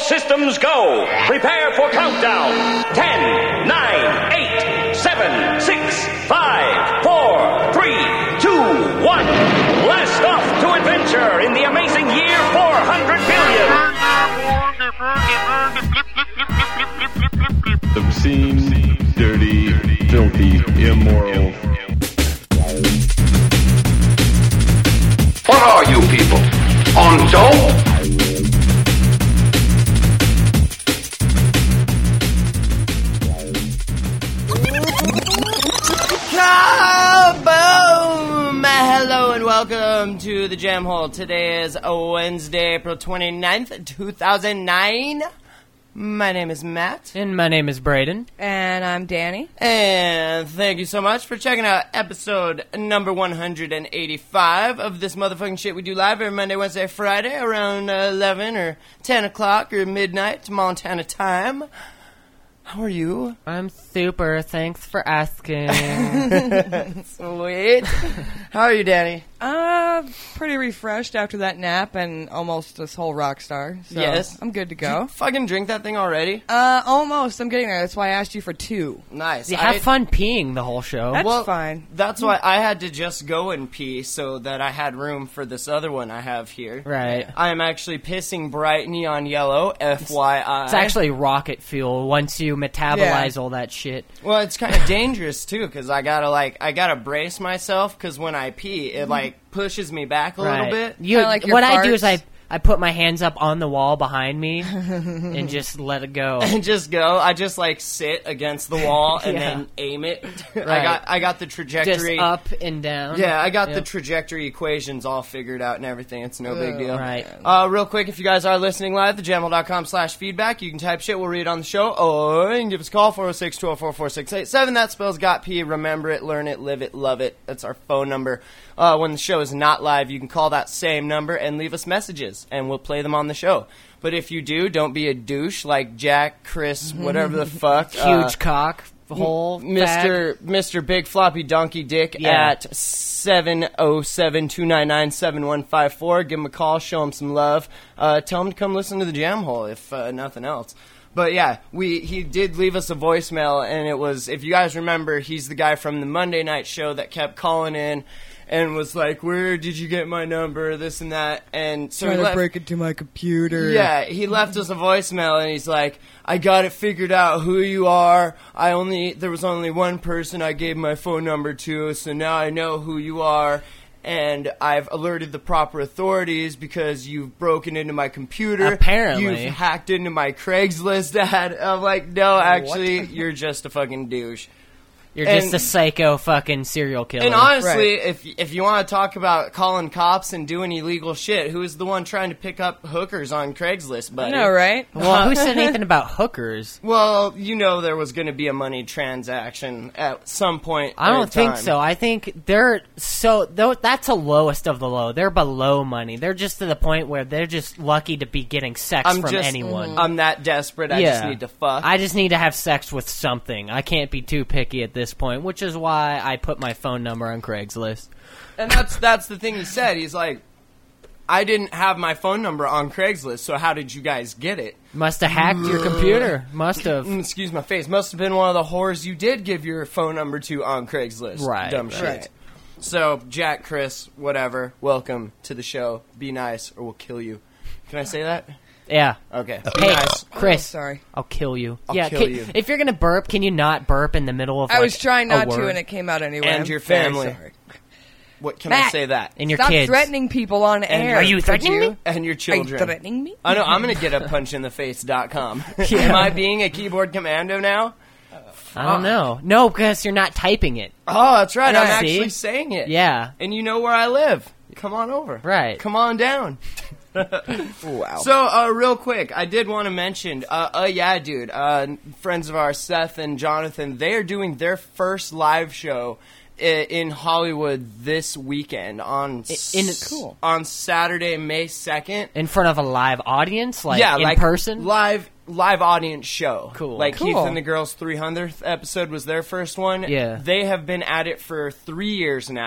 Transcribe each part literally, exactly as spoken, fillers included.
systems go. Prepare for countdown. Ten, nine, eight, seven, six, five, four, three, two, one. Blast off to adventure in the amazing year four hundred billion. Obscene, dirty, filthy, immoral. What are you people? On dope? Kaboom! Hello and welcome to the Jam Hole. Today is Wednesday, April twenty-ninth, two thousand nine. My name is Matt. And my name is Braden. And I'm Danny. And thank you so much for checking out episode number one hundred eighty-five of this motherfucking shit we do live every Monday, Wednesday, Friday around uh, eleven or ten o'clock or midnight Montana time. How are you? I'm super. Thanks for asking. Sweet. How are you, Danny? Uh, pretty refreshed after that nap and almost this whole rock star. So Yes. I'm good to Did go. you fucking drink that thing already? Uh, almost. I'm getting there. That's why I asked you for two. Nice. You have I- fun peeing the whole show. That's Well, fine. That's why I had to just go and pee so that I had room for this other one I have here. Right. I am actually pissing bright neon yellow, F Y I. It's actually rocket fuel once you metabolize Yeah. all that shit. Well, it's kind of dangerous too, because I gotta like I gotta brace myself, because when I pee, it like pushes me back a little right. bit. You, Kinda like your what I do farts. is I I put my hands up on the wall behind me and just let it go. And just go. I just like sit against the wall and Yeah. then aim it. I Right. got I got the Just trajectory. up and down. Yeah, I got the Yep. trajectory equations all figured out and everything. It's no big deal. Right. Uh, real quick, if you guys are listening live, thejamhole.com slash feedback, you can type shit, we'll read it on the show, or you can give us a call, four oh six, two oh four, four six eight seven. That spells got P. Remember it, learn it, live it, love it. That's our phone number. Uh, when the show is not live, you can call that same number and leave us messages, and we'll play them on the show. But if you do, don't be a douche like Jack, Chris, whatever the fuck. Huge uh, cock, hole, Mister Mister Big Floppy Donkey Dick Yeah. at seven oh seven, two nine nine, seven one five four. Give him a call, show him some love. Uh, tell him to come listen to the Jam Hole, if uh, nothing else. But yeah, we he did leave us a voicemail, and it was, if you guys remember, he's the guy from the Monday night show that kept calling in and was like, where did you get my number, this and that. And so he Trying to left- break into my computer. yeah, he left us a voicemail, and he's like, I got it figured out who you are. I only there was only one person I gave my phone number to, so now I know who you are, and I've alerted the proper authorities because you've broken into my computer. Apparently. You've hacked into my Craigslist ad. I'm like, no, actually, you're just a fucking douche. You're And- just a psycho fucking serial killer. And honestly, Right. if if you want to talk about calling cops and doing illegal shit, who is the one trying to pick up hookers on Craigslist, I buddy? know, right? well, who said anything about hookers? Well, you know there was going to be a money transaction at some point. I don't in think time. so. I think they're so though that's the lowest of the low. They're below money. They're just to the point where they're just lucky to be getting sex I'm from just, anyone. I'm that desperate. I yeah. just need to fuck. I just need to have sex with something. I can't be too picky at this point, which is why I put my phone number on Craigslist. and that's that's the thing he said. He's like, I didn't have my phone number on Craigslist, so how did you guys get it? Must have hacked your computer. Must have. Mm, excuse my face. Must have been one of the whores you did give your phone number to on Craigslist. Right, Dumb right. shit. Right. So, Jack, Chris, whatever, welcome to the show. Be nice or we'll kill you. Can I say that? Yeah. Okay. Be Hey, nice. Chris. Oh, sorry. I'll kill you. I'll yeah, kill can- you. If you're gonna burp, can you not burp in the middle of? I like, was trying a not to, word? and it came out anyway. And I'm your very family. sorry. What can I Matt, say that? and your Stop kids. threatening people on air. Are you could threatening you? me? And your Are you children. threatening me? I know, I'm going to get a punch in the face dot com. Am I being a keyboard commando now? I don't know. No, because you're not typing it. Oh, that's right. I'm Yeah. actually See? saying it. Yeah. And you know where I live. Come on over. Right. Come on down. Wow. So, uh, real quick, I did want to mention, uh, uh, yeah, dude, uh, friends of ours, Seth and Jonathan, they are doing their first live show i- in Hollywood this weekend on in- s- cool. on Saturday, May second. In front of a live audience, like yeah, in like person. live live audience show. Cool. Like Cool. Keith and the Girls' three hundredth episode was their first one. Yeah. They have been at it for three years now,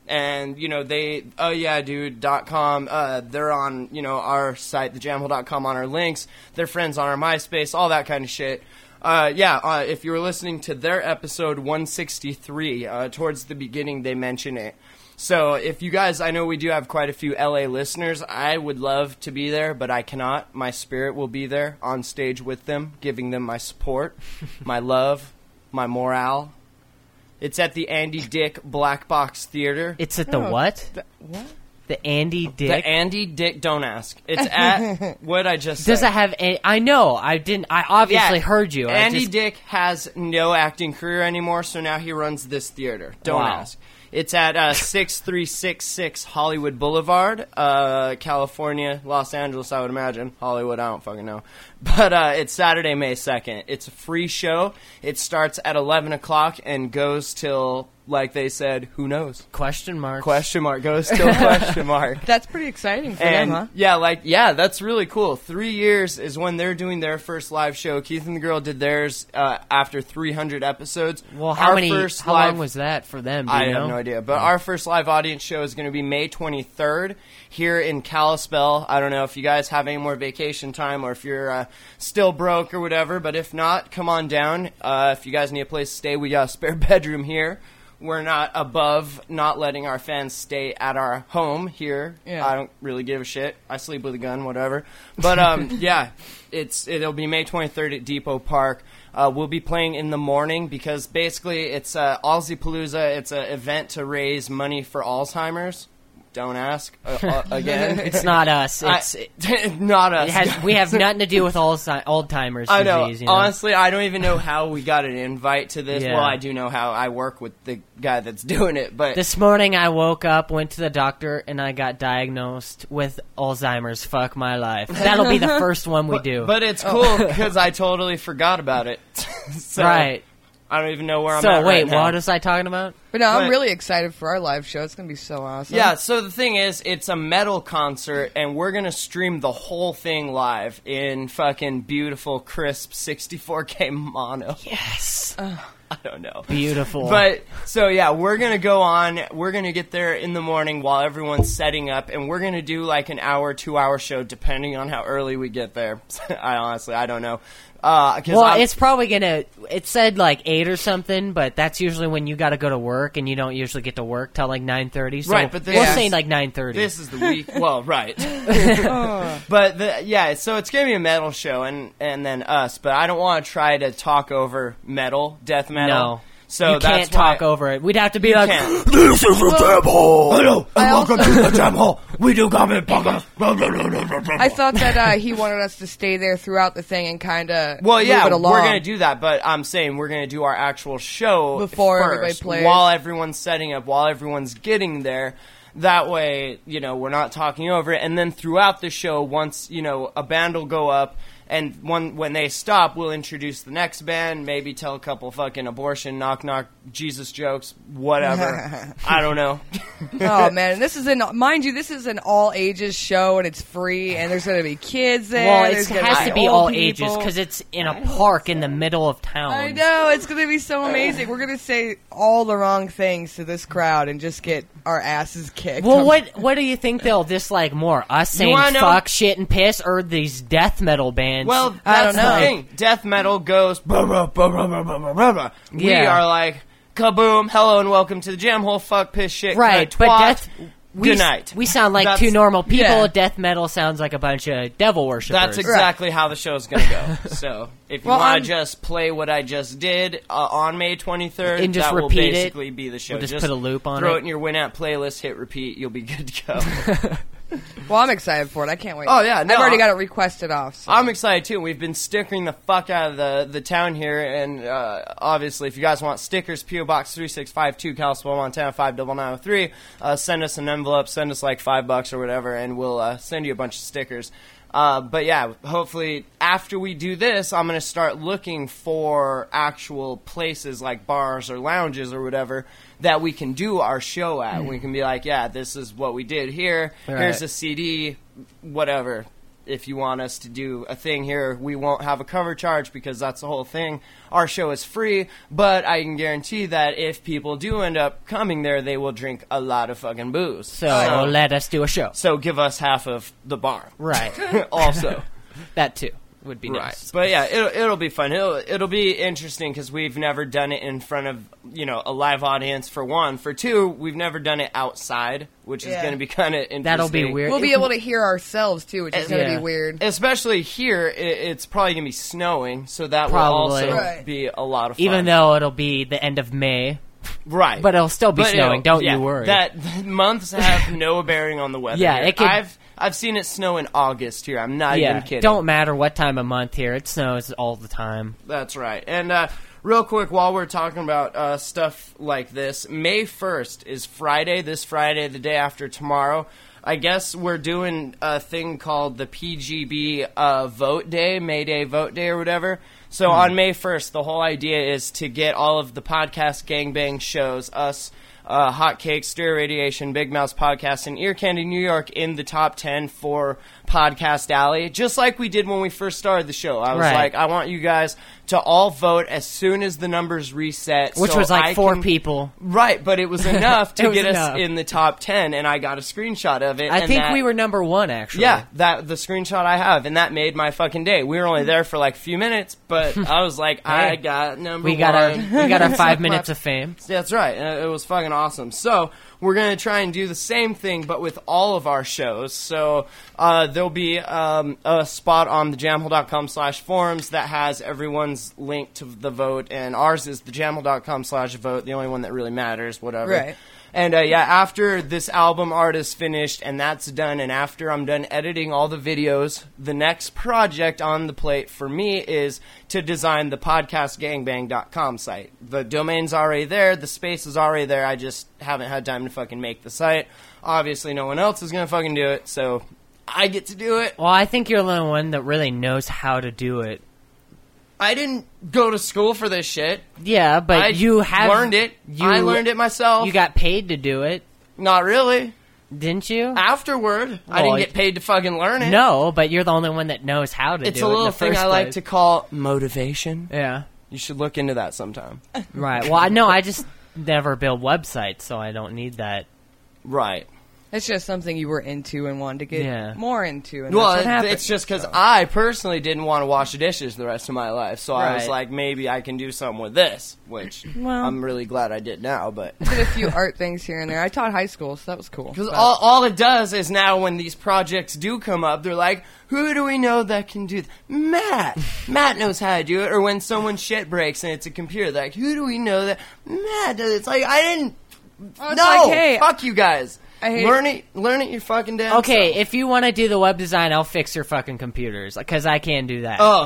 and you know they oh yeah dude dot com uh, they're on you know our site the jam hole dot com on our links. They're friends on our MySpace, all that kind of shit. Uh, yeah, uh, if you were listening to their episode one sixty-three, uh, towards the beginning they mention it. So if you guys, I know we do have quite a few L A listeners. I would love to be there, but I cannot. My spirit will be there on stage with them, giving them my support, my love, my morale. It's at the Andy Dick Black Box Theater. It's at the Oh, what? th- what? The Andy Dick. The Andy Dick, don't ask. It's at, what I just said. Does it have? A, I know. I didn't. I obviously Yeah, heard you. I Andy just- Dick has no acting career anymore, so now he runs this theater. Don't Wow. ask. It's at uh, six three six six Hollywood Boulevard, uh, California, Los Angeles, I would imagine. Hollywood, I don't fucking know. But uh, it's Saturday, May second. It's a free show. It starts at eleven o'clock and goes till, like they said, who knows? Question mark. Question mark. Goes till question mark. That's pretty exciting for And them, huh? yeah, like yeah, that's really cool. Three years is when they're doing their first live show. Keith and the Girl did theirs uh, after three hundred episodes. Well, how Our many? First How live, long was that for them? Do I you know? have no idea. But our first live audience show is going to be May twenty-third here in Kalispell. I don't know if you guys have any more vacation time or if you're uh, still broke or whatever. But if not, come on down. Uh, if you guys need a place to stay, we got a spare bedroom here. We're not above not letting our fans stay at our home here. Yeah. I don't really give a shit. I sleep with a gun, whatever. But um, yeah, it's it'll be May twenty-third at Depot Park. Uh, we'll be playing in the morning because basically it's uh, Alzipalooza. It's an event to raise money for Alzheimer's. Don't ask uh, uh, again. It's not us. I- It's not us. it has, we have nothing to do with old old timers. I know. Disease, you know? Honestly, I don't even know how we got an invite to this. Yeah. Well, I do know how. I work with the guy that's doing it, but This morning I woke up, went to the doctor, and I got diagnosed with Alzheimer's. Fuck my life. That'll be the first one we do. But it's cool because I totally forgot about it. So, right. I don't even know where I'm So at wait, right now. what was I talking about? But no, I'm But- really excited for our live show. It's going to be so awesome. Yeah, so the thing is, it's a metal concert, and we're going to stream the whole thing live in fucking beautiful, crisp sixty-four K mono. Yes. I don't know. Beautiful. But, so yeah, we're going to go on. We're going to get there in the morning while everyone's setting up, and we're going to do like an hour, two-hour show, depending on how early we get there. I honestly, I don't know. Uh, 'cause well, I'm- it's probably gonna. It said like eight or something, but that's usually when you got to go to work, and you don't usually get to work till like nine thirty. So Right, but this we're is- saying like nine thirty. This is the week. Well, right. But the, yeah, so it's gonna be a metal show, and and then us. But I don't want to try to talk over metal, death metal. No. So you that's can't talk why over it. We'd have to be you like, can't. This is the Jam Hole. Hello, I and welcome also- to the Jam Hole. We do comment podcast. I thought that uh, he wanted us to stay there throughout the thing and kind of Well, yeah, move it along. we're gonna do that, but I'm saying we're gonna do our actual show Before first, everybody plays. while everyone's setting up, while everyone's getting there. That way, you know, we're not talking over it. And then throughout the show, once you know, a band will go up, and one when they stop, we'll introduce the next band. Maybe tell a couple fucking abortion, knock knock, Jesus jokes, whatever. I don't know. Oh man, and this is an mind you, this is an all ages show and it's free and there's gonna be kids there. well, it there's gonna has to be old all people. ages because it's in a park in the middle of town. I know it's gonna be so amazing. We're gonna say all the wrong things to this crowd and just get our asses kicked. Well, what what do you think they'll dislike more? Us saying wanna know- fuck, shit, and piss, or these death metal bands? Well, that's I don't the know. thing. Death metal goes. Bah, bah, bah, bah, bah, bah, bah, bah, bah. We Yeah. are like kaboom, hello and welcome to the jam hole. Fuck, piss, shit, right, cut, but twat. death. We, Good night. We sound like That's- two normal people. yeah. Death metal sounds like a bunch of devil worshippers. That's exactly how the show's gonna go. So if you Well, want I'm- to just play what I just did uh, on May twenty-third, And just that will repeat it. basically be the show. We'll just put a loop on throw it. it in your Winamp playlist, hit repeat, you'll be good to go. Well, I'm excited for it. I can't wait. Oh, yeah, no, I've already I- got it requested off. So. I'm excited too. We've been stickering the fuck out of the, the town here, and uh, obviously, if you guys want stickers, P O Box three six five two, Kalispell, Montana five nine nine zero three. Uh, send us an envelope, send us like five bucks or whatever, and we'll uh, send you a bunch of stickers. Uh, but yeah, hopefully after we do this, I'm going to start looking for actual places like bars or lounges or whatever that we can do our show at. We can be like, yeah, this is what we did here. Right. Here's a C D, whatever. if you want us to do a thing here, we won't have a cover charge because that's the whole thing. Our show is free, but I can guarantee that if people do end up coming there, they will drink a lot of fucking booze. So So, let us do a show. so give us half of the bar. Right. Also. That too would be Right, nice. but yeah, it'll it'll be fun. It'll it'll be interesting because we've never done it in front of you know a live audience. For one, for two, we've never done it outside, which is Yeah. going to be kind of interesting. That'll be weird. We'll be able to hear ourselves too, which is going to Yeah. be weird. Especially here, it, it's probably going to be snowing, so that Probably. will also Right. be a lot of fun. Even though it'll be the end of May, right, but it'll still be But snowing. it'll- Don't yeah, you worry. That months have no bearing on the weather. Yeah, here. it could- I've I've seen it snow in August here. I'm not yeah, even kidding. don't matter what time of month here. It snows all the time. That's right. And uh, real quick, while we're talking about uh, stuff like this, May first is Friday, this Friday, the day after tomorrow. I guess we're doing a thing called the P G B uh, Vote Day, May Day Vote Day or whatever. So on May first, the whole idea is to get all of the podcast gangbang shows, us, uh, Hotcakes, Stereo Radiation, Big Mouse Podcast, and Ear Candy New York in the top ten for Podcast Alley, just like we did when we first started the show. I was Right. like, I want you guys to all vote as soon as the numbers reset. Which so was like I four can- people. Right, but it was enough It to was get enough. us in the top ten, and I got a screenshot of it. I and think that- we were number one, actually. Yeah, that the screenshot I have, and that made my fucking day. We were only there for like a few minutes, but I was like, I Hey, got number We got our one. we got our five minutes of fame. That's right. and It was fucking awesome. So we're gonna try and do the same thing, but with all of our shows. So uh, there'll be um, a spot on the jamhole dot com slash forums that has everyone's link to the vote, and ours is the jamhole dot com slash vote, the only one that really matters. Whatever. Right. And uh, yeah, after this album art is finished and that's done, and after I'm done editing all the videos, the next project on the plate for me is to design the podcast gangbang dot com site. The domain's already there, the space is already there, I just haven't had time to fucking make the site. Obviously no one else is gonna fucking do it, so I get to do it. Well, I think you're the only one that really knows how to do it. I didn't go to school for this shit. Yeah, but I you have learned it. You, I learned it myself. You got paid to do it, Not really. didn't you? Afterward, I Well, didn't get paid to fucking learn it. No, but you're the only one that knows how to It's do a it. little in the thing first I like place. to call motivation. Yeah, You should look into that sometime. right. Well, I know I just never build websites, so I don't need that. Right. It's just something you were into and wanted to get Yeah. more into. And Well, that's what it- happened. it's just because I personally didn't want to wash the dishes the rest of my life, so I was Right. like, maybe I can do something with this, which Well- I'm really glad I did now. But I did a few art things here and there. I taught high school, so that was cool. because But- all, all it does is now when these projects do come up, they're like, who do we know that can do that? Matt. Matt knows how to do it. Or when someone's shit breaks and it's a computer, they're like, who do we know that Matt does it? It's like, I didn't. Oh, it's no, like, hey, fuck you guys. I hate- learn it. Learn it. Your fucking damn. Okay, self. if you want to do the web design, I'll fix your fucking computers because I can do that. Oh,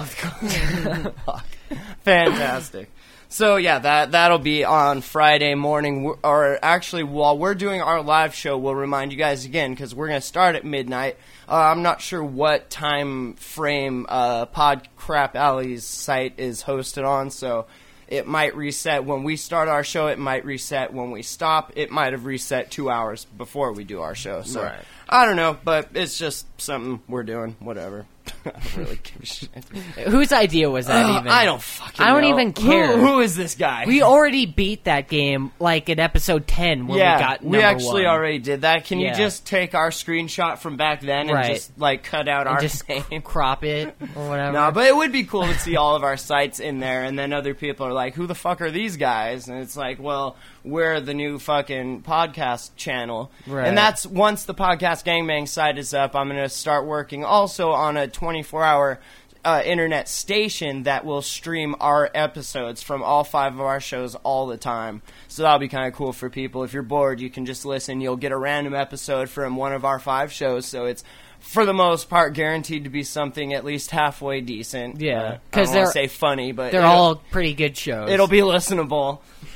fuck. Fantastic. So yeah, that that'll be on Friday morning, We're- or actually while we're doing our live show, we'll remind you guys again because we're gonna start at midnight. Uh, I'm not sure what time frame uh, Pod Crap Alley's site is hosted on, so it might reset when we start our show. It might reset when we stop. It might have reset two hours before we do our show. So Right. I don't know, but it's just something we're doing. Whatever. I don't really give a shit. Whose idea was that Uh, even? I don't fucking I don't know. even care. Who, who is this guy? We already beat that game like in episode ten when yeah, we got number actually one. already did that. Can Yeah. you just take our screenshot from back then and Right. just like cut out And our just name? crop it or whatever. No, but it would be cool to see all of our sites in there, and then other people are like, "Who the fuck are these guys?" And it's like, "Well, we're the new fucking podcast channel." Right. And that's once the podcast gangbang site is up, I'm going to start working also on a twenty-four hour uh, internet station that will stream our episodes from all five of our shows all the time. So that'll be kind of cool for people. If you're bored, you can just listen. You'll get a random episode from one of our five shows. So it's, for the most part, guaranteed to be something at least halfway decent. Yeah, Uh, I 'cause don't want they're- to say funny, but They're it'll- all pretty good shows. It'll be listenable.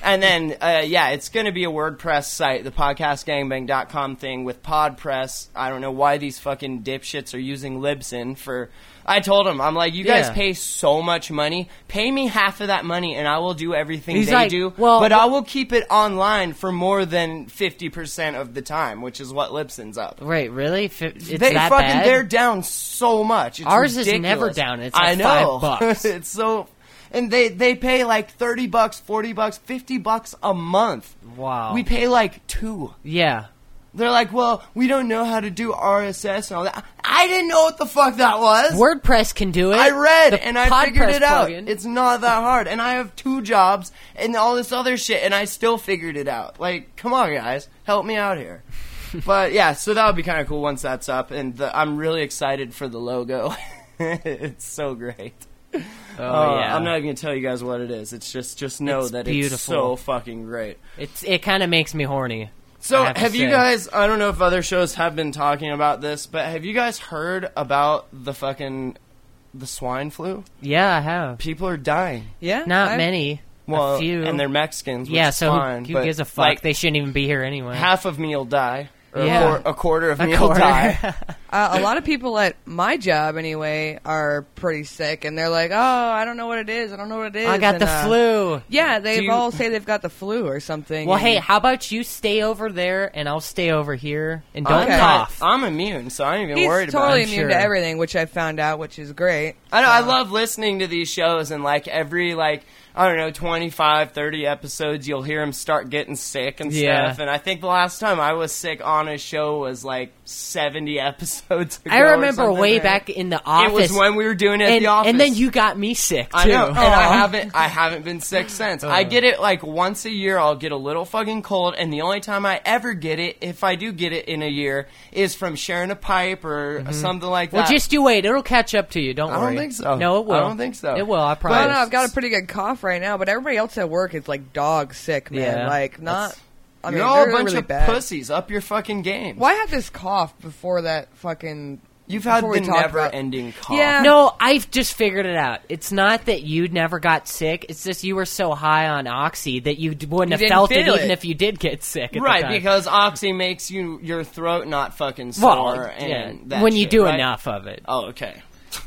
And then, uh, yeah, it's going to be a WordPress site, the podcast gangbang dot com thing with PodPress. I don't know why these fucking dipshits are using Libsyn for... I told him, I'm like, you guys Yeah. pay so much money. Pay me half of that money and I will do everything He's they like, do. well, but I wh- will keep it online for more than fifty percent of the time, which is what Libsyn's up. Wait, really? F- It's They that fucking, bad? they're down so much. It's Ours is ridiculous. never down. It's I like know. five bucks. It's so... And they, they pay like thirty bucks, forty bucks, fifty bucks a month. Wow. We pay like two. Yeah. They're like, well, we don't know how to do R S S and all that. I didn't know what the fuck that was. WordPress can do it. I read The and I figured PodPress it out. plugin. It's not that hard. And I have two jobs and all this other shit and I still figured it out. Like, come on, guys. Help me out here. But yeah, so that would be kind of cool once that's up. And the, I'm really excited for the logo. It's so great. Oh, Uh, yeah. I'm not even going to tell you guys what it is. It's just, just know It's that beautiful. it's so fucking great. It's It kind of makes me horny. So, I have to have you say. guys, I don't know if other shows have been talking about this, but have you guys heard about the fucking, the swine flu? Yeah, I have. People are dying. Yeah, Not I've- many. Well, a few. and they're Mexicans, which yeah, is so who- fine. who, but, gives a fuck? Like, They shouldn't even be here anyway. half of me will die. Or Yeah. a, quar- a quarter of A me will quarter. die. Uh, a lot of people at my job, anyway, are pretty sick, and they're like, "Oh, I don't know what it is. I don't know what it is." I got and, the uh, flu. Yeah, they Do you- all say they've got the flu or something. Well, and- hey, how about you stay over there and I'll stay over here and don't Okay. cough. I'm immune, so I ain't even he's worried totally about it. immune sure. to everything, which I found out, which is great. I know, I So- love listening to these shows, and like every, like, I don't know, twenty-five, thirty episodes, you'll hear him start getting sick and Yeah. stuff. And I think the last time I was sick on a show was like seventy episodes ago. I or remember something. way back in the office. It was when we were doing it at and, the office. and then you got me sick too. I know, and I Aw. haven't, I haven't been sick since. I get it like once a year. I'll get a little fucking cold, and the only time I ever get it, if I do get it in a year, is from sharing a pipe or something like that. Well, just you wait. It'll catch up to you. Don't I don't worry. think so. No, it will. I don't think so. It will. I I promise. don't know. I've got a pretty good cough right now, but everybody else at work is like dog sick, man. Yeah. like not. I mean, You're all a they're bunch really of bad. pussies. Up your fucking game. Well, I had this cough before that fucking. You've had before we the talked about- never-ending cough. Yeah. No, I've just figured it out. It's not that you never got sick. It's just you were so high on oxy that you d- wouldn't You have didn't felt it feel even it. if you did get sick. At Right, the time. because oxy makes you your throat not fucking sore. well, and yeah, that when you shit, do right? enough of it. Oh, okay.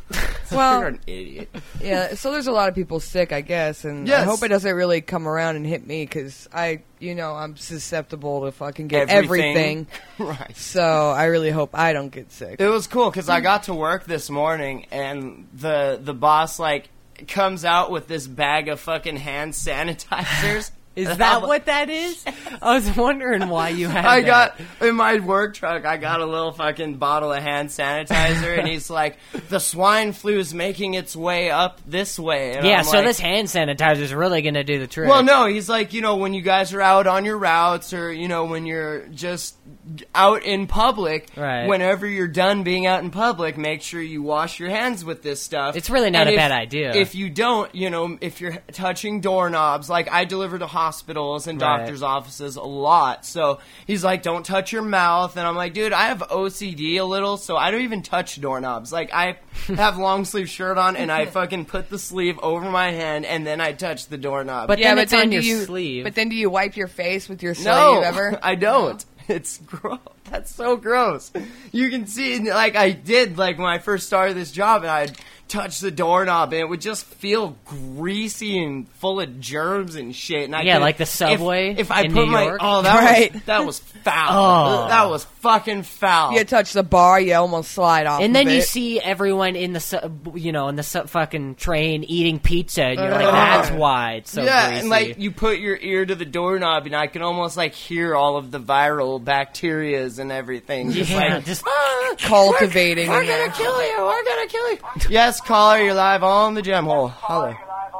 Well- You're an idiot. Yeah, so there's a lot of people sick, I guess, and I Yes. hope it doesn't really come around and hit me because I, you know, I'm susceptible to fucking get Everything. everything. Right. So I really hope I don't get sick. It was cool because I got to work this morning and the the boss like comes out with this bag of fucking hand sanitizers. Is And that I'm- what that is? I was wondering why you had I that. got in my work truck. I got a little fucking bottle of hand sanitizer, and he's like, "The swine flu is making its way up this way." And Yeah, I'm so like, this hand sanitizer is really going to do the trick. Well, no, he's like, you know, when you guys are out on your routes, or you know, when you're just out in public, Right. whenever you're done being out in public, make sure you wash your hands with this stuff. It's really not And a if- bad idea. If you don't, you know, if you're touching doorknobs, like I deliver to hospitals and Right. doctors' offices a lot, so he's like, don't touch your mouth, and I'm like, dude, I have O C D a little, so I don't even touch doorknobs. Like I have long sleeve shirt on, and I fucking put the sleeve over my hand, and then I touch the doorknob. But yeah, then but it's then on do your you, sleeve. But then do you wipe your face with your No, sleeve ever? I don't. It's gross. That's so gross. You can see, like I did, like when I first started this job, and I'd touch the doorknob, and it would just feel greasy and full of germs and shit. And I Yeah, could- like the if- subway If, I in put New my York. oh, that Right. was that was foul. Oh. That was fucking foul. You touch the bar, you almost slide off. And then of you it. see everyone in the su- you know in the su- fucking train eating pizza, and you're like, Ugh. that's why it's so yeah, greasy. and like you put your ear to the doorknob, and I can almost like hear all of the viral bacterias and everything. Just Yeah, like just- "Ah, cultivating. We're in there. gonna kill you. We're gonna kill you. Yes, caller, you're live on the gem hole. Hello.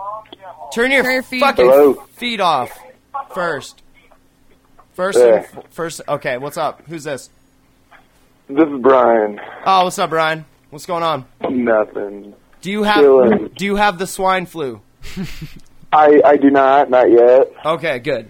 Turn your, Turn your feet- fucking Hello. feet off first. First, Yeah. and f- first. Okay, what's up? Who's this? This is Brian. Oh, what's up, Brian? What's going on? Nothing. Do you have Chilling. Do you have the swine flu? I, I do not, not yet, Okay, good.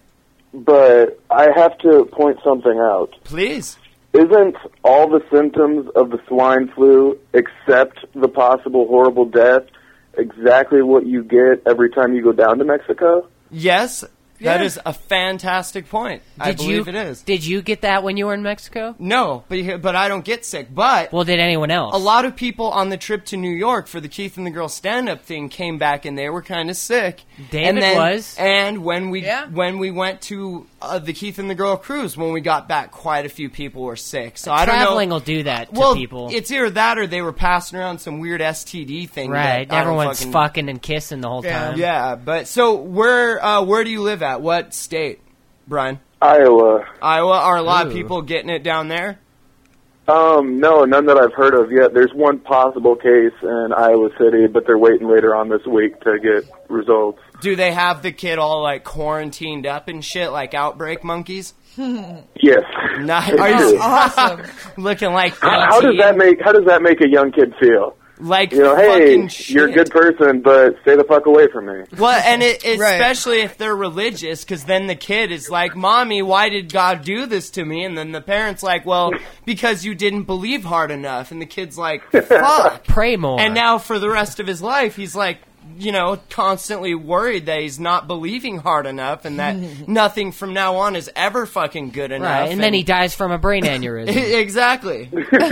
but I have to point something out. Please. Isn't all the symptoms of the swine flu, except the possible horrible death, exactly what you get every time you go down to Mexico? Yes, That Yeah. is a fantastic point. I Did believe you, it is. Did you get that when you were in Mexico? No, but you- but I don't get sick. But Well, did anyone else? a lot of people on the trip to New York for the Keith and the Girl stand-up thing came back and they were kind of sick. David and then, was. And when we Yeah. when we went to uh, the Keith and the Girl cruise, when we got back, quite a few people were sick. So I don't know. Traveling will do that to well, people. it's either that or they were passing around some weird S T D thing. Right. that I don't Everyone's fucking- fucking and kissing the whole Yeah. time. Yeah, but so where uh, where do you live at? What state, Brian? Iowa. Iowa. Are a lot Ooh. of people getting it down there? Um, no, none that I've heard of yet. There's one possible case in Iowa City, but they're waiting later on this week to get results. Do they have the kid all like quarantined up and shit like outbreak monkeys? Yes. Nice. They Are do. you Awesome. looking like How, how does that make How does that make a young kid feel? like You know, hey, fucking shit. you're a good person, but stay the fuck away from me. Well, and it, Right. especially if they're religious, because then the kid is like, "Mommy, why did God do this to me?" And then the parents like, "Well, because you didn't believe hard enough." And the kid's like, "Fuck." Pray more. And now for the rest of his life, he's like, you know, constantly worried that he's not believing hard enough and that nothing from now on is ever fucking good enough. Right, and then he dies from a brain aneurysm. Exactly.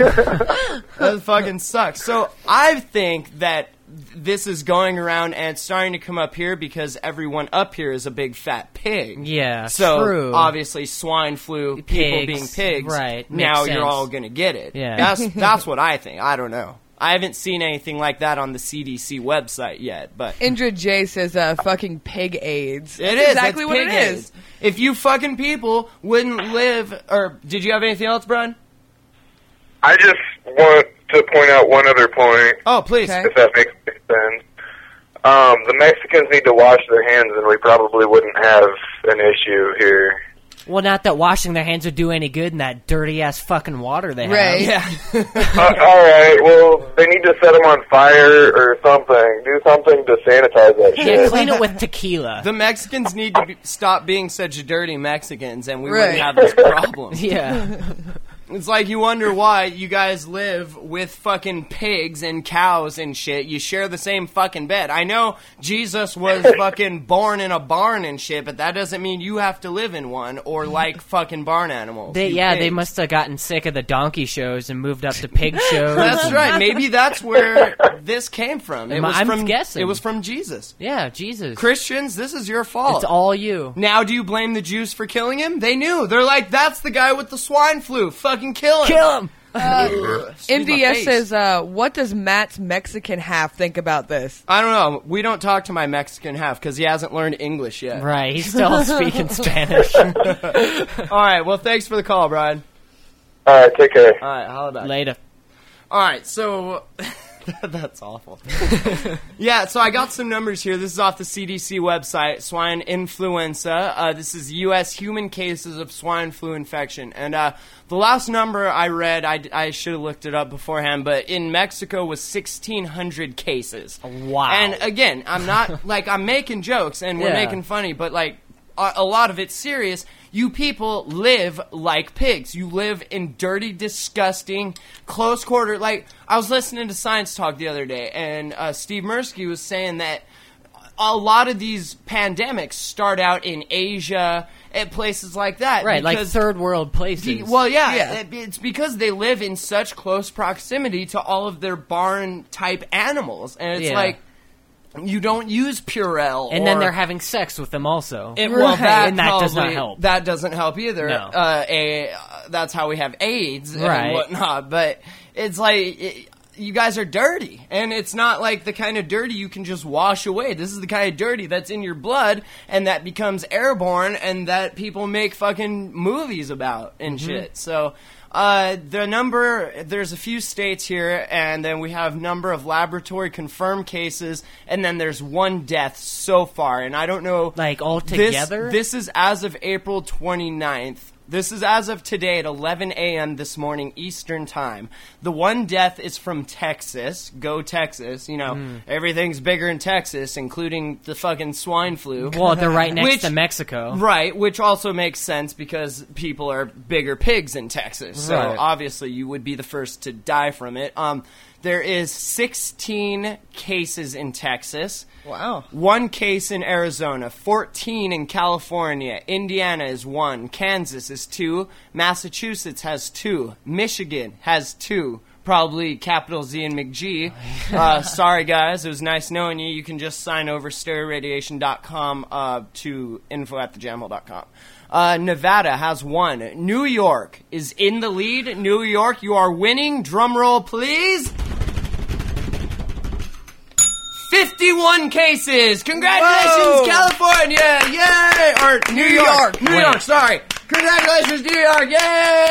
That fucking sucks. So I think that this is going around and it's starting to come up here because everyone up here is a big fat pig. Yeah, So true. obviously swine flu, people Pigs, being pigs, right, now makes you're sense. all going to get it. Yeah. That's that's what I think. I don't know. I haven't seen anything like that on the C D C website yet, but Indra J says, uh, fucking pig AIDS. it That's is exactly that's what pig it AIDS. is. If you fucking people wouldn't live, or did you have anything else, Brian? I just want to point out one other point, Oh, please. Okay. if that makes sense. Um, the Mexicans need to wash their hands, and we probably wouldn't have an issue here. Well, not that washing their hands would do any good in that dirty ass fucking water they have. Right. Yeah. uh, all right, well, they need to set them on fire or something. Do something to sanitize that Yeah, shit. clean it with tequila. The Mexicans need to be, stop being such dirty Mexicans, and we Right. wouldn't have this problem. Yeah. It's like you wonder why you guys live with fucking pigs and cows and shit. You share the same fucking bed. I know Jesus was fucking born in a barn and shit, but that doesn't mean you have to live in one or like fucking barn animals. They, you yeah, they pigs. must have gotten sick of the donkey shows and moved up to pig shows. That's right. Maybe that's where this came from. It I'm- was I'm from guessing. It was from Jesus. Yeah, Jesus. Christians, this is your fault. It's all you. Now, do you blame the Jews for killing him? They knew. They're like, that's the guy with the swine flu. Fucking kill him. Kill him! Excuse my M D S face. says, uh, what does Matt's Mexican half think about this? I don't know. We don't talk to my Mexican half because he hasn't learned English yet. Right, he's still speaking Spanish. All right. Well, thanks for the call, Brian. All right, take care. All right. Holla back. Later. All right. So that's awful. Yeah. So I got some numbers here. This is off the C D C website. Swine influenza. Uh, this is U S human cases of swine flu infection. And uh, the last number I read, I, I should have looked it up beforehand, but in Mexico was sixteen hundred cases. Wow. And again, I'm not like I'm making jokes and we're Yeah. making funny, but like a, a lot of it's serious. You people live like pigs. You live in dirty, disgusting, close quarter. Like I was listening to Science Talk the other day, and uh, Steve Mirsky was saying that a lot of these pandemics start out in Asia at places like that, Right, like because- third world places. well, yeah, Yeah. it- it's because they live in such close proximity to all of their barn type animals, and it's Yeah. like you don't use Purell, and or, then they're having sex with them also. it, well, Right. that And that does not probably- help. That doesn't help either. No. Uh, a, uh, that's how we have AIDS Right. and whatnot. But it's like it, you guys are dirty, and it's not like the kind of dirty you can just wash away. This is the kind of dirty that's in your blood, and that becomes airborne, and that people make fucking movies about and Mm-hmm. shit. So. Uh, the number, there's a few states here, and then we have number of laboratory confirmed cases, and then there's one death so far, and I don't know. Like, all this- together? This is as of April twenty-ninth. This is as of today at eleven a.m. this morning Eastern Time. The one death is from Texas. Go Texas. You know, Hmm. everything's bigger in Texas, including the fucking swine flu. Well, they're right next Which- to Mexico. Right, which also makes sense because people are bigger pigs in Texas. So Right. obviously you would be the first to die from it. Um, There is sixteen cases in Texas. Wow. One case in Arizona, fourteen in California, Indiana is one, Kansas is two, Massachusetts has two, Michigan has two, probably capital Z and McG. Uh, sorry, guys, it was nice knowing you. You can just sign over stereo radiation dot com uh, to info at the jam hole dot com. Uh, Nevada has one. New York is in the lead. New York, you are winning. Drum roll, please. fifty-one cases! Congratulations, Whoa. California! Yay! Or New, New York. York. New Wait. York, sorry. Congratulations, New York! Yay!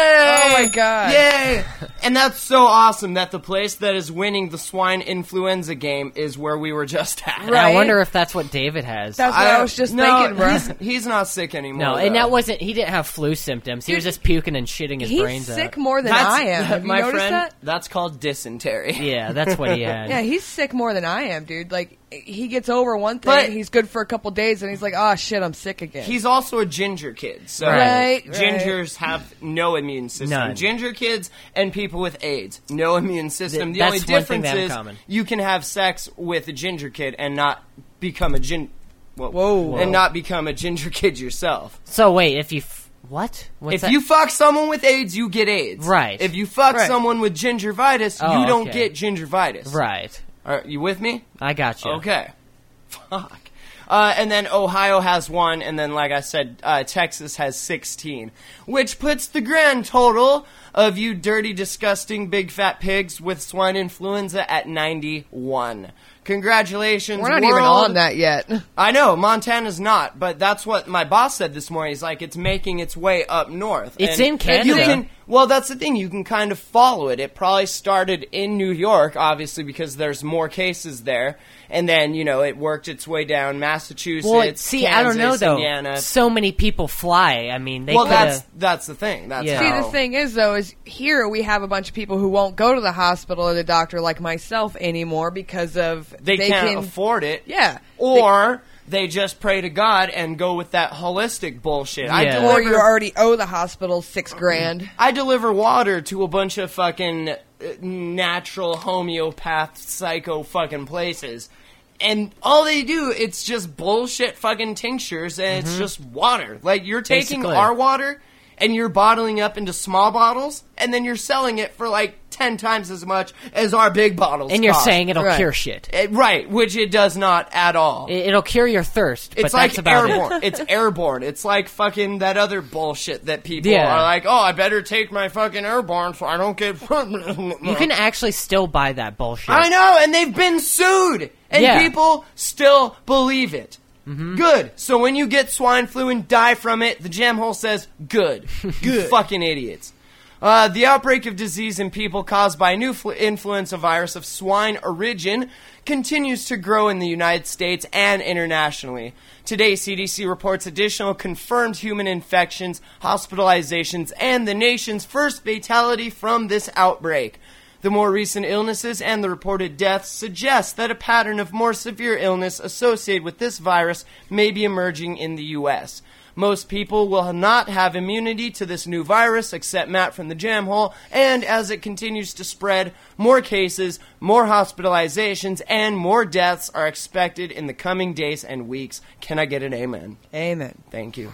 Oh my God. Yay! And that's so awesome that the place that is winning the swine influenza game is where we were just at. And I Right. wonder if that's what David has. That's what I, was just no, thinking, bro. He's, he's not sick anymore. no, and though. that wasn't. He didn't have flu symptoms. He was just puking and shitting his He's brains sick out. more than That's, I am. Have you my noticed friend, that? that's called dysentery. Yeah, that's what he had. Yeah, he's sick more than I am, dude. Like, he gets over one thing, But- he's good for a couple days, and he's like, oh, shit, I'm sick again. He's also a ginger kid, so Right, right. gingers have no immune system. None. Ginger kids and people with AIDS, no immune system. Th- the that's only one thing difference they have in is common. you can have sex with a ginger kid and not become a gin. Whoa, Whoa. and not become a ginger kid yourself. So wait, if you f- what? What's if that? you fuck someone with AIDS, you get AIDS. Right. If you fuck Right. someone with gingivitis, Oh, you don't okay. get gingivitis. right, Are you with me? I got you. Okay. Fuck. Uh, and then Ohio has one, and then, like I said, uh, Texas has sixteen, which puts the grand total of you dirty, disgusting, big fat pigs with swine influenza at ninety-one. Congratulations, We're not world. even on that yet. I know, Montana's not, but that's what my boss said this morning. He's like, it's making its way up north. It's And in Canada. You can, well, that's the thing. You can kind of follow it. It probably started in New York, obviously, because there's more cases there. And then, you know, it worked its way down Massachusetts, Well, it- see, I don't know Kansas, though. Indiana. So many people fly. I mean, they Well, coulda- that's that's the thing. That's Yeah. See, how, the thing is, though, is here we have a bunch of people who won't go to the hospital or the doctor like myself anymore because of they, can't can, afford it. Yeah. Or they just pray to God and go with that holistic bullshit. I Yeah. Or deliver you already owe the hospital six grand. I deliver water to a bunch of fucking uh, natural homeopath psycho fucking places. And all they do, it's just bullshit fucking tinctures, and it's just water. Like, you're taking Basically. our water, and you're bottling up into small bottles, and then you're selling it for like ten times as much as our big bottles and you're cost. saying it'll Right. cure shit. It- right, which it does not at all. It, it'll cure your thirst. It's but like that's about airborne. It. It's airborne. It's like fucking that other bullshit that people Yeah. are like, oh, I better take my fucking airborne so I don't get. You can actually still buy that bullshit. I know, and they've been sued, and Yeah. people still believe it. Good. So when you get swine flu and die from it, the jam hole says good. You fucking idiots. Uh, the outbreak of disease in people caused by a new flu- influenza virus of swine origin continues to grow in the United States and internationally. Today, C D C reports additional confirmed human infections, hospitalizations, and the nation's first fatality from this outbreak. The more recent illnesses and the reported deaths suggest that a pattern of more severe illness associated with this virus may be emerging in the U S. Most people will not have immunity to this new virus, except Matt from the Jam Hole, and as it continues to spread, more cases, more hospitalizations, and more deaths are expected in the coming days and weeks. Can I get an amen? Amen. Thank you.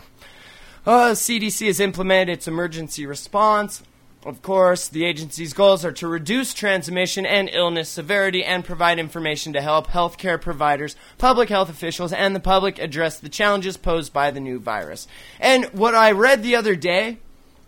Uh, C D C has implemented its emergency response. Of course, the agency's goals are to reduce transmission and illness severity and provide information to help healthcare providers, public health officials, and the public address the challenges posed by the new virus. And what I read the other day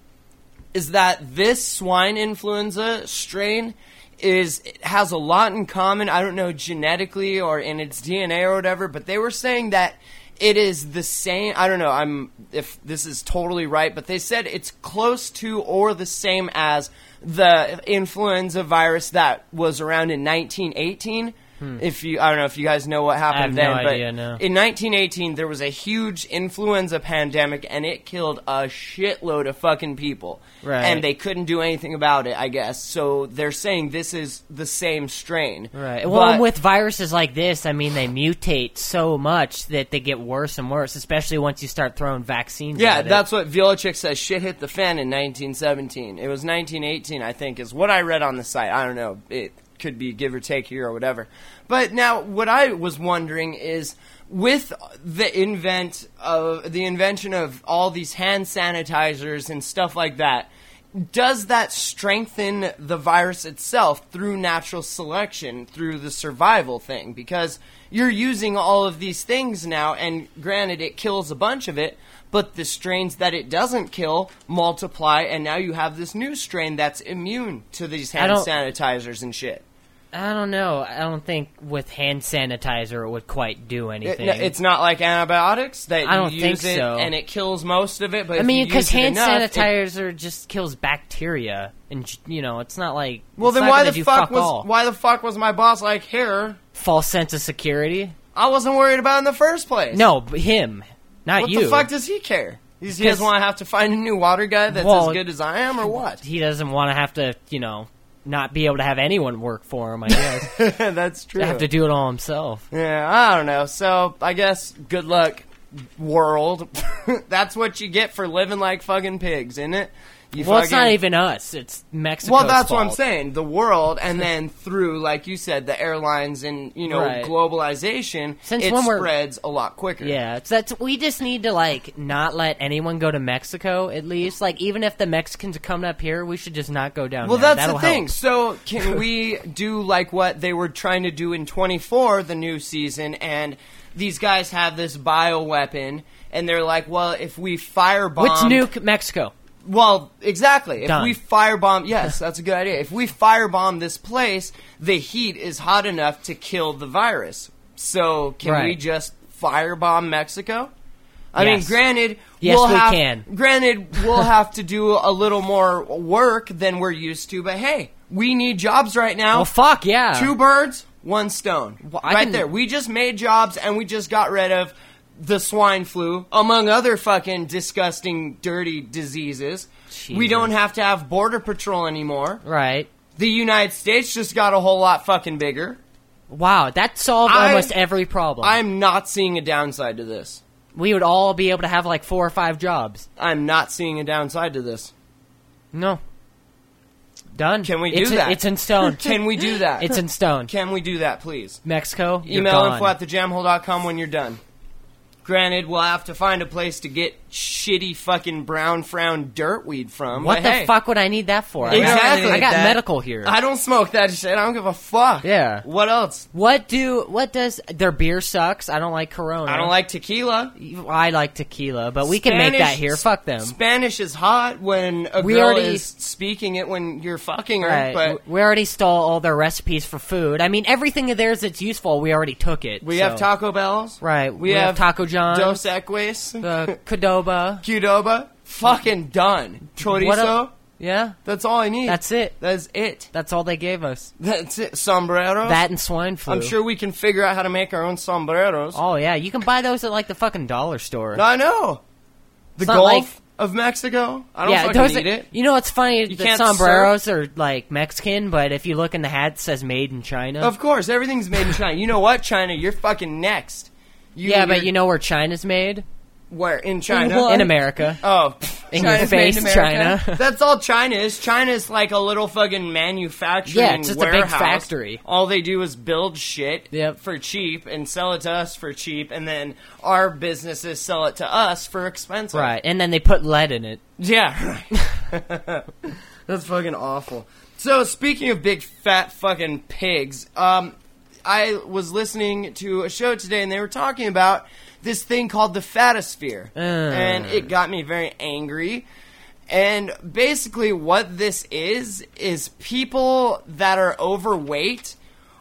is that this swine influenza strain is it has a lot in common, I don't know, genetically or in its D N A or whatever, but they were saying that it is the same. I don't know. I'm if this is totally right, but they said it's close to or the same as the influenza virus that was around in nineteen eighteen. Hmm. If you, I don't know if you guys know what happened I have then, no but idea, no. in nineteen eighteen there was a huge influenza pandemic, and it killed a shitload of fucking people. Right. And they couldn't do anything about it, I guess. So they're saying this is the same strain. Right. Well, But- and with viruses like this, I mean, they mutate so much that they get worse and worse, especially once you start throwing vaccines Yeah, at it. that's what Viola says. Shit hit the fan in nineteen seventeen. It was nineteen eighteen, I think, is what I read on the site. I don't know. It could be give or take here or whatever. But now, what I was wondering is, with the invent of the invention of all these hand sanitizers and stuff like that, does that strengthen the virus itself through natural selection, through the survival thing? Because you're using all of these things now, and granted, it kills a bunch of it, but the strains that it doesn't kill multiply, and now you have this new strain that's immune to these hand sanitizers and shit. I don't know. I don't think with hand sanitizer it would quite do anything. It, it's not like antibiotics that I don't you think use it so. and it kills most of it. But I mean, because hand enough, sanitizer it, just kills bacteria, and you know, it's not like. Well, it's then not why gonna the do fuck, fuck was all. why the fuck was my boss like, here? False sense of security. I wasn't worried about it in the first place. No, but him, not what you. the fuck does he care? He's, he Because- doesn't want to have to find a new water guy that's Well, as good as I am, or what? He doesn't want to have to, you know, not be able to have anyone work for him. I guess That's true. have to do it all himself. Yeah, I don't know. So I guess good luck, world. That's what you get for living like fucking pigs, isn't it? You Well, it's fucking- not even us. It's Mexico. Well, that's what I'm saying. The world, and then through, like you said, the airlines and, you know, Right. globalization, Since it when we're- spreads a lot quicker. Yeah, it's that's we just need to like not let anyone go to Mexico. At least, like even if the Mexicans are coming up here, we should just not go down. Well, there. that's That'll the thing. help. So, can we do like what they were trying to do in twenty-four, the new season, and these guys have this bioweapon, and they're like, well, if we firebomb... Let's nuke Mexico. Well, exactly. If Done. we firebomb... Yes, that's a good idea. If we firebomb this place, the heat is hot enough to kill the virus. So, can we Right. just firebomb Mexico? I Yes. mean, granted, Yes, we'll we have, can. Granted, we'll have to do a little more work than we're used to, but hey, we need jobs right now. Well, fuck yeah. Two birds, one stone. Well, I right can- there. We just made jobs, and we just got rid of the swine flu, among other fucking disgusting, dirty diseases. We Jesus. don't have to have Border Patrol anymore. Right. The United States just got a whole lot fucking bigger. Wow, that solved I- almost every problem. I'm not seeing a downside to this. we would all be able to have like four or five jobs. I'm not seeing a downside to this. No. Done. Can we do it's, that? It's in stone. Can we do that? It's in stone. Can we do that, please? Mexico, you're Email gone. info at the jamhole dot com when you're done. Granted, we'll have to find a place to get shitty fucking brown frown dirt weed from. What but the hey, fuck would I need that for? I got- Exactly. I got that. medical here. I don't smoke that shit. I don't give a fuck. Yeah. What else? What do what does their beer sucks? I don't like Corona. I don't like tequila. I like tequila, but we can make that here. Fuck them. Spanish is hot when a We girl already- is speaking it when you're fucking her. Right. But we already stole all their recipes for food. I mean, everything of theirs that's useful, we already took it. we so- have Taco Bells. Right. We, We have have, Taco John's. Dos Equis. the Qdoba. Qdoba. Fucking done. Chorizo. What el- Yeah, That's all I need. that's it. That's it. That's all they gave us. That's it. Sombreros. That and swine flu. I'm sure we can figure out how to make our own sombreros. Oh yeah, you can buy those at like the fucking dollar store. I know. The It's not Gulf like- of Mexico. I don't yeah, fucking those need are- it. You know what's funny? You the can't sombreros are like Mexican, but if you look in the hat, it says "Made in China." Of course, everything's made in China. You know what, China? You're fucking next. You, yeah, but you're- you know where China's made? where in China? what? In America. Oh, In your China's made in face, America. China. that's all China is. China's like a little fucking manufacturing Yeah, it's just a big warehouse. factory. All they do is build shit Yep. for cheap and sell it to us for cheap, and then our businesses sell it to us for expensive. Right, and then they put lead in it. Yeah, right. That's fucking awful. So, speaking of big fat fucking pigs, um, I was listening to a show today, and they were talking about this thing called the fatosphere, Uh. and it got me very angry. And basically, what this is is people that are overweight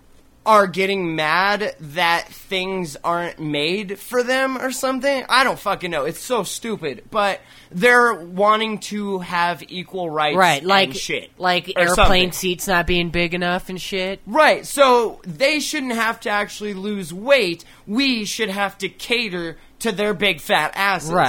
are getting mad that things aren't made for them or something. I don't fucking know. It's so stupid. But they're wanting to have equal rights Right, and like shit. like or airplane something. seats not being big enough and shit. Right, so they shouldn't have to actually lose weight. We should have to cater to their big fat asses. Right.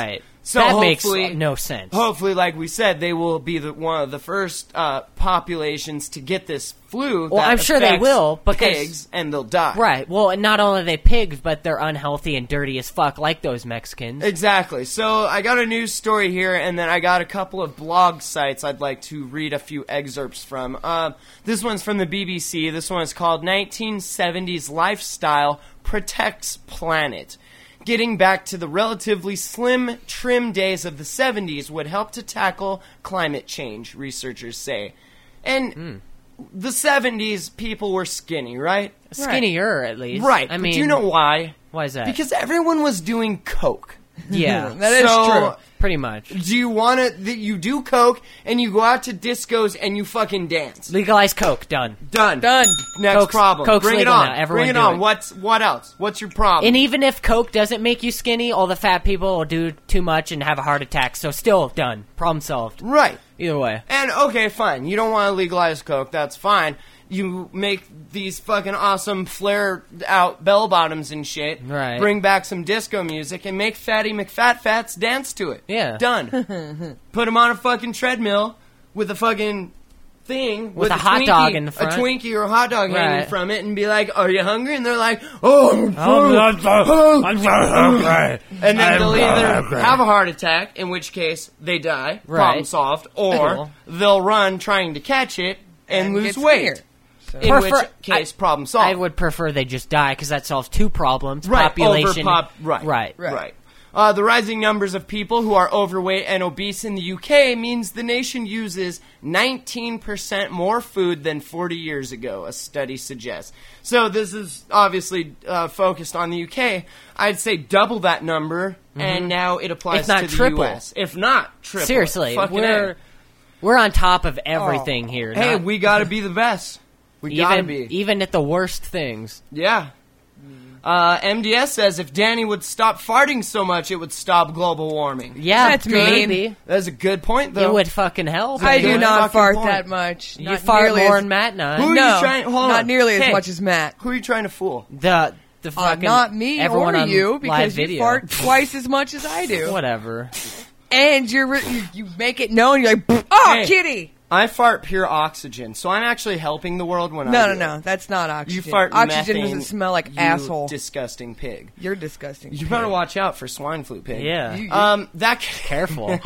So that makes hopefully, no sense. Hopefully, like we said, they will be the, one of the first uh, populations to get this flu. Well, that I'm sure they affects will, because- pigs, and they'll die. Right. Well, and not only are they pigs, but they're unhealthy and dirty as fuck, like those Mexicans. Exactly. So I got a news story here, and then I got a couple of blog sites I'd like to read a few excerpts from. Uh, this one's from the B B C. This one is called nineteen seventies Lifestyle Protects Planet. Getting back to the relatively slim, trim days of the seventies would help to tackle climate change, researchers say. And Mm. the seventies, people were skinny, right? Skinnier, at least. Right. I but mean, do you know why? why is that? Because everyone was doing coke. yeah, That is So, true. pretty much. Do you want to? That you do coke and you go out to discos and you fucking dance. Legalize coke. Done. Done. Done. Next Coke's- problem. Coke's Bring it legal on. now. Everyone Bring it do on. it. What's what else? What's your problem? And even if coke doesn't make you skinny, all the fat people will do too much and have a heart attack. So still done. Problem solved. right. Either way. And okay, fine. You don't want to legalize coke. That's fine. You make these fucking awesome flare out bell bottoms and shit. Right. Bring back some disco music and make Fatty McFatfats dance to it. Yeah. Done. Put them on a fucking treadmill with a fucking thing With a hot Twinkie, dog in the front. a Twinkie or a hot dog hanging Right. from it, and be like, "Are you hungry?" And they're like, "Oh, I'm I'm not so, so I'm so hungry. And then I'm they'll so either hungry. have a heart attack, in which case they die, Right. problem solved, or Cool. they'll run trying to catch it and, And lose get weight. skinnier. In Prefer- which case, I- problem solved. I would prefer they just die because that solves two problems: right, population. overpop- right, Right. right. Right. Uh, the rising numbers of people who are overweight and obese in the U K means the nation uses nineteen percent more food than forty years ago, a study suggests. So this is obviously uh, focused on the U K. I'd say double that number, and now it applies If not to the triple. U S. If not triple. Seriously, Fucking we're A. we're on top of everything here. Hey, not- we gotta be the best. We gotta even be. even at the worst things. Yeah. Uh, M D S says if Danny would stop farting so much, it would stop global warming. Yeah, That's mean. maybe That's a good point, though. it would fucking help. I do good not fucking fart point. that much. You Not fart nearly more as- than Matt and I. Who are No, you trying? Hold not on. nearly as Hey, much as Matt. Who are you trying to fool? The the Uh, fucking not me everyone or on you, live because you video. fart twice as much as I do. Whatever. And you're re- you, you make it known. You're like, oh, Hey. kitty. I fart pure oxygen, so I'm actually helping the world when I No, do no, no. it. That's not oxygen. You fart Oxygen methane, doesn't smell like you asshole. disgusting pig. You're disgusting. You better watch out for swine flu, pig. Yeah. You- Um, that Careful.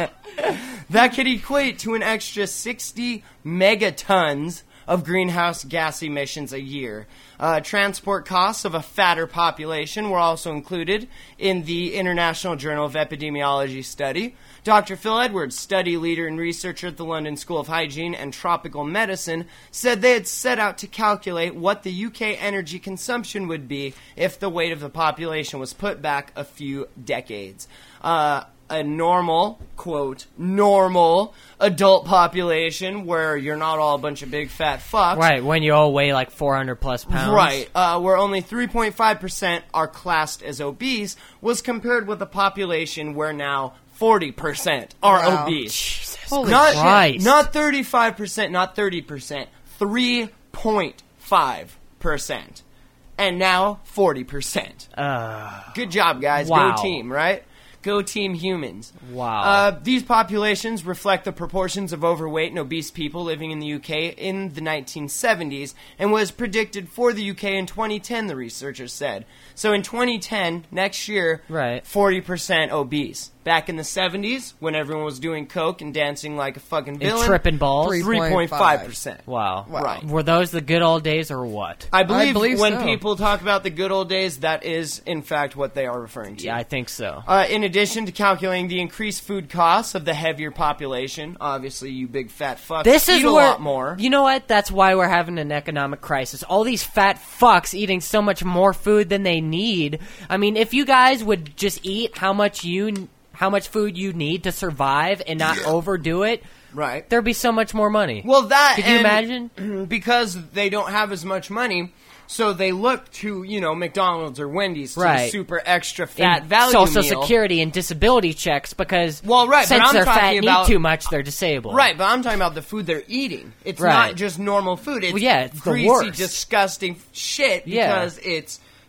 that could equate to an extra sixty megatons of greenhouse gas emissions a year. Uh, transport costs of a fatter population were also included in the International Journal of Epidemiology study. Doctor Phil Edwards, study leader and researcher at the London School of Hygiene and Tropical Medicine, said they had set out to calculate what the U K energy consumption would be if the weight of the population was put back a few decades. Uh, a normal, quote, normal adult population where you're not all a bunch of big fat fucks. Right, when you all weigh like four hundred plus pounds. Right, uh, where only three point five percent are classed as obese, was compared with a population where now forty percent are Wow. obese. Holy not, Christ. not thirty-five percent, not thirty percent, three point five percent. And now forty percent. Uh, Good job, guys. Wow. Go team, right? Go team humans. Wow. Uh, these populations reflect the proportions of overweight and obese people living in the U K in the nineteen seventies and was predicted for the U K in twenty ten, the researchers said. So in twenty ten, next year, Right. forty percent obese. Back in the seventies, when everyone was doing coke and dancing like a fucking and villain, tripping balls. Three- three point five percent. Wow. Right. Were those the good old days or what? I believe, I believe when so. people talk about the good old days, that is, in fact, what they are referring to. Yeah, I think so. Uh, in addition to calculating the increased food costs of the heavier population, obviously you big fat fucks This eat is a where, lot more. You know what? That's why we're having an economic crisis. All these fat fucks eating so much more food than they need. I mean, if you guys would just eat how much you, how much food you need to survive and not overdo it, Right. there'd be so much more money. Well, that Could you and imagine? because they don't have as much money, so they look to you know McDonald's or Wendy's to the Right. super extra fat And value Social meal. Security and disability checks because Well, right, but since I'm they're fat talking and about- eat too much, they're disabled. Right, but I'm talking about the food they're eating. It's Right. not just normal food. It's Well, yeah, it's the greasy, worst. disgusting shit Yeah. because it's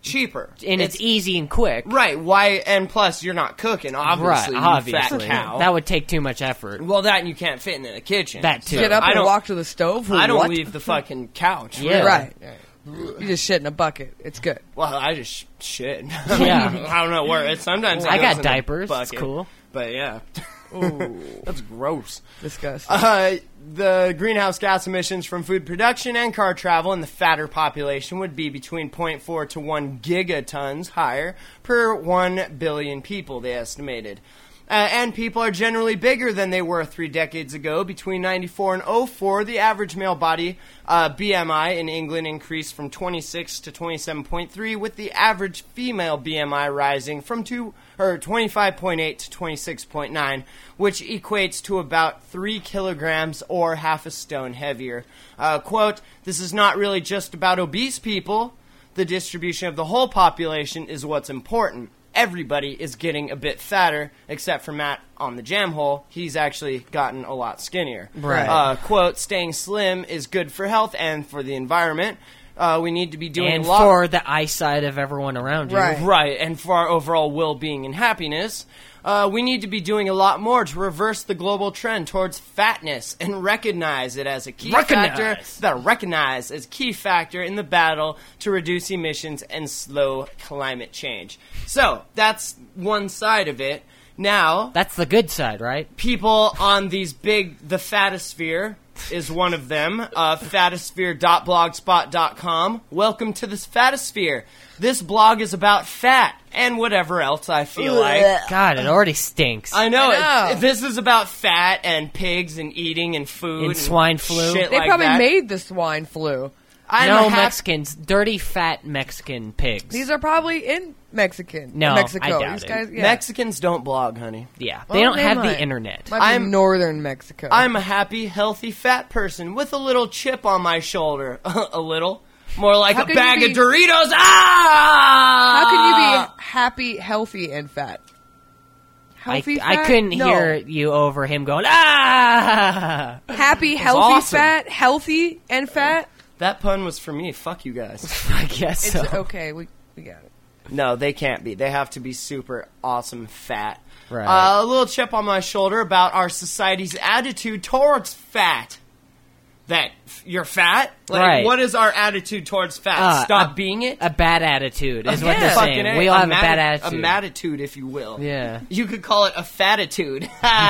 cheaper. And it's, easy and quick. Right, why, and plus, you're not cooking, obviously, right, you obviously. fat cow. That would take too much effort. Well, that and you can't fit in the kitchen. That too. Get up I and don't- walk to the stove? I don't What? leave the fucking couch. Yeah. really. Right. You just shit in a bucket. It's good. Well, I just sh- shit. Yeah. I don't know where it sometimes it I goes got in the diapers. It's bucket, cool. But yeah. Ooh, that's gross. Disgusting. Uh, the greenhouse gas emissions from food production and car travel in the fatter population would be between zero point four to one gigatons higher per one billion people, they estimated. Uh, and people are generally bigger than they were three decades ago. Between ninety-four and oh four, the average male body uh, B M I in England increased from twenty-six to twenty-seven point three, with the average female B M I rising from two or twenty-five point eight to twenty-six point nine, which equates to about three kilograms or half a stone heavier. Uh, quote, "This is not really just about obese people. The distribution of the whole population is what's important. Everybody is getting a bit fatter, except for Matt on the jam hole. He's actually gotten a lot skinnier." Right. Uh, quote, "Staying slim is good for health and for the environment. Uh, we need to be doing And a lot for the eyesight of everyone around you. Right. Right, and for our overall well-being and happiness, uh, we need to be doing a lot more to reverse the global trend towards fatness and recognize it as a key Recognize. factor. That recognize as a key factor in the battle to reduce emissions and slow climate change." So that's one side of it. Now, That's the good side, right? people on these big, the Fatosphere is one of them, uh, fatosphere dot blogspot dot com. Welcome to the Fatosphere. This blog is about fat and whatever else I feel like. God, it already stinks. I know, I know. It, this is about fat and pigs and eating and food And swine flu. shit They like probably that. made the swine flu. I'm no, a hap- Mexicans. Dirty, fat Mexican pigs. These are probably in Mexican. No, Mexico. I doubt These it. guys, yeah. Mexicans don't blog, honey. yeah, Well, they don't they have might. the internet. Might be I'm- northern Mexico. I'm a happy, healthy, fat person with a little chip on my shoulder. a little. More like How a can bag you of be- Doritos. Ah! How can you be happy, healthy, and fat? I, Healthy I fat? couldn't No. hear you over him going, ah! Happy, healthy, awesome. fat, healthy, and fat. That pun was for me. Fuck you guys. I guess It's so. okay. We we got it. No, they can't be. They have to be super awesome fat. Right. Uh, a little chip on my shoulder about our society's attitude towards fat. That f- you're fat? Like, Right. what is our attitude towards fat? Uh, Stop a- being it? A bad attitude is what Yeah. they're Fucking saying. A. We all have a mati- bad attitude. A matitude, if you will. Yeah. You could call it a fatitude.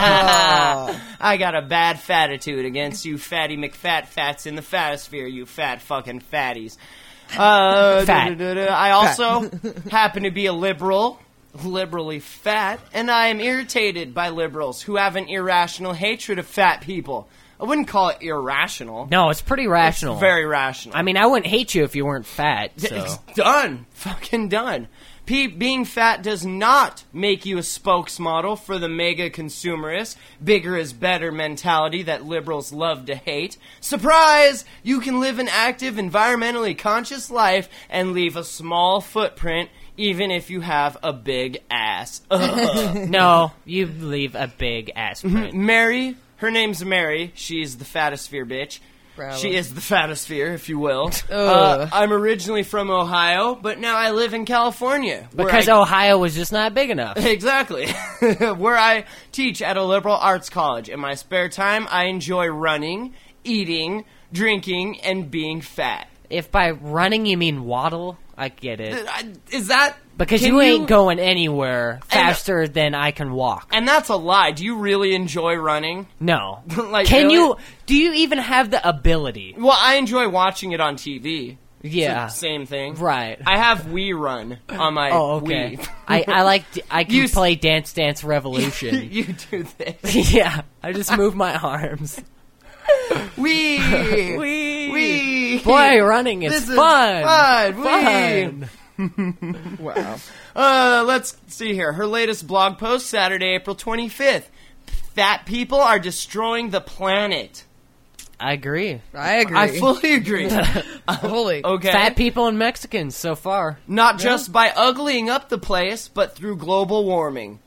I got a bad fatitude against you fatty McFat fats in the fatosphere, you fat fucking fatties. Uh, Fat. da-da-da-da. I also happen to be a liberal, liberally fat, and I am irritated by liberals who have an irrational hatred of fat people. I wouldn't call it irrational. No, it's pretty rational. It's very rational. I mean, I wouldn't hate you if you weren't fat. So. It's done. Fucking done. Pe- being fat does not make you a spokesmodel for the mega consumerist, bigger is better mentality that liberals love to hate. Surprise! You can live an active, environmentally conscious life and leave a small footprint even if you have a big ass. Ugh. No, you leave a big ass print. Mary, her name's Mary. She's the Fatosphere bitch. Bravo. She is the Fatosphere, if you will. Uh, Ugh. I'm originally from Ohio, but now I live in California. where Because I- Ohio was just not big enough. Exactly. Where I teach at a liberal arts college. In my spare time, I enjoy running, eating, drinking, and being fat. If by running you mean waddle, I get it. I- Is that... Because can you ain't going anywhere faster than I can walk. And that's a lie. Do you really enjoy running? No. Like, Can really? you... Do you even have the ability? Well, I enjoy watching it on T V. Yeah. It's the same thing. Right. I have Wii Run on my Oh, okay. Wii. I, I like... to- I can You s- play Dance Dance Revolution. You do this. Yeah. I just move my arms. Wee! Wee. Wee! Boy, running is This is fun. fun. Fun. Wow. Uh, let's see here. Her latest blog post, Saturday, April twenty-fifth. Fat people are destroying the planet. I agree. I agree. I fully agree. Fully. Okay. Fat people and Mexicans so far. Not just by uglying up the place, but through global warming.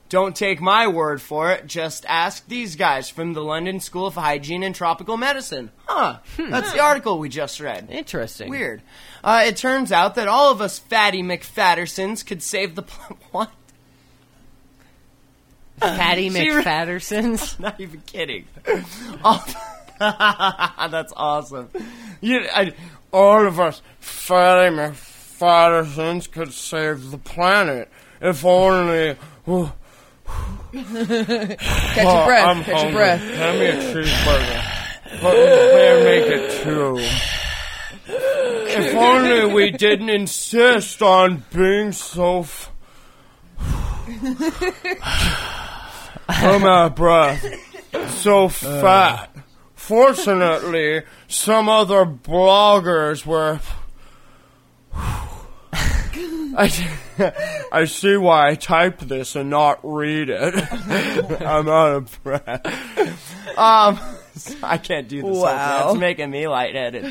Don't take my word for it. Just ask these guys from the London School of Hygiene and Tropical Medicine. Huh. That's the article we just read. Interesting. Weird. Uh, it turns out that all of us fatty McFattersons could save the... Pl- what? Fatty She re- McFattersons? Not even kidding. All- That's awesome. You, I, all of us fatty McFattersons could save the planet. If only... Oh, Catch your breath. I'm Catch your hungry. breath. Hand me a cheeseburger. But they make it two. If only we didn't insist on being so... F- I'm out of breath. So fat. Fortunately, some other bloggers were... I, I see why I typed this and not read it. I'm out of breath. Um, I can't do this. Wow. It's making me lightheaded.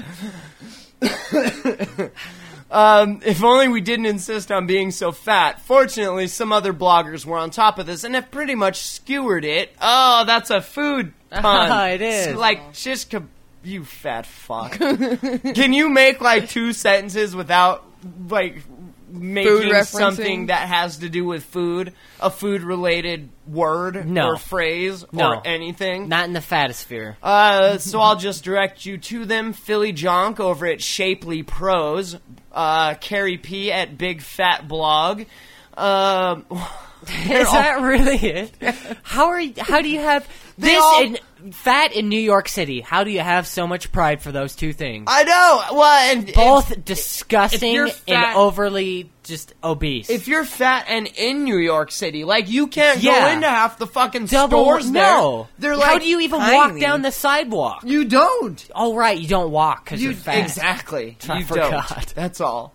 um, if only we didn't insist on being so fat. Fortunately, some other bloggers were on top of this and have pretty mumuch skewered it. Oh, that's a food pun. It is. It's like, shish keb- you fat fuck. Can you make like two sentences without like... making referencing? something that has to do with food, a food-related word No. or phrase No. or anything. Not in the fattosphere. Uh, so I'll just direct you to them. Philly Jonk over at Shapely Pros, uh, Carrie P at Big Fat Blog. Um, Is that really it? How are you, how do you have this all- in fat in New York City? How do you have so much pride for those two things? I know. Well, and Both if, disgusting if you're fat- and overly just obese. if you're fat and in New York City, like you can't go Yeah. into half the fucking Double stores there. no. They're like, how do you even tiny. walk down the sidewalk? You don't. Oh right, you don't walk because You you're fat. exactly. I you forgot. don't. That's all.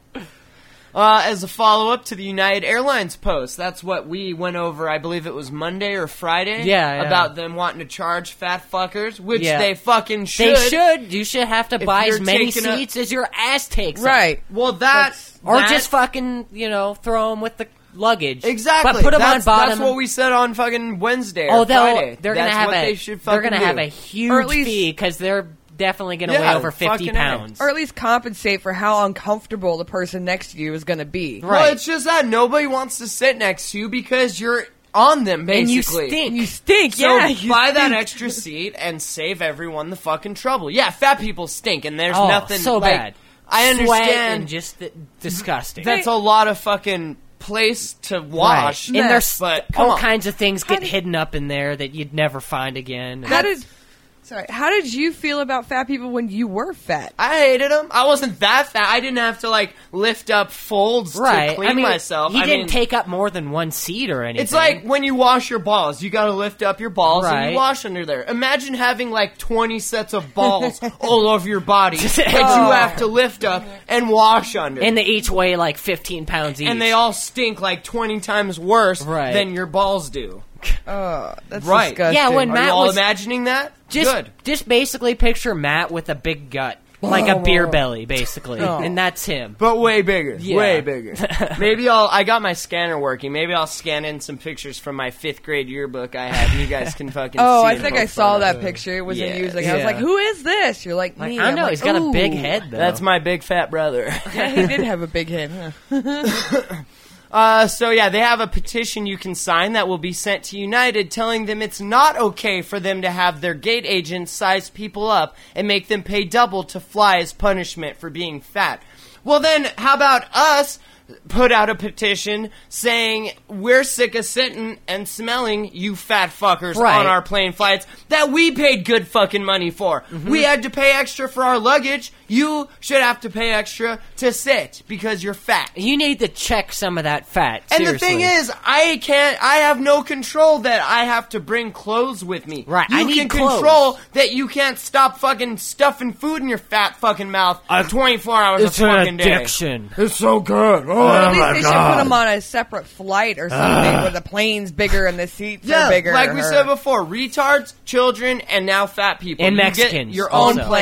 Uh, as a follow-up to the United Airlines post, that's what we went over, I believe it was Monday or Friday, Yeah, yeah. about them wanting to charge fat fuckers, which Yeah. they fucking should. They should. You should have to If buy you're as many taking a- seats as your ass takes. up. Right. Well, that... Or that- just fucking, you know, throw them with the luggage. Exactly. But put them on that's, bottom. That's what we said on fucking Wednesday or oh, they'll, Friday. they're that's gonna have what a. they should they're fucking gonna have do. a huge Or at least- fee because they're definitely gonna Yeah, weigh over fifty fucking A. pounds. Or at least compensate for how uncomfortable the person next to you is going to be. Right. Well, it's just that nobody wants to sit next to you because you're on them, basically. and you stink. You stink, So yeah. you buy that stink. extra seat and save everyone the fucking trouble. Yeah, fat people stink, and there's oh, nothing so like, bad. I Sweat understand and just th- disgusting. that's a lot of fucking place to wash. Right. And there's but come all on. kinds of things get did- hidden up in there that you'd never find again. How did... Sorry. How did you feel about fat people when you were fat? I hated them. I wasn't that fat. I didn't have to like lift up folds right? to clean I mean, myself. he I didn't mean, take up more than one seat or anything. It's like when you wash your balls. You got to lift up your balls and Right. you wash under there. Imagine having like twenty sets of balls all over your body that Oh. you have to lift up and wash under. and they each weigh like fifteen pounds each. and they all stink like twenty times worse Right. than your balls do. Oh, that's Right. disgusting. Yeah, when Are Matt you all was- imagining that? just Good. just basically picture Matt with a big gut, like a beer belly, basically, Oh. and that's him. But way bigger. Yeah. Way bigger. Maybe I'll... I got my scanner working. Maybe I'll scan in some pictures from my fifth grade yearbook I had, and you guys can fucking Oh, see I it think for I saw fun. that picture. It was Yeah. in using. I was Yeah. like, "Who is this?" You're like, Like, "Me." I don't I'm know. like, He's got a big "Ooh." head, though. That's my big fat brother. Yeah, he did have a big head. Huh? Uh, so yeah, they have a petition you can sign that will be sent to United telling them it's not okay for them to have their gate agents size people up and make them pay double to fly as punishment for being fat. Well then, how about us put out a petition saying we're sick of sitting and smelling you fat fuckers Right. on our plane flights that we paid good fucking money for. Mm-hmm. We had to pay extra for our luggage. You should have to pay extra to sit because you're fat. You need to check some of that fat. And seriously. the thing is, I can't. I have no control that I have to bring clothes with me. Right, You I need can clothes. control that you can't stop fucking stuffing food in your fat fucking mouth twenty-four hours it's a an fucking day. addiction. It's so good. Oh, Or at least my they should put God. them on a separate flight or something where the plane's bigger and the seats Yeah, are bigger. like we or- said before, retards, children, and now fat people. And You get Mexicans your also. own plane.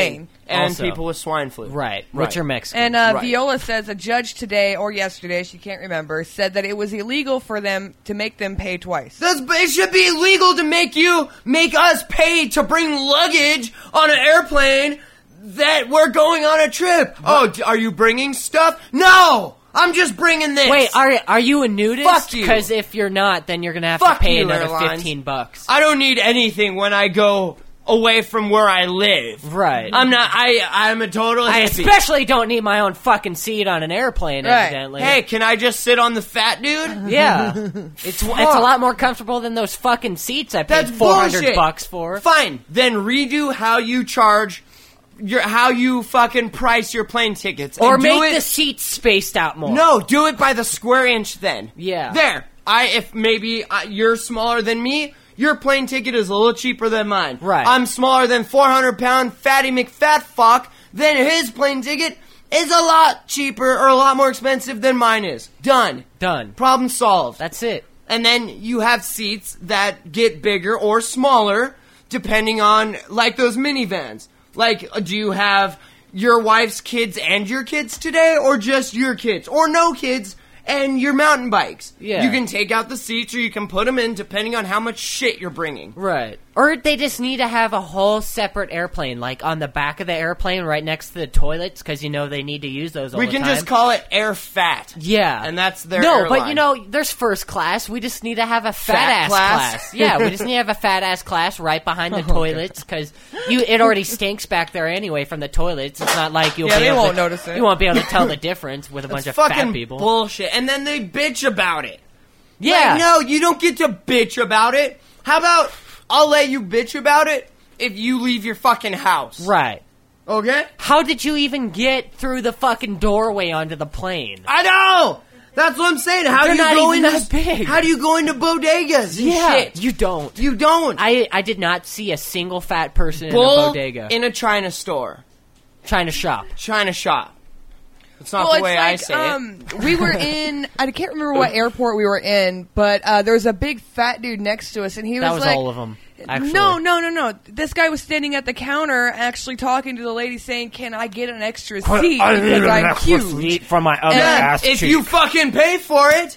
and Also. people with swine flu. Right, Right. which are Mexican. And uh, Right. Viola says a judge today or yesterday, she can't remember, said that it was illegal for them to make them pay twice. That's, it should be illegal to make you make us pay to bring luggage on an airplane that we're going on a trip. Oh, d- are you bringing stuff? No, I'm just bringing this. Wait, are are you a nudist? Fuck you. Because if you're not, then you're gonna have Fuck to pay you, another airlines. fifteen bucks. I don't need anything when I go away from where I live. Right. I'm not. I. I'm a total I hippie. especially don't need my own fucking seat on an airplane. Right. Evidently. Hey, can I just sit on the fat dude? Yeah, it's it's a lot more comfortable than those fucking seats I paid That's four hundred bullshit. bucks for. Fine. Then redo how you charge your how you fucking price your plane tickets, Or and do make it, the seats spaced out more. No, do it by the square inch. Then Yeah. there. I if maybe uh, you're smaller than me. Your plane ticket is a little cheaper than mine. Right. I'm smaller than four hundred pound fatty McFat fuck. Then his plane ticket is a lot cheaper or a lot more expensive than mine is. Done. Done. Problem solved. That's it. And then you have seats that get bigger or smaller depending on, like those minivans. Like, do you have your wife's kids and your kids today, or just your kids? Or no kids and your mountain bikes? Yeah. You can take out the seats or you can put them in depending on how much shit you're bringing. Right. Or they just need to have a whole separate airplane, like on the back of the airplane right next to the toilets, because you know they need to use those all We the can time. just call it Air Fat. Yeah. And that's their No, airline. but you know, there's first class. We just need to have a fat, Fat ass class? class. Yeah, we just need to have a fat ass class right behind the toilets, because you it already stinks back there anyway from the toilets. It's not like you'll Yeah, be they able won't to, notice it. You won't be able to tell the difference with a bunch It's of fucking fat people. bullshit. And then they bitch about it. yeah. Like, no, you don't get to bitch about it. How about I'll let you bitch about it if you leave your fucking house. Right. Okay? How did you even get through the fucking doorway onto the plane? I know! That's what I'm saying. How They're do you not go even into that big. How do you go into bodegas and Yeah, shit? you don't. You don't. I I did not see a single fat person Bull in a bodega in a China store. trying to shop. China shop. It's not Well, the way it's I like, say um, we were in, I can't remember what airport we were in, but uh, there was a big fat dude next to us, and he That was was like, all of them. Actually. no, no, no, no. This guy was standing at the counter actually talking to the lady saying, can I get an extra seat I need because an I'm extra huge? seat for my other And ass it. If cheek. you fucking pay for it.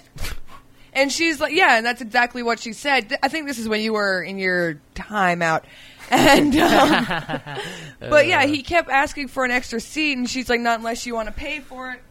And she's like, yeah, and that's exactly what she said. Th- I think this is when you were in your timeout. And, um, but yeah, he kept asking for an extra seat, and she's like, not unless you want to pay for it.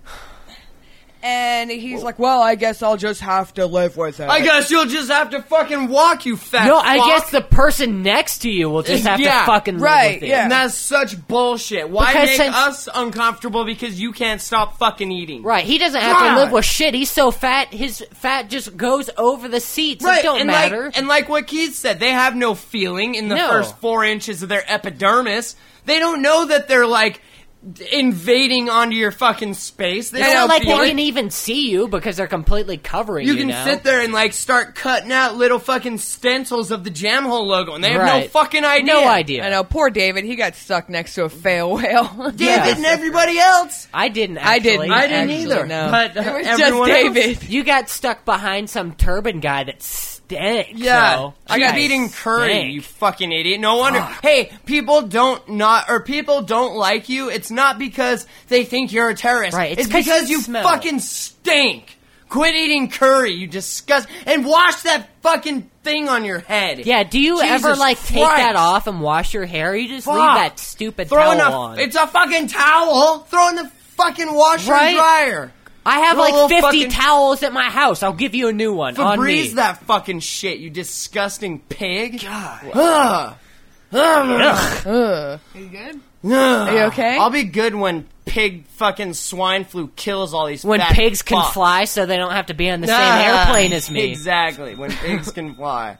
And he's like, well, I guess I'll just have to live with it. I guess you'll just have to fucking walk, you fat No, I fuck. guess the person next to you will just have Yeah, to fucking live right, with it. yeah. And that's such bullshit. Why Because make since- us uncomfortable because you can't stop fucking eating? Right, he doesn't have God. to live with shit. He's so fat, his fat just goes over the seats. Right, It don't and matter. Like, and like what Keith said, they have no feeling in the No. first four inches of their epidermis. They don't know that they're like invading onto your fucking space. They it's don't not like feel they it. can even see you because they're completely covering you, You can now. sit there and like start cutting out little fucking stencils of the Jam Hole logo, and they have no Right. fucking idea. No idea. I know, poor David. He got stuck next to a fail whale. David Yeah. and everybody else. I didn't I actually. didn't. I didn't Actually, either. no. But uh, It was everyone just else- David. You got stuck behind some turban guy that stank. Yeah, so. I got Guy eating curry. stank. You fucking idiot. No wonder. Hey, people don't not or people don't like you. It's not because they think you're a terrorist. Right, it's It's, 'cause because you you smell. fucking stink. Quit eating curry. You disgust and wash that fucking thing on your head. Yeah, do you Jesus ever like take Christ. that off and wash your hair? Or you just leave Fuck. that stupid Throw towel in a, on. It's a fucking towel. Throw in the fucking washer Right? and dryer. I have Throw a like little fifty fucking- towels at my house. I'll give you a new one on me. Febreze that fucking shit. You disgusting pig. God. Ugh. Ugh. Ugh. Are you good? Ugh. Are you okay? I'll be good when pig fucking swine flu kills all these When fat pigs can fucks. fly, so they don't have to be on the same Ah, airplane as me. Exactly. When pigs can fly.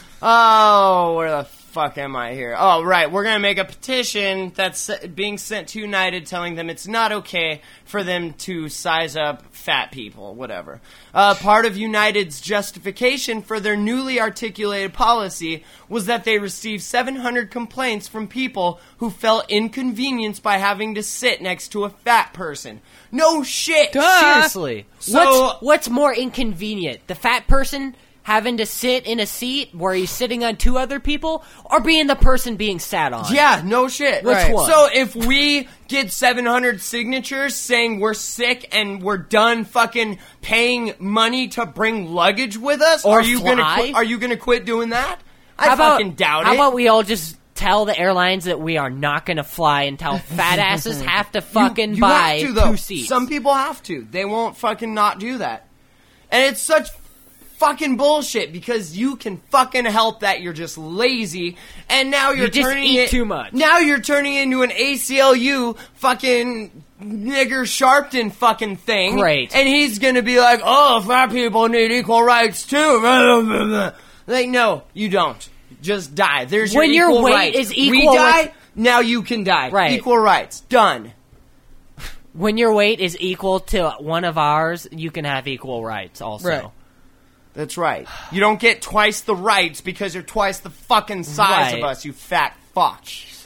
Oh, where the fuck am I here? Oh, right. We're going to make a petition that's being sent to United telling them it's not okay for them to size up fat people, whatever. Uh, part of United's justification for their newly articulated policy was that they received seven hundred complaints from people who felt inconvenienced by having to sit next to a fat person. No shit! Duh. Seriously, So- what's what's more inconvenient? The fat person having to sit in a seat where he's sitting on two other people, or being the person being sat on? Yeah, no shit. Which Right. one? So if we get seven hundred signatures saying we're sick and we're done fucking paying money to bring luggage with us, Or are you gonna fly? qu- are you gonna quit doing that? I How about, fucking doubt how it. about we all just tell the airlines that we are not going to fly until fat asses have to fucking you, you buy have to, though. two seats? Some people have to. They won't fucking not do that. And it's such fucking bullshit because you can fucking help that you're just lazy and now you're You just turning eat it too much. Now you're turning into an A C L U fucking nigger Sharpton fucking thing. Great. And he's gonna be like, oh, fat people need equal rights too. Like, no, you don't. Just die. There's your When your equal weight rights. is We equal die, with- now you can die. Right. Equal rights. Done. When your weight is equal to one of ours, you can have equal rights also. Right. That's right. You don't get twice the rights because you're twice the fucking size Right. of us, you fat fuck.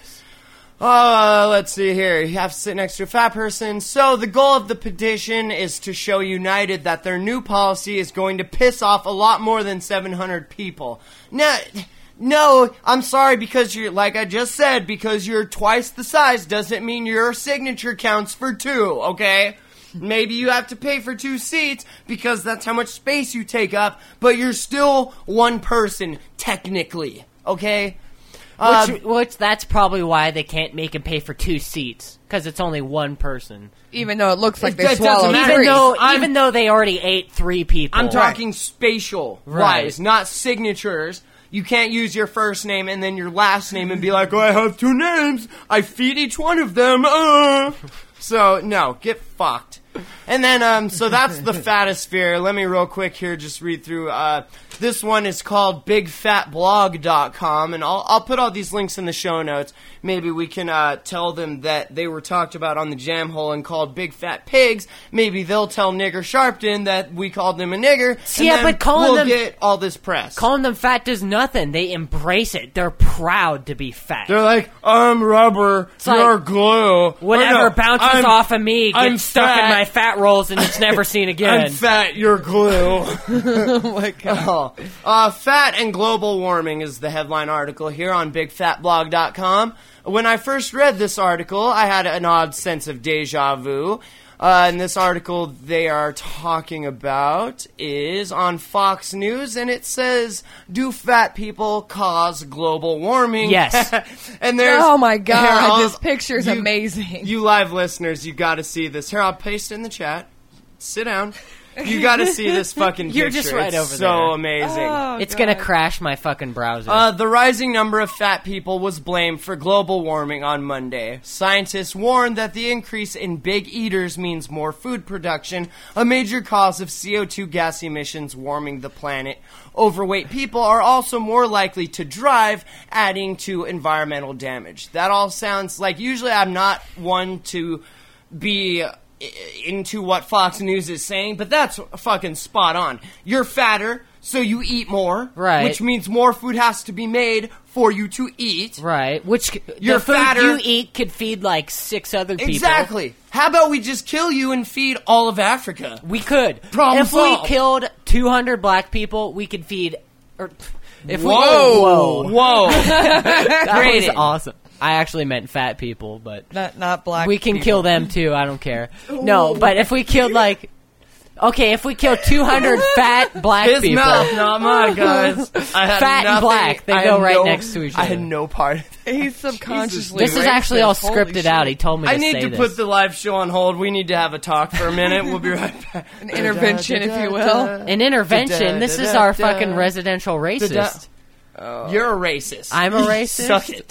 Uh, let's see here. You have to sit next to a fat person. So the goal of the petition is to show United that their new policy is going to piss off a lot more than seven hundred people. No, no, I'm sorry, because you're, like I just said, because you're twice the size doesn't mean your signature counts for two, okay? Maybe you have to pay for two seats because that's how much space you take up, but you're still one person, technically, okay? Uh, Which, which that's probably why they can't make him pay for two seats, because it's only one person. Even though it looks like It they doesn't swallowed matter. Even three. though, I'm- even though they already ate three people. I'm talking spatial Right. wise, not signatures. You can't use your first name and then your last name and be like, oh, I have two names. I feed each one of them. Uh. So, no, get fucked. And then, um, so that's the fatosphere. Let me real quick here just read through. Uh, this one is called big fat blog dot com, and I'll, I'll put all these links in the show notes. Maybe we can uh, tell them that they were talked about on the jam hole and called big fat pigs. Maybe they'll tell Nigger Sharpton that we called them a nigger. See, and yeah, then but calling we'll them- get all this press. Calling them fat does nothing. They embrace it. They're proud to be fat. They're like, I'm rubber, you're like, glue. Whatever Or no, bounces I'm- off of me gets I'm stuck fat. in my fat rolls and it's never seen again. I'm fat, you're glue. Oh my god. Oh. Uh, fat and global warming is the headline article here on big fat blog dot com. When I first read this article, I had an odd sense of deja vu. Uh, and this article they are talking about is on Fox News, and it says, do fat people cause global warming? Yes. And there's... Oh my god, Here, I'll- this picture's you- amazing. You live listeners, you gotta see this. Here, I'll paste it in the chat. Sit down. You gotta see this fucking You're picture. just right It's over so there. amazing. Oh, It's God. gonna crash my fucking browser. Uh, the rising number of fat people was blamed for global warming on Monday. Scientists warned that the increase in big eaters means more food production, a major cause of C O two gas emissions warming the planet. Overweight people are also more likely to drive, adding to environmental damage. That all sounds like, usually I'm not one to be into what Fox News is saying, but that's fucking spot on. You're fatter, so you eat more, Right. which means more food has to be made for you to eat. right. Which You're the food fatter. you eat could feed like six other people. Exactly. How about we just kill you and feed all of Africa? We could. Problem if solved. we killed two hundred black people, we could feed. Or, if we, Whoa, whoa, whoa! that was Rating. awesome. I actually meant fat people, but Not not black. we can people. kill them too. I don't care. No, but if we killed like, okay, if we killed two hundred fat black His people, mouth, not mine, guys. I had Fat and nothing- black, they I go had right no- next to each I had other. no part of it. He's subconsciously. this is actually all racist. Holy scripted shit. out. He told me to I need say to this. put the live show on hold. We need to have a talk for a minute. We'll be right back. An intervention, if you will. An intervention. This is our fucking residential racist. You're a racist. I'm a racist? Suck it.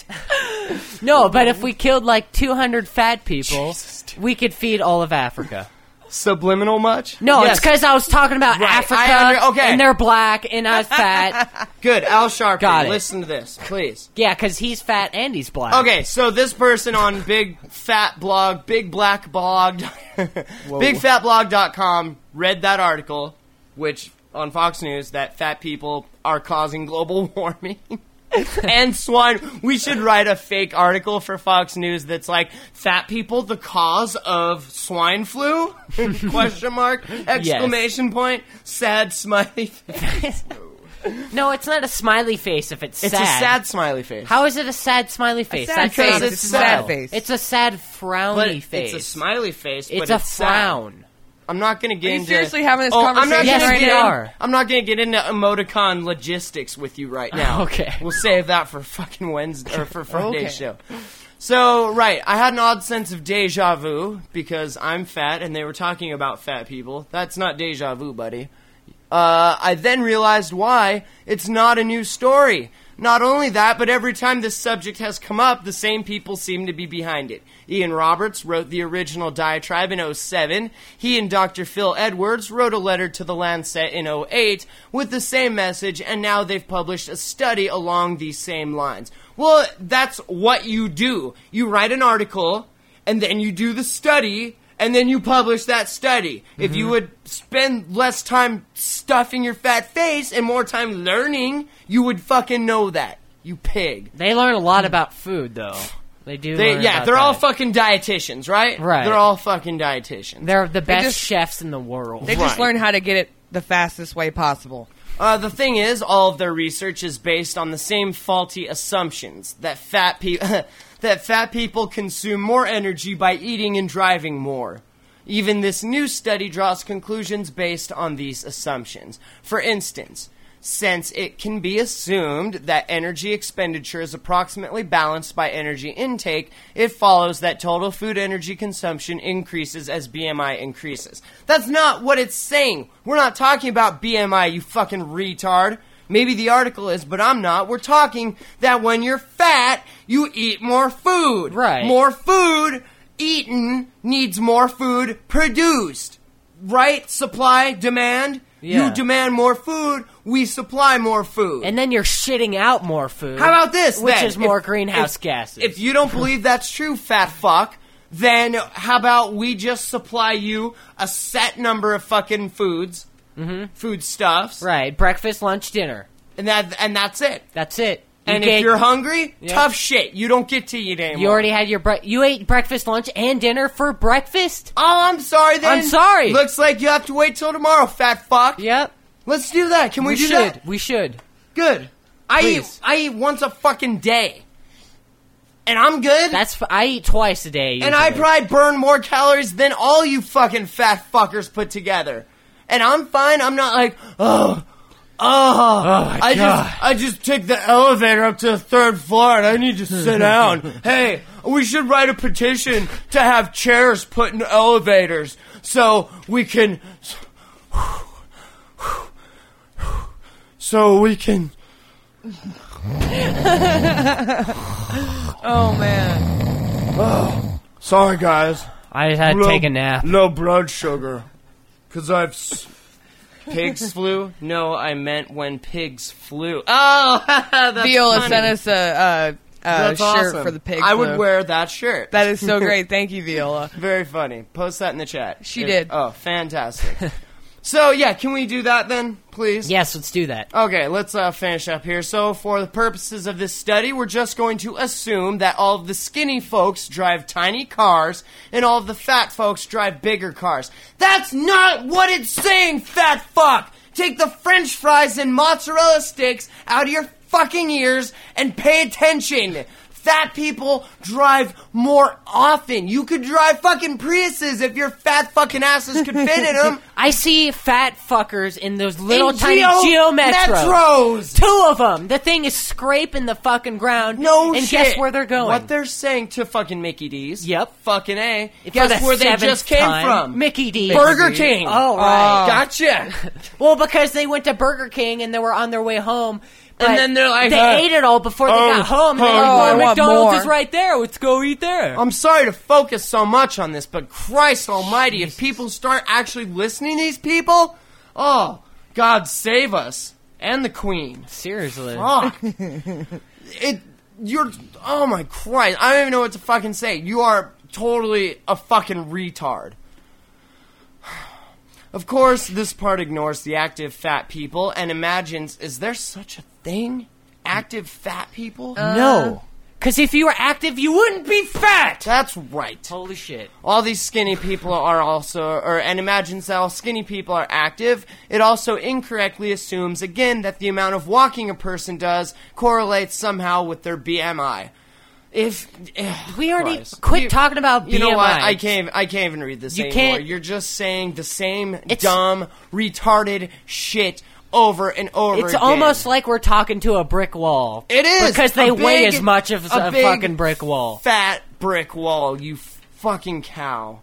No, but if we killed like two hundred fat people, we could feed all of Africa. Subliminal much? No, Yes. it's because I was talking about Right, Africa, I under- okay. and they're black, and I'm fat. Good. Al Sharpton, Got it. listen to this, please. Yeah, because he's fat and he's black. Okay, so this person on Big Fat Blog, Big Black Blog, big fat blog dot com read that article, which on Fox News, that fat people are causing global warming. And swine. We should write a fake article for Fox News that's like, fat people the cause of swine flu? Question mark, exclamation point, sad smiley face. No, it's not a smiley face if it's, It's sad. a sad smiley face. How is it a sad smiley face? sad That's face. not- It's It's a sad. sad face. It's a sad frowny but face. it's a smiley face. It's but a it's sad. frown. I'm not going to get Are you into. seriously having this oh, I'm not conversation gonna right get now? in- We are. I'm not going to get into emoticon logistics with you right now. Okay. We'll save that for fucking Wednesday or for Friday's Okay. show. So, right, I had an odd sense of deja vu because I'm fat and they were talking about fat people. That's not deja vu, buddy. Uh, I then realized why. It's not a new story. Not only that, but every time this subject has come up, the same people seem to be behind it. Ian Roberts wrote the original diatribe in oh seven. He and Doctor Phil Edwards wrote a letter to the Lancet in oh eight with the same message, and now they've published a study along these same lines. Well, that's what you do. You write an article, and then you do the study, and then you publish that study. Mm-hmm. If you would spend less time stuffing your fat face and more time learning, you would fucking know that. You pig. They learn a lot about food, though. They do. They, learn yeah, about they're all that. fucking dietitians, right? Right. They're all fucking dietitians. They're the best just- chefs in the world. They just Right. learn how to get it the fastest way possible. Uh, the thing is, all of their research is based on the same faulty assumptions that fat people that fat people consume more energy by eating and driving more. Even this new study draws conclusions based on these assumptions. For instance, since it can be assumed that energy expenditure is approximately balanced by energy intake, it follows that total food energy consumption increases as B M I increases. That's not what it's saying. We're not talking about B M I, you fucking retard. Maybe the article is, but I'm not. We're talking that when you're fat, you eat more food. Right. More food eaten needs more food produced. Right? Supply, demand. Yeah. You demand more food, we supply more food. And then you're shitting out more food. How about this, Which then? is more If- greenhouse if- gases. If you don't believe that's true, fat fuck, then how about we just supply you a set number of fucking foods, mm-hmm. food stuffs, Right, breakfast, lunch, dinner. and that and that's it. That's it. You And get- if you're hungry, Yeah. tough shit. You don't get to eat anymore. You already had your bre- you ate breakfast, lunch, and dinner for breakfast? Oh, I'm sorry then. I'm sorry. Looks like you have to wait till tomorrow, fat fuck. Yep. Let's do that. Can we, We do should. that? We should. Good. I eat, Please. I eat once a fucking day. And I'm good. That's f- I eat twice a day. and I usually. probably burn more calories than all you fucking fat fuckers put together. And I'm fine. I'm not like, oh, oh, my I God. just, I just took the elevator up to the third floor and I need to sit down. Hey, we should write a petition to have chairs put in elevators so we can, so we can. Oh man. Sorry, guys. I just had to Low- take a nap. Low blood sugar. Because I've... S- pigs flu? No, I meant when pigs flew. Oh, that's Viola funny. sent us a, uh, a That's shirt awesome. for the pig. I would flu. wear that shirt. That is so great. Thank you, Viola. Very funny. Post that in the chat. She If- did. Oh, fantastic. So, yeah, can we do that then, please? Yes, let's do that. Okay, let's uh, finish up here. So, for the purposes of this study, we're just going to assume that all of the skinny folks drive tiny cars and all of the fat folks drive bigger cars. That's not what it's saying, fat fuck! Take the french fries and mozzarella sticks out of your fucking ears and pay attention! Fat people drive more often. You could drive fucking Priuses if your fat fucking asses could fit in them. I see fat fuckers in those little In tiny Geo- Geo Metros. Metros. Two of them. The thing is scraping the fucking ground. No and shit. guess where they're going? What they're saying to fucking Mickey D's. Yep. Fucking A. For Guess the where they seventh just came time, from? Mickey D. Burger King. Oh, right. Gotcha. Well, because they went to Burger King and they were on their way home. But And then they're like, they uh, ate it all before they oh, got home. And oh, they're like, I well, want McDonald's more. is right there. Let's go eat there. I'm sorry to focus so much on this, but Christ almighty, if people start actually listening to these people, oh, God save us. And the Queen. Seriously. Fuck. it, you're, oh my Christ, I don't even know what to fucking say. You are totally a fucking retard. Of course, this part ignores the active fat people and imagines, is there such a thing? Active fat people? No. Because if you were active, you wouldn't be fat. That's right. Holy shit. All these skinny people are also, or and imagines that all skinny people are active. It also incorrectly assumes, again, that the amount of walking a person does correlates somehow with their B M I. If ugh, We already Christ. quit You- talking about You B M I. know what? I can't. I can't even read this You anymore. can't- You're just saying the same It's- dumb, retarded shit over and over It's again. almost like we're talking to a brick wall. It is because they a weigh big- as much as a, a big fucking brick wall. Fat brick wall. You fucking cow.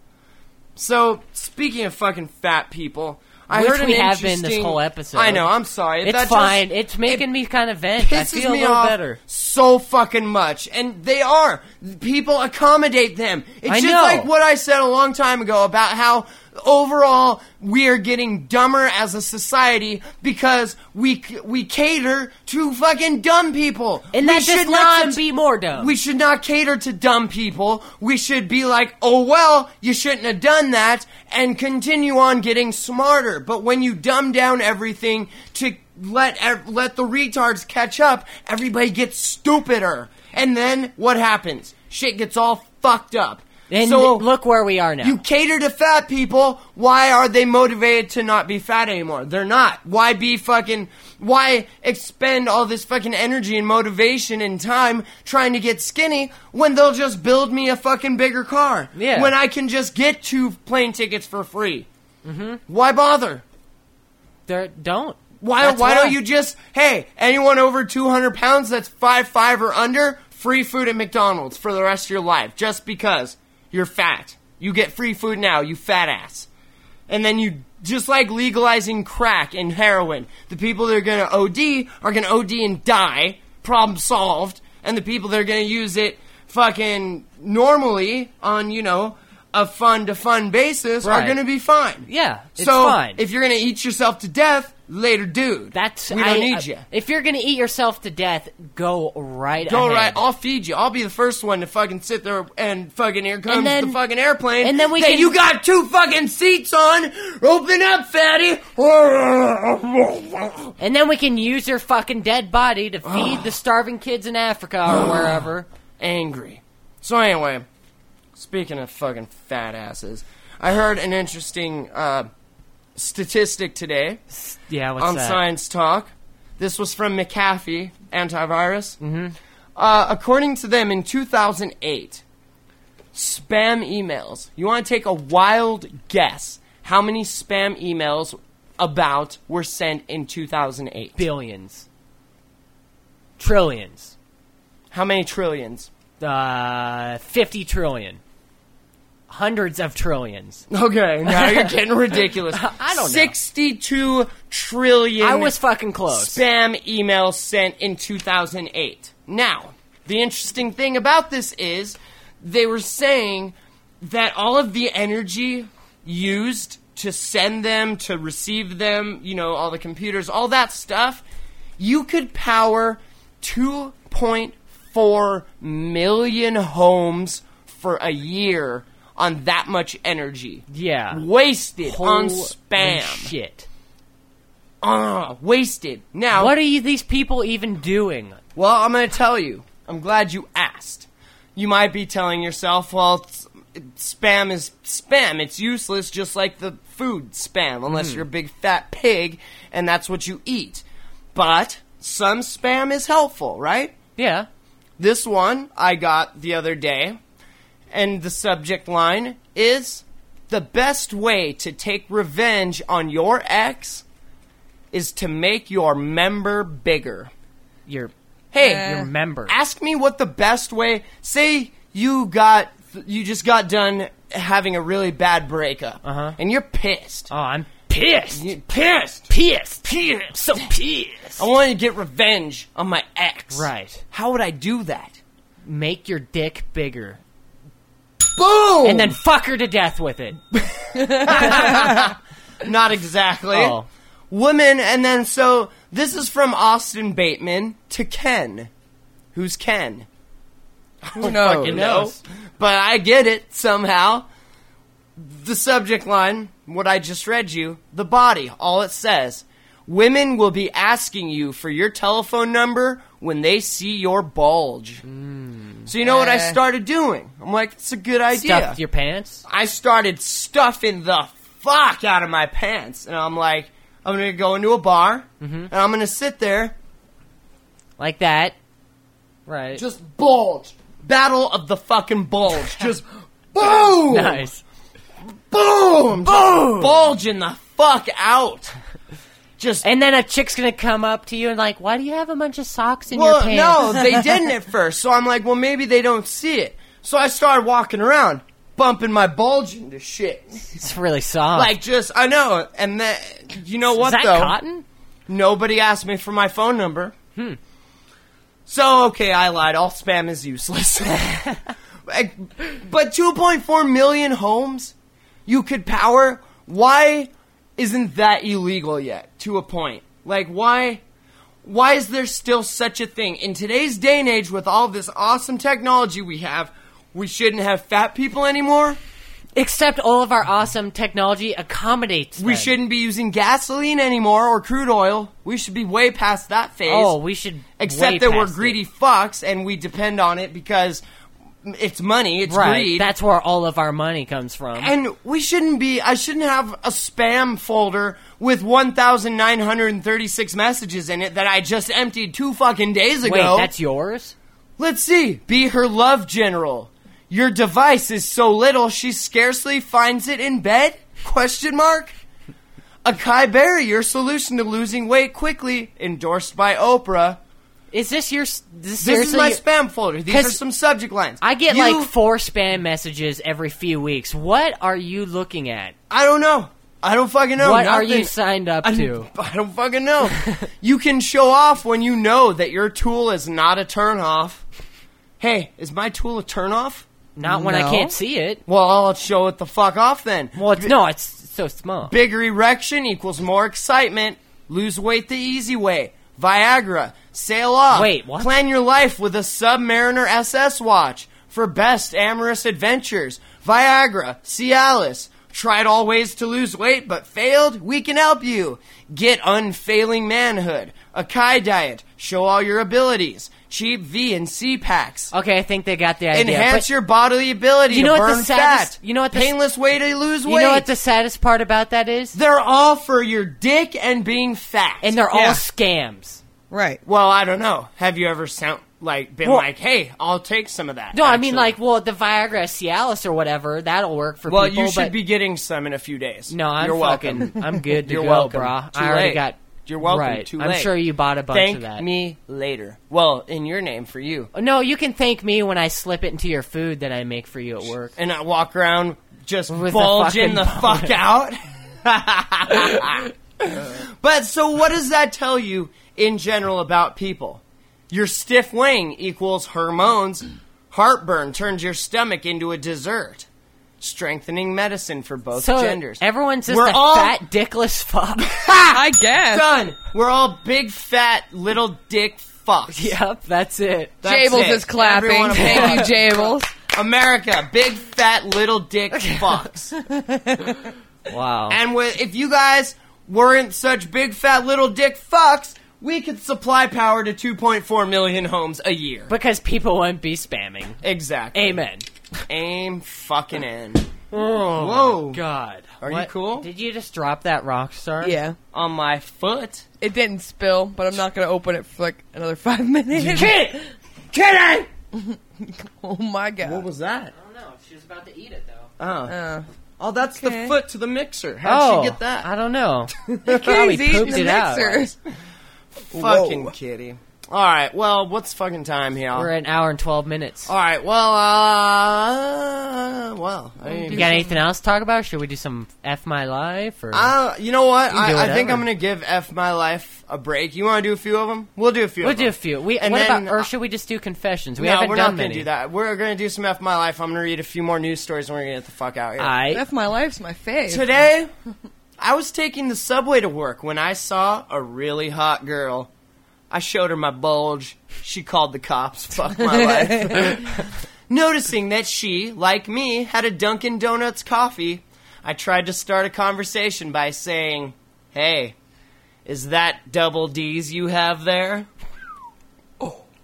So speaking of fucking fat people, I Which heard an we have been interesting- this whole episode. I know. I'm sorry. It's That fine. Just, it's making it me kind of vent. I pisses feel a me little off better. so fucking much, and they are. People accommodate them. It's I just know. like what I said a long time ago about how overall we are getting dumber as a society because we c- we cater to fucking dumb people, And we that just should lets not them be more dumb. We should not cater to dumb people. We should be like, oh well, you shouldn't have done that, and continue on getting smarter. But when you dumb down everything to let ev- let the retards catch up, everybody gets stupider, and then what happens? Shit gets all fucked up. And so look where we are now. you cater to fat people. Why are they motivated to not be fat anymore? They're not. Why be fucking... Why expend all this fucking energy and motivation and time trying to get skinny when they'll just build me a fucking bigger car? Yeah. When I can just get two plane tickets for free. Mm-hmm. Why bother? They're- don't. Why, That's why why. don't you just... Hey, anyone over two hundred pounds that's five five or under, free food at McDonald's for the rest of your life. Just because you're fat. You get free food now, you fat ass. And then you, just like legalizing crack and heroin, the people that are gonna O D are gonna O D and die, problem solved, and the people that are gonna use it fucking normally on, you know, a fun to fun basis Right. are gonna be fine. Yeah, it's so, fine. if you're gonna eat yourself to death, later, dude. That's we don't I- need uh, you. If you're gonna eat yourself to death, go right Go ahead. right. I'll feed you. I'll be the first one to fucking sit there and fucking here comes then- the fucking airplane. and then we that can- you got two fucking seats on. Open up, fatty. And then we can use your fucking dead body to feed the starving kids in Africa or wherever. Angry. So anyway, speaking of fucking fat asses, I heard an interesting uh, statistic today Yeah, what's on that? Science Talk. This was from McAfee Antivirus. Mm-hmm. Uh, according to them, in two thousand eight, spam emails. You want to take a wild guess how many spam emails about were sent in two thousand eight? Billions. Trillions. How many trillions? Uh, fifty trillion. Hundreds of trillions. Okay, now you're getting ridiculous. I don't know. sixty-two trillion I was fucking close. spam emails sent in two thousand eight. Now, the interesting thing about this is they were saying that all of the energy used to send them, to receive them, you know, all the computers, all that stuff, you could power two point four million homes for a year on that much energy. Yeah. Wasted on Holy spam. shit. Ah, wasted. Now, What are you, these people even doing? well, I'm going to tell you. I'm glad you asked. You might be telling yourself, well, it's, spam is spam. It's useless, just like the food spam, unless you're a big fat pig and that's what you eat. But some spam is helpful, right? Yeah. This one I got the other day, and the subject line is, the best way to take revenge on your ex is to make your member bigger. Your Hey, your member. ask me what the best way, say you got, you just got done having a really bad breakup, Uh-huh. and you're pissed. Oh, I'm pissed. You pissed. Pissed. Pissed. So pissed. I want to get revenge on my ex. Right. How would I do that? Make your dick bigger. Boom! And then fuck her to death with it. Not exactly. Oh. Woman, and then so this is from Austin Bateman to Ken. Who's Ken? Who knows? Fucking know. But I get it somehow. The subject line, what I just read you, the body, all it says. Women will be asking you for your telephone number when they see your bulge. So you know what I Eh. started doing? I'm like, it's a good idea. Stuffed your pants? I started stuffing the fuck out of my pants. And I'm like, I'm going to go into a bar, Mm-hmm. and I'm going to sit there, Like that. Right. just bulge. Battle of the fucking bulge. Just boom! nice. Boom! Boom! Bulging the fuck out. Just And then a chick's gonna come up to you and like, why do you have a bunch of socks in well, your no, pants? they didn't at first. So I'm like, well, maybe they don't see it. So I started walking around, bumping my bulge into shit. It's really soft. Like, just, I know. And then, you know what, Is that though? cotton? Nobody asked me for my phone number. Hmm. So, okay, I lied. All spam is useless. Like, but two point four million homes you could power? Why isn't that illegal yet, to a point? Like, why... Why is there still such a thing? In today's day and age, with all this awesome technology we have, we shouldn't have fat people anymore? Except all of our awesome technology accommodates We them. shouldn't be using gasoline anymore or crude oil. We should be way past that phase. Oh, we should. Except way that we're past greedy it. fucks and we depend on it because it's money, it's Right. greed. That's where all of our money comes from. And we shouldn't be, I shouldn't have a spam folder with one thousand nine hundred thirty-six messages in it that I just emptied two fucking days ago. Wait, that's yours? Let's see. Be her love general. Your device is so little she scarcely finds it in bed? Question mark. Acai Berry, your solution to losing weight quickly, endorsed by Oprah. Is this your? This, This seriously is my your- spam folder. These 'Cause are some subject lines. I get You- like four spam messages every few weeks. What are you looking at? I don't know. I don't fucking know. what are you Nothing. signed up I, to? I don't fucking know. You can show off when you know that your tool is not a turnoff. Hey, is my tool a turnoff? Not when I No. can't see it. Well, I'll show it the fuck off then. Well, it's, no, it's so small. Bigger erection equals more excitement. Lose weight the easy way. Viagra. Sail off. Wait, what? Plan your life with a Submariner S S watch for best amorous adventures. Viagra. Cialis. Tried all ways to lose weight but failed? We can help you. Get unfailing manhood. Acai diet. Show all your abilities. Cheap V and C packs. Okay, I think they got the idea. Enhance but your bodily ability You know to what the burn saddest- fat. you know what the s- Painless way to lose you weight. know what the saddest part about that is? They're all for your dick and being fat. And they're all Yeah. scams. Right. well, I don't know. Have you ever sound like been Well- like, "Hey, I'll take some of that"? No, I mean actually? like, well, the Viagra, Cialis, or whatever, that'll work for well, people. you should but be getting some in a few days. No, I'm You're fucking. welcome. I'm good to You're go, welcome. brah. Too I already late. got. You're welcome. Right. Too I'm late. sure you bought a bunch Thank of that. me later. Well, in your name for you. No, you can thank me when I slip it into your food that I make for you at work. And I walk around just With the bulging fucking the fuck out. But so what does that tell you in general about people? Your stiff wang equals hormones. Heartburn turns your stomach into a dessert. Strengthening medicine for both So genders. everyone's just We're a all- fat dickless fuck. I guess. Done. We're all big, fat, little dick fucks. Yep, that's it. That's Jables it. is clapping. Everyone Thank you, Jables. America, big, fat, little dick fucks. Wow. And with, if you guys weren't such big, fat, little dick fucks, we could supply power to two point four million homes a year. Because people won't be spamming. Exactly. Amen. Aim fucking in. Oh, Whoa. God. Are you What- cool? Did you just drop that rock star? Yeah. On my foot. It didn't spill, but I'm not going to open it for like another five minutes. Kitty! Kitty! Oh my god. What was that? I don't know. She was about to eat it, though. Oh. Uh, Oh, that's okay. the foot to the mixer. How'd Oh, she get that? I don't know. Kitty's Probably eating pooped the it out. mixer. Fucking Whoa. kitty. Alright, well, what's fucking time here? We're at an hour and twelve minutes. Alright, well, uh... Well, I You got anything else to talk about? Or should we do some F My Life? Or Uh, you know what? You can do I, I think whatever. I'm gonna give F My Life a break. You want to do a few of them? We'll do a few. we'll of do them. a few. We, And what then- about, or should we just do confessions? We no, haven't we're done not many. gonna do that. We're gonna do some F My Life. I'm gonna read a few more news stories, and we're gonna get the fuck out here. I F my life's my fave. Today, I was taking the subway to work when I saw a really hot girl. I showed her my bulge. She called the cops. Fuck my life. Noticing that she, like me, had a Dunkin' Donuts coffee, I tried to start a conversation by saying, "Hey, is that double D's you have there?"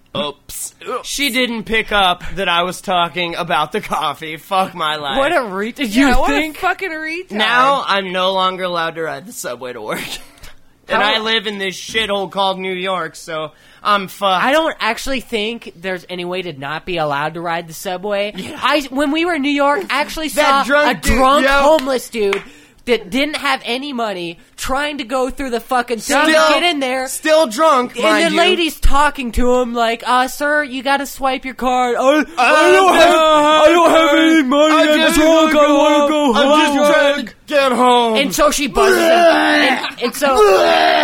Oops. She didn't pick up that I was talking about the coffee. Fuck my life. What a re- did you Yeah, what think? a fucking retard. Now I'm no longer allowed to ride the subway to work. And I live in this shithole called New York, so I'm fucked. I don't actually think there's any way to not be allowed to ride the subway. I when we were in New York, I actually That saw drunk a dude, drunk yo. homeless dude that didn't have any money trying to go through the fucking thing to Still- get in there. Still drunk, And mind the you. lady's talking to him like, uh, sir, you gotta swipe your card. I, I don't Uh, have, I don't have any money. I'm I'm just drunk. I gonna wanna go go home. I'm home. just trying to get home. And so she buzzes him. And, and so,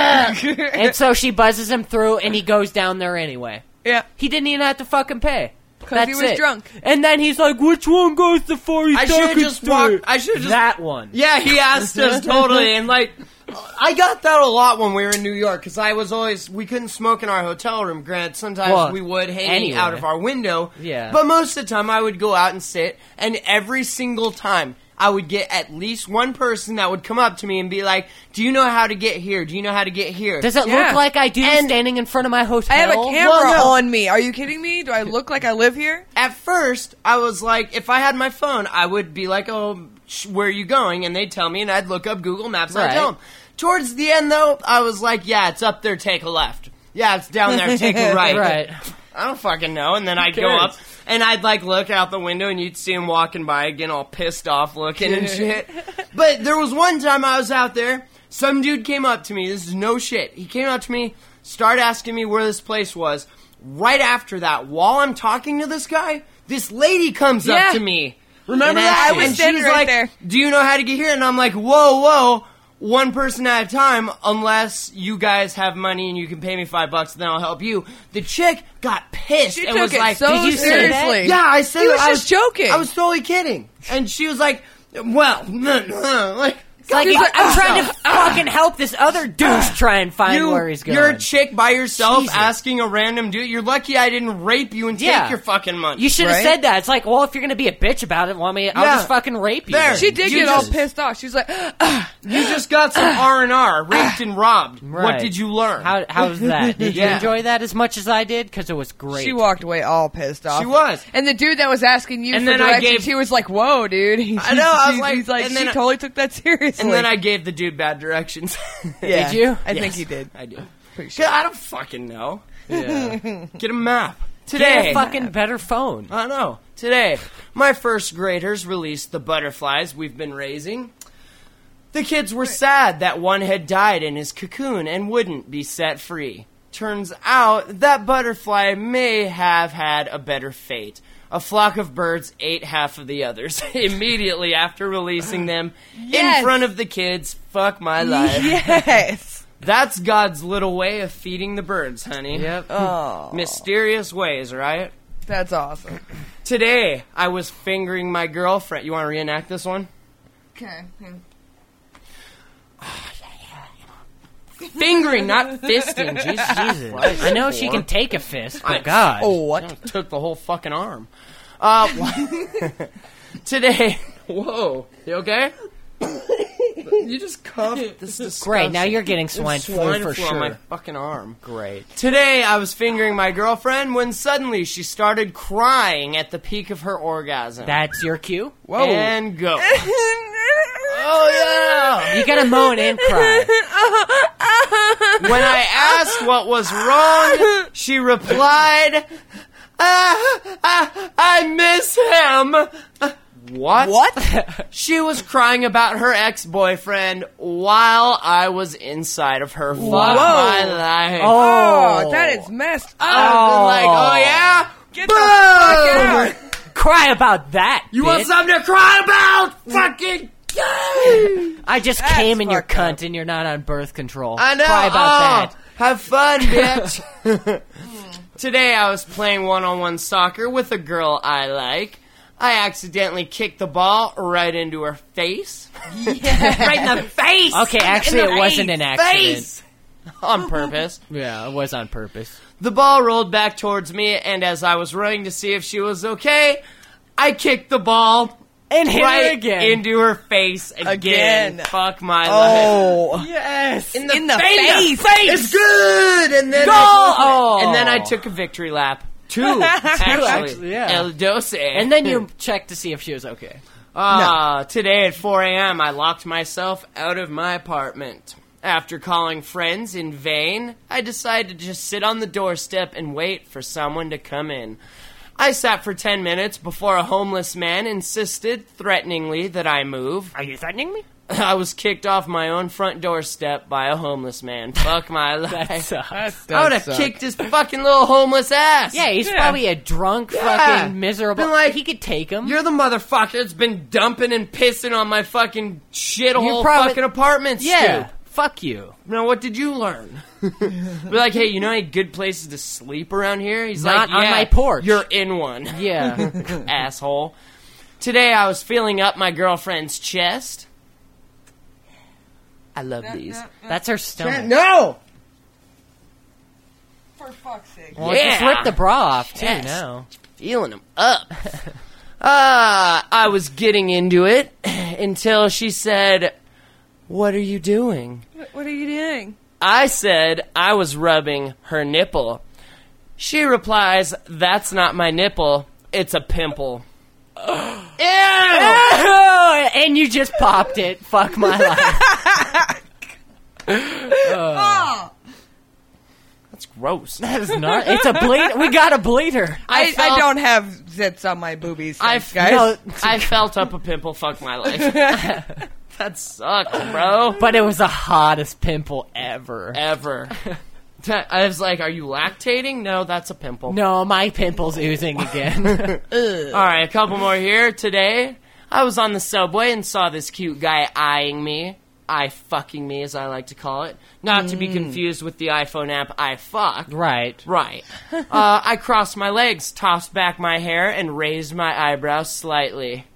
and so she buzzes him through, and he goes down there anyway. Yeah. He didn't even have to fucking pay. 'Cause he That's was it. drunk. And then he's like, which one goes to forty-second I should have just Street? walked. I should have just. That one. Yeah, he asked us totally, and like, I got that a lot when we were in New York because I was always we couldn't smoke in our hotel room. Granted, sometimes Well, we would hanging anyway. out of our window. Yeah. but most of the time I would go out and sit, and every single time I would get at least one person that would come up to me and be like, "Do you know how to get here? Do you know how to get here?" Does it Yeah. look like I do And- standing in front of my hotel? I have a camera Well, no. on me. Are you kidding me? Do I look like I live here? At first, I was like, if I had my phone, I would be like, "Oh, sh- where are you going?" And they'd tell me, and I'd look up Google Maps and I'd Right. tell them. Towards the end, though, I was like, "Yeah, it's up there. Take a left. Yeah, it's down there. Take a right." Right. I don't fucking know. And then I'd go cares? up, and I'd like look out the window, and you'd see him walking by, again, all pissed off looking and shit. But there was one time I was out there. Some dude came up to me. This is no shit. He came up to me, started asking me where this place was. Right after that, while I'm talking to this guy, this lady comes Yeah. up to me. Remember And that? asked I was and standing she's right like, there. "Do you know how to get here?" And I'm like, "Whoa, whoa." One person at a time, unless you guys have money and you can pay me five bucks, then I'll help you. The chick got pissed She and took was it like, so Did you say that? seriously. "Yeah, I said He was I just joking. I was totally kidding." And she was like, "Well, like, It's like, He's I'm like, "Ah, trying to fucking help this other douche try and find you, where he's going. you're a chick by yourself Jesus. asking a random dude. You're lucky I didn't rape you and take Yeah. your fucking money." You should have Right? said that. It's like, well, if you're gonna be a bitch about it, want me? I'll Yeah. just fucking rape you. There. then. She did You get just- all pissed off. She was like, "Ah." You just got some R and R, raped and robbed. What Right. did you learn? How how's that? Did you Yeah. enjoy that as much as I did? Because it was great. She walked away all pissed off. She was. And the dude that was asking you And for then I directions, gave- he was like, "Whoa, dude." He, I know, I was he's- like- he's like, and she then I- totally took that seriously. And then I gave the dude bad directions. Yeah. Did you? I think Yes, he did. I did. Pretty sure. I don't fucking know. Yeah. Get a map. Get Today. a fucking better phone. I know. Today, my first graders released the butterflies we've been raising. The kids were sad that one had died in his cocoon and wouldn't be set free. Turns out that butterfly may have had a better fate. A flock of birds ate half of the others immediately after releasing them Yes. in front of the kids. Fuck my life. Yes. That's God's little way of feeding the birds, honey. Yep. Oh, Mysterious ways, right? that's awesome. Today, I was fingering my girlfriend. You want to reenact this one? Okay. Fingering, not fisting. Jesus. Jesus. I know she can take a fist, but I- God. Oh, what? Took the whole fucking arm. Uh, wh- today, whoa, you okay? You just cuffed this disgusting. Great, now you're getting There's swine flu swine for flu on my sure. fucking arm. Great. Today, I was fingering my girlfriend when suddenly she started crying at the peak of her orgasm. That's your cue? Whoa. And go. Oh, yeah! You gotta moan and cry. When I asked what was wrong, she replied, ah, ah, I miss him. Uh, What? What? She was crying about her ex-boyfriend while I was inside of her. Fuck my life. Oh, that is messed up. I'm like, oh yeah? Get the fuck out. Cry about that, You bitch. want something to cry about? Fucking gay! I just That's came in your fucked up. cunt and you're not on birth control. I know. Cry about Oh, that. Have fun, bitch. Today I was playing one-on-one soccer with a girl I like. I accidentally kicked the ball right into her face. Right in the face! Okay, actually, In the it wasn't an accident. face! On purpose. Yeah, it was on purpose. The ball rolled back towards me, and as I was running to see if she was okay, I kicked the ball And hit her right again. into her face again. Again. Fuck my life. Oh. Yes. In the, In the face. face. It's good. And then Goal! I, Oh. and then I I took a victory lap. Two, actually. actually, yeah. El Doce. And then you checked to see if she was okay. Ah, today at four a.m. I locked myself out of my apartment. After calling friends in vain, I decided to just sit on the doorstep and wait for someone to come in. I sat for ten minutes before a homeless man insisted, threateningly, that I move. Are you threatening me? I was kicked off my own front doorstep by a homeless man. Fuck my life. That sucks. That I would have suck. kicked his fucking little homeless ass. Yeah, he's Yeah. probably a drunk, Yeah. fucking miserable. Been like, he could take him. You're the motherfucker that's been dumping and pissing on my fucking shithole probably- fucking apartment, yeah. Stu. Fuck you. Now, what did you learn? Be like, hey, you know any good places to sleep around here? He's Not like, on yeah, my porch. You're in one, Yeah. asshole. Today I was feeling up my girlfriend's chest. I love these. That's her stomach. No! For fuck's sake. Well, Yeah. just rip the bra off, too, Yes. now. Feeling them up. Uh, I was getting into it until she said, what are you doing? What, what are you doing? I said I was rubbing her nipple. She replies, that's not my nipple, it's a pimple. Ew! And you just popped it. Fuck my life. Oh, That's gross. That is not. It's a bleed. We got a bleeder. I, I, felt- don't have zits on my boobies, I, thanks, guys. No, I felt up a pimple, fuck my life. That sucked, bro. but it was the hottest pimple ever. Ever. I was like, are you lactating? No, that's a pimple. No, my pimple's oozing again. Alright, a couple more here. Today, I was on the subway and saw this cute guy eyeing me. Eye fucking me, as I like to call it. Not to be confused with the iPhone app I fuck. Right. Right. Uh, I crossed my legs, tossed back my hair, and raised my eyebrows slightly.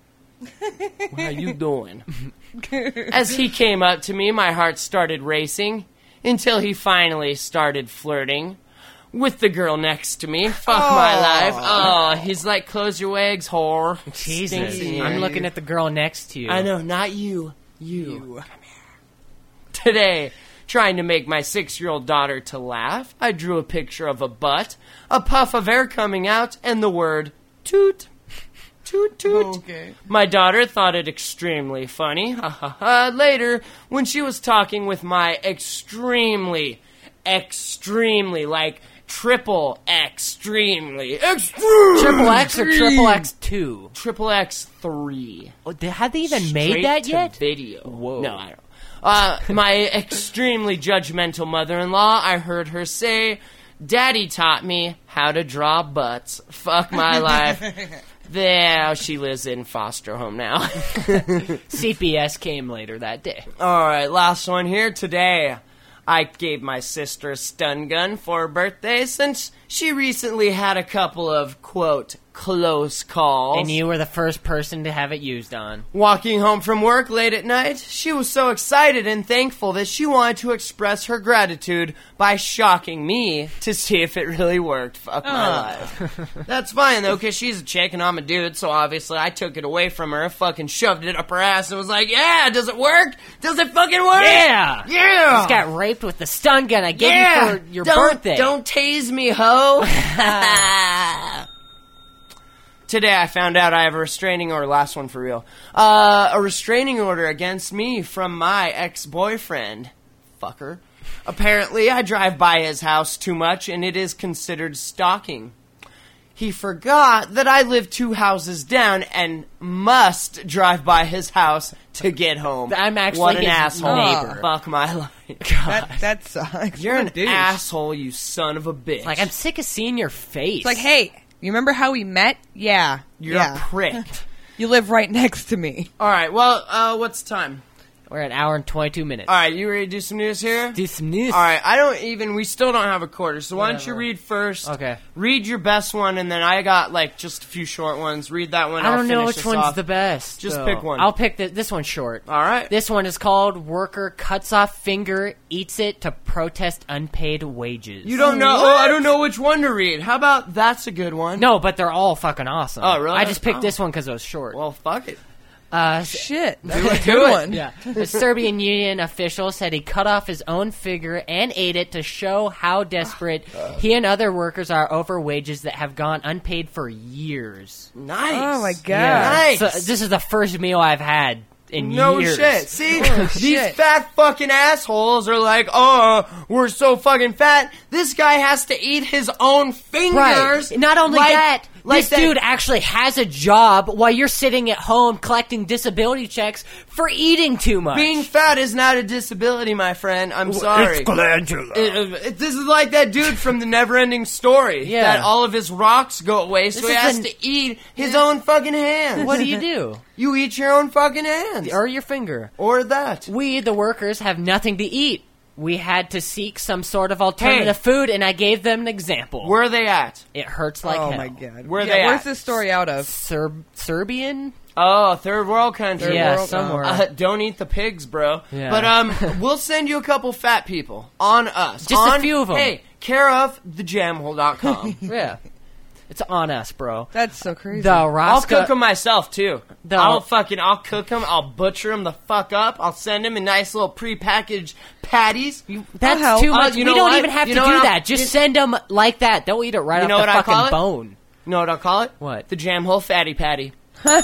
How you doing? As he came up to me, my heart started racing until he finally started flirting with the girl next to me. Fuck my life. Oh, he's like, close your legs, whore. Jesus. Stinks in here. I'm looking at the girl next to you. I know, not you. You. Come here. Today, trying to make my six-year-old daughter to laugh, I drew a picture of a butt, a puff of air coming out, and the word toot. Toot toot. Okay. My daughter thought it extremely funny. Ha ha ha. Later, when she was talking with my extremely, extremely, like triple extremely, extreme, Triple X or Triple X two? triple X three. Oh, they- have they even Straight made that to yet? Video. Whoa. No, I don't. Uh, my extremely judgmental mother-in-law, I heard her say, Daddy taught me how to draw butts. Fuck my life. There, she lives in foster home now. C P S came later that day. Alright, last one here. Today, I gave my sister a stun gun for her birthday since she recently had a couple of, quote, close calls. And you were the first person to have it used on. Walking home from work late at night, she was so excited and thankful that she wanted to express her gratitude by shocking me to see if it really worked. Fuck my life. That's fine, though, because she's a chick and I'm a dude, so obviously I took it away from her, fucking shoved it up her ass, and was like, yeah, does it work? Does it fucking work? Yeah! Yeah! Just got raped with the stun gun I gave yeah! you for your don't, birthday. Don't tase me, ho! Today I found out I have a restraining order, last one for real, uh, a restraining order against me from my ex-boyfriend. Fucker. Apparently I drive by his house too much and it is considered stalking. He forgot that I live two houses down and must drive by his house to get home. I'm actually what an his asshole. neighbor. Fuck my life. That, that sucks. You're What an a douche. asshole, you son of a bitch. Like, I'm sick of seeing your face. It's like, hey, you remember how we met? Yeah. You're yeah. a prick. You live right next to me. All right, well, uh, what's the time? We're at an hour and twenty-two minutes. All right, you ready to do some news here? Do some news. All right, I don't even, we still don't have a quarter, so why don't you Whatever. read first? Okay. Read your best one, and then I got, like, just a few short ones. Read that one, I I'll don't know finish which this one's off. the best. Just so pick one. I'll pick the, this one short. All right. This one is called Worker Cuts Off Finger, Eats It to Protest Unpaid Wages. You don't know, oh, I don't know which one to read. How about that's a good one? No, but they're all fucking awesome. Oh, really? I just picked Oh. this one because it was short. Well, fuck it. Uh, Shit, that's a do good it. one. Yeah. The Serbian Union official said he cut off his own finger and ate it to show how desperate he and other workers are over wages that have gone unpaid for years. Nice. Oh my god. Nice. So this is the first meal I've had in No years. shit. See, Holy these shit. fat fucking assholes are like, oh, we're so fucking fat. This guy has to eat his own fingers. Right. Not only like- that, like this that- dude actually has a job while you're sitting at home collecting disability checks for eating too much. Being fat is not a disability, my friend. I'm sorry. It's glandular. It- it- this is like that dude from the Neverending Story. Yeah. That all of his rocks go away, so This he is has an- to eat his own fucking hands. What do you do? You eat your own fucking hands. Or your finger. Or that. We, the workers, have nothing to eat. We had to seek some sort of alternative food, and I gave them an example. Where are they at? It hurts like Oh hell. my god. Where are yeah, they Where's at? this story out of? Serb- Serbian? Oh, third world country. Third yeah, world, somewhere. Uh, don't eat the pigs, bro. Yeah. But um, we'll send you a couple fat people on us. Just a on, few of 'em. Hey, care of the jam hole dot com. Yeah. It's on us, bro. That's so crazy. The I'll Roscoe... cook them myself too. The- I'll fucking I'll cook them. I'll butcher them the fuck up. I'll send them in nice little prepackaged patties. That's help. too Uh, much. you we know don't what? even have You to know do what? that. Just You- send them like that. They'll eat it right You off know the what I fucking call it? bone. You know what I'll call it? What? The jam hole fatty patty.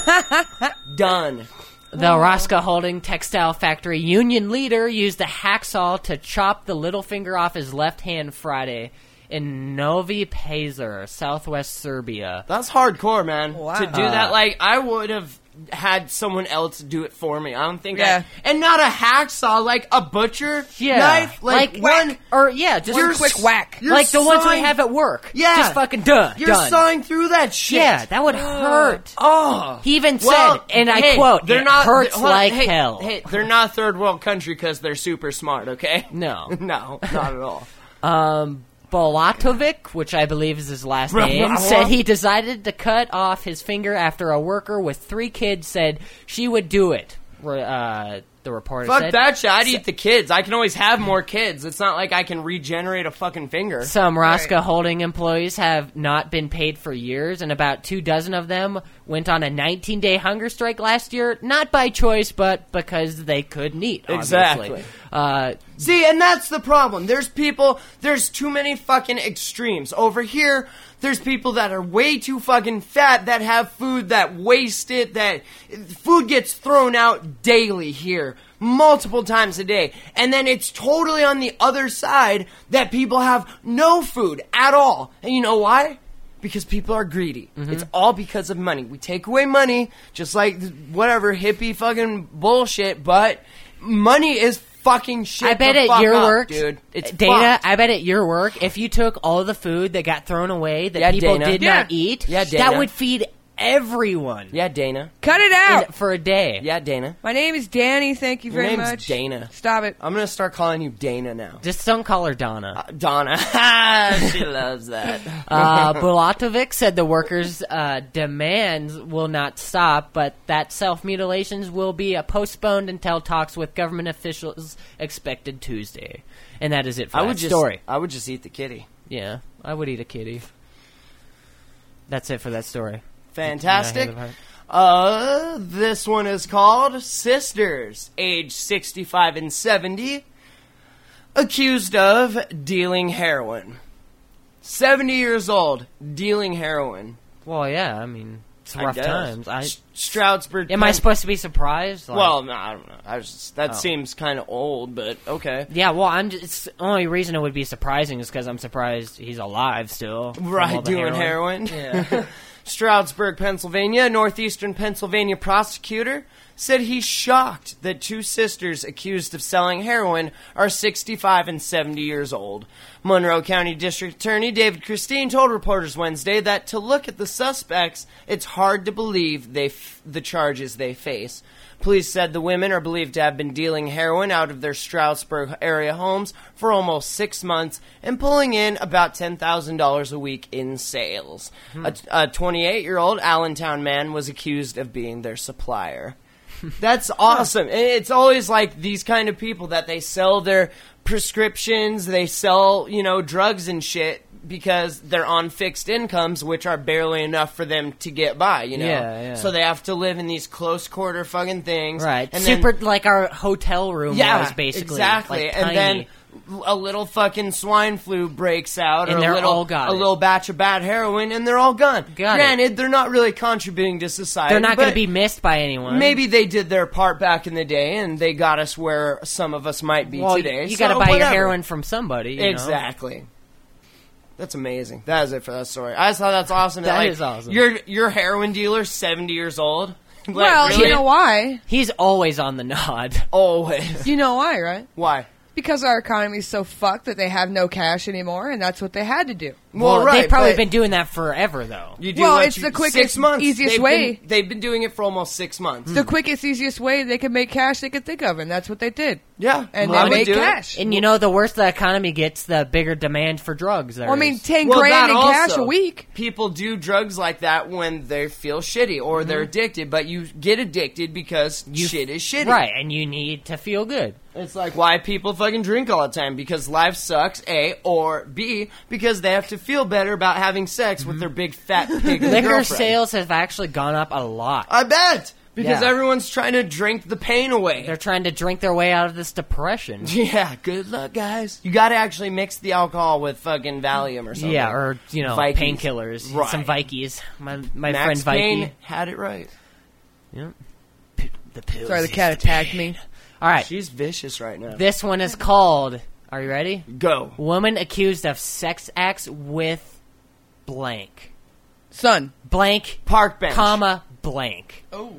Done. The Roscoe Holding Textile Factory union leader used a hacksaw to chop the little finger off his left hand Friday in Novi Pazar, southwest Serbia. That's hardcore, man. Wow. To do that, like I would have had someone else do it for me. I don't think. Yeah. I, and not a hacksaw, like a butcher Yeah. knife, like, Like one. Or, yeah, just You're quick s- whack. you're like the ones we sawing- have at work. Yeah. Just fucking done. You're done. sawing through that shit. Yeah, that would hurt. Oh. He even Well, said, and I hey, quote, they're it not, hurts hold on, like hey, hell. Hey, they're not a third world country because they're super smart, okay? No. No, not at all. Um, Bolatovic, which I believe is his last name, said he decided to cut off his finger after a worker with three kids said she would do it. Uh, the reporter Fuck said. that shit. I'd eat the kids. I can always have more kids. It's not like I can regenerate a fucking finger. Some Roscoe Holding employees have not been paid for years, and about two dozen of them went on a nineteen-day hunger strike last year, not by choice, but because they couldn't eat, obviously. Exactly. Uh, See, and that's the problem. There's people, there's too many fucking extremes. Over here, there's people that are way too fucking fat that have food that waste it, that food gets thrown out daily here, multiple times a day. And then it's totally on the other side that people have no food at all. And you know why? Because people are greedy. Mm-hmm. It's all because of money. We take away money, just like whatever hippie fucking bullshit, but money is fucking shit. I bet the at fuck your up, work, dude. It's Dana, fucked. I bet at your work, if you took all the food that got thrown away that Yeah, people Dana. did Yeah. not eat, Yeah, that Dana. would feed everyone Yeah, Dana. Cut it in- out. for a day. Yeah, Dana. My name is Danny. Thank you Your very name's much. Dana. Stop it. I'm gonna start calling you Dana now. Just don't call her Donna. Uh, Donna. She loves that. Uh, Bulatovic said the workers' uh, demands will not stop, but that self-mutilations will be uh, postponed until talks with government officials expected Tuesday. And that is it for I that would just. story. I would just eat the kitty. Yeah, I would eat a kitty. That's it for that story. Fantastic. Yeah, I hear Uh, this one is called Sisters, age sixty-five and seventy, accused of dealing heroin. seventy years old, dealing heroin. Well, yeah, I mean, it's I rough guess. times. I, S- Stroudsburg. am I Pen- supposed to be surprised? Like- Well, no, I don't know. I was just, that Oh. seems kind of old, but okay. yeah, well, I'm just, it's the only reason it would be surprising is because I'm surprised he's alive still. from all Right, the doing heroin. Yeah. Stroudsburg, Pennsylvania, northeastern Pennsylvania prosecutor said he's shocked that two sisters accused of selling heroin are sixty-five and seventy years old. Monroe County District Attorney David Christine told reporters Wednesday that to look at the suspects, it's hard to believe they f- the charges they face. Police said the women are believed to have been dealing heroin out of their Stroudsburg area homes for almost six months and pulling in about ten thousand dollars a week in sales. A twenty-eight-year-old Allentown man was accused of being their supplier. That's awesome. And it's always like these kind of people that they sell their prescriptions, they sell, you know, drugs and shit because they're on fixed incomes, which are barely enough for them to get by, you know? Yeah, yeah. So they have to live in these close quarter fucking things. Right. And Super, then, like our hotel room yeah, was, basically. exactly. Like, and tiny. then a little fucking swine flu breaks out, And or they're a little, all got a it. little batch of bad heroin, and they're all gone. Got it. Granted, they're not really contributing to society. They're not going to but be missed by anyone. Maybe they did their part back in the day, and they got us where some of us might be well, today. you so got to buy your whatever. heroin from somebody. You know? Exactly. That's amazing. That is it for that story. I just thought that's awesome. That like, is awesome. Your your heroin dealer, seventy years old. Like, well, really? you know why? He's always on the nod. Always. You know why, right? Why? Because our economy is so fucked that they have no cash anymore, and that's what they had to do. Well, Well, right, they've probably but been doing that forever, though. You do Well, what it's you- the quickest, six months. easiest They've way. Been, they've been doing it for almost six months. The quickest, easiest way they could make cash they could think of, and that's what they did. Yeah, And well, I they would made do it. cash. And you know, the worse the economy gets, the bigger demand for drugs there Well, I mean, is. ten Well, grand that in cash also. a week. People do drugs like that when they feel shitty or they're addicted, but you get addicted because You- shit is shitty. Right, and you need to feel good. It's like why people fucking drink all the time, because life sucks, A, or B, because they have to feel better about having sex with their big fat pig Liquor girlfriend. sales have actually gone up a lot. I bet! Because Yeah. everyone's trying to drink the pain away. They're trying to drink their way out of this depression. Yeah, good luck, guys. You gotta actually mix the alcohol with fucking Valium or something. Yeah, or, you know, Vikes. painkillers. Right. Some Vikes. My my Max friend Payne Vikey. had it right. Yep. P- the pills. Sorry, the is cat attacked me. All right. She's vicious right now. This one is called, are you ready? Go. Woman accused of sex acts with blank. Son. Blank, Park bench. comma, blank. Oh.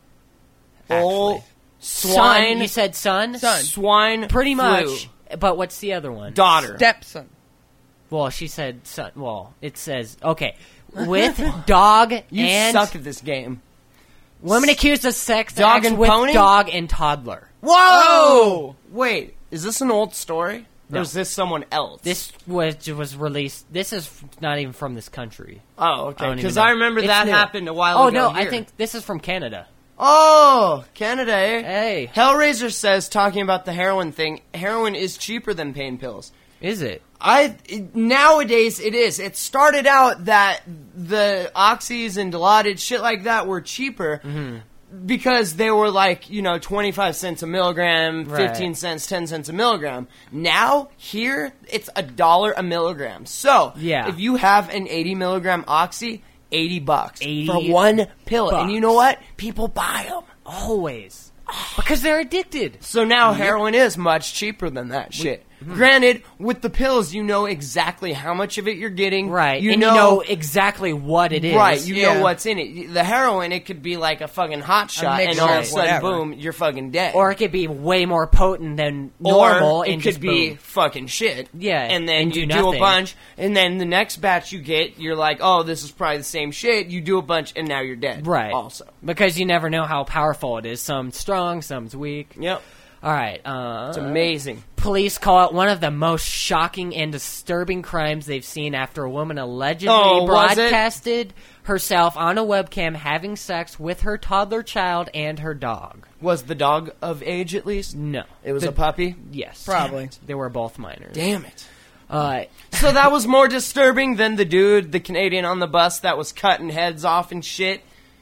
Oh, Son, swine. you said son? Son. Swine. Pretty flu. much. But what's the other one? Daughter. Stepson. Well, she said son. Well, it says, okay. With dog You and... suck at this game. Woman accused of sex Dog acts and with pony? dog and toddler. Whoa! Wait, is this an old story? No. Or is this someone else? This was was released. This is not even from this country. Oh, I okay. don't Because even know. I remember It's that new. happened a while Oh, ago. no, I here. think this is from Canada. Oh, Canada, eh? Hey. Hellraiser says, talking about the heroin thing, heroin is cheaper than pain pills. Is it? I it- nowadays it is. It started out that the oxys and Dilaudid shit like that were cheaper because they were like, you know, twenty-five cents a milligram, Right. fifteen cents, ten cents a milligram. Now here it's a dollar a milligram. So Yeah. if you have an eighty milligram oxy, eighty bucks eighty for one pill, and you bucks. know what? People buy them. Always. Because they're addicted. So now heroin is much cheaper than that shit. Granted, with the pills, you know exactly how much of it you're getting. Right. You and know, you know exactly what it is. right. You Yeah. know what's in it. The heroin, it could be like a fucking hot shot, and mixture all of a of sudden, whatever. boom, you're fucking dead. Or it could be way more potent than normal. Or it and could just be boom. fucking shit. Yeah, And then and you do do a nothing. bunch, and then the next batch you get, you're like, oh, this is probably the same shit. You do a bunch, and now you're dead. Right. Also. Because you never know how powerful it is. Some's strong, some's weak. Yep. All right. Uh, It's amazing. Police call it one of the most shocking and disturbing crimes they've seen after a woman allegedly Oh, was it? broadcasted herself on a webcam having sex with her toddler child and her dog. Was the dog of age at least? No. It was The- a puppy? Yes. Probably. They were both minors. Damn it. Uh, So that was more disturbing than the dude, the Canadian on the bus that was cutting heads off and shit?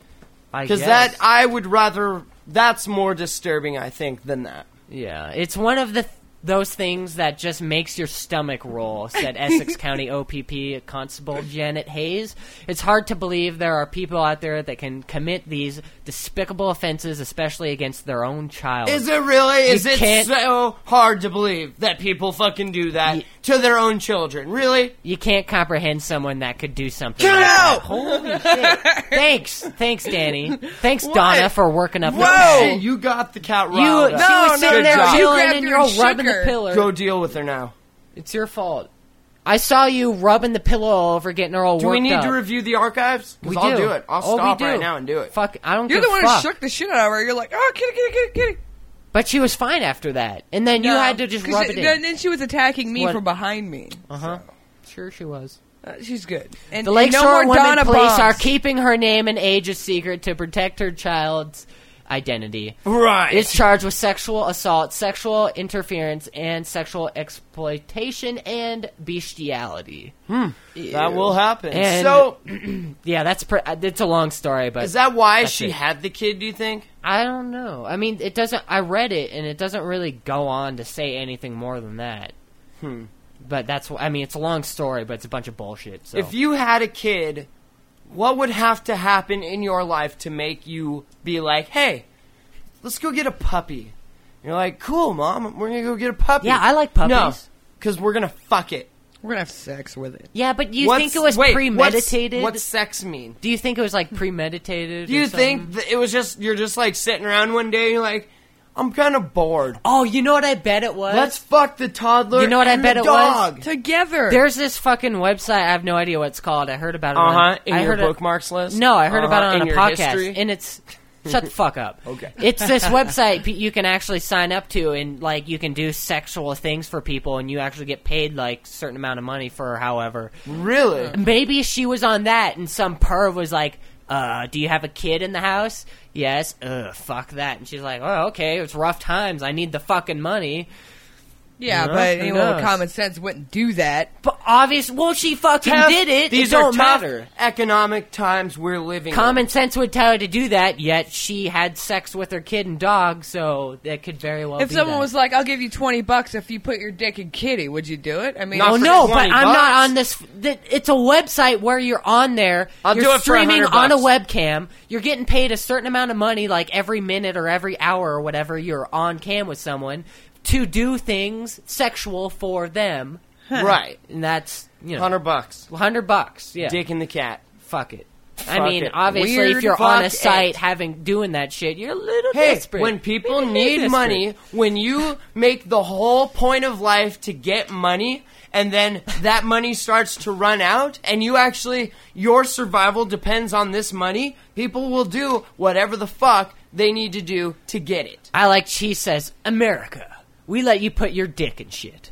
I Because guess. that, I would rather, that's more disturbing, I think, than that. Yeah, it's one of the those things that just makes your stomach roll, said Essex County O P P Constable Janet Hayes. It's hard to believe there are people out there that can commit these despicable offenses, especially against their own child. Is it really? Is it can't- so hard to believe that people fucking do that Ye- to their own children? Really? You can't comprehend someone that could do something Get like out! that. Holy shit. Thanks. Thanks, Danny. Thanks, Donna, for working up the Whoa! Hey, you got the cat You, riled she up. No, was no, sitting no, there no. You chilling grabbed and her you're all and rubbing shook the her. pillow. Go deal with her now. It's your fault. I saw you rubbing the pillow over, getting her all Do worked we need up. to review the archives? Because We I'll do. do it. I'll Oh, we stop do. right now and do it. Fuck, I don't You're give the one a fuck. who shook the shit out of her. You're like, oh, kitty, kitty, kitty, kitty. But she was fine after that. And then you No, had to just 'cause rub she- it in. And then she was attacking me What? from behind me. Uh-huh. Sure she was. Uh, she's good. And, The and Lakeshore no more Women Donna Police bombs. are keeping her name and age a secret to protect her child's identity. Right. Is charged with sexual assault, sexual interference, and sexual exploitation and bestiality. Hmm. That will happen. And- so, Yeah, that's pre- it's a long story, but is that why that's she it. had the kid, do you think? I don't know. I mean, it doesn't. I read it, and it doesn't really go on to say anything more than that. Hmm. But that's. wh- I mean, it's a long story, but it's a bunch of bullshit. So. If you had a kid, what would have to happen in your life to make you be like, hey, let's go get a puppy? You're like, cool, Mom, we're going to go get a puppy. Yeah, I like puppies. No, because we're going to fuck it. We're gonna have sex with it. yeah, but you What's- think it was wait, premeditated? What's, what's sex mean? Do you think it was like premeditated? Do you or something? think that it was just, you're just like sitting around one day and you're like, I'm kind of bored. Oh, you know what I bet it was. Let's fuck the toddler You know what I and bet the it was? dog. Together. There's this fucking website. I have no idea what it's called. I heard about it. on- Uh-huh, in I your heard it- bookmarks list? No, I heard Uh-huh, about it on in a your podcast, history? and it's shut the fuck up. Okay. It's this website p- you can actually sign up to, and like you can do sexual things for people, and you actually get paid like a certain amount of money for however. Really? Maybe she was on that, and some perv was like, uh, do you have a kid in the house? Yes. Ugh, fuck that. And she's like, oh, okay, it's rough times. I need the fucking money. yeah, No, but who anyone with knows? common sense wouldn't do that. But obvious, well, she fucking Tough- did it. These it don't are tough matter. economic times we're living Common in. sense would tell her to do that, yet she had sex with her kid and dog, so that could very well If be someone that. was like, "I'll give you twenty bucks if you put your dick in Kitty," would you do it? I mean, Not Oh for no, but twenty I'm bucks. not on this. th- It's a website where you're on there. I'll you're do it for streaming one hundred on a bucks. webcam. You're getting paid a certain amount of money, like every minute or every hour or whatever. You're on cam with someone to do things sexual for them, Right. and that's you know, Hundred bucks. hundred bucks. Yeah, Dick and the cat. fuck it. I Fuck mean, it. obviously, Weird if you're on a fuck site it. having doing that shit, you're a little Hey, desperate. when people You're a little need desperate. money, when you make the whole point of life to get money, and then that money starts to run out, and you actually, your survival depends on this money, people will do whatever the fuck they need to do to get it. I like she says, America. We let you put your dick in shit.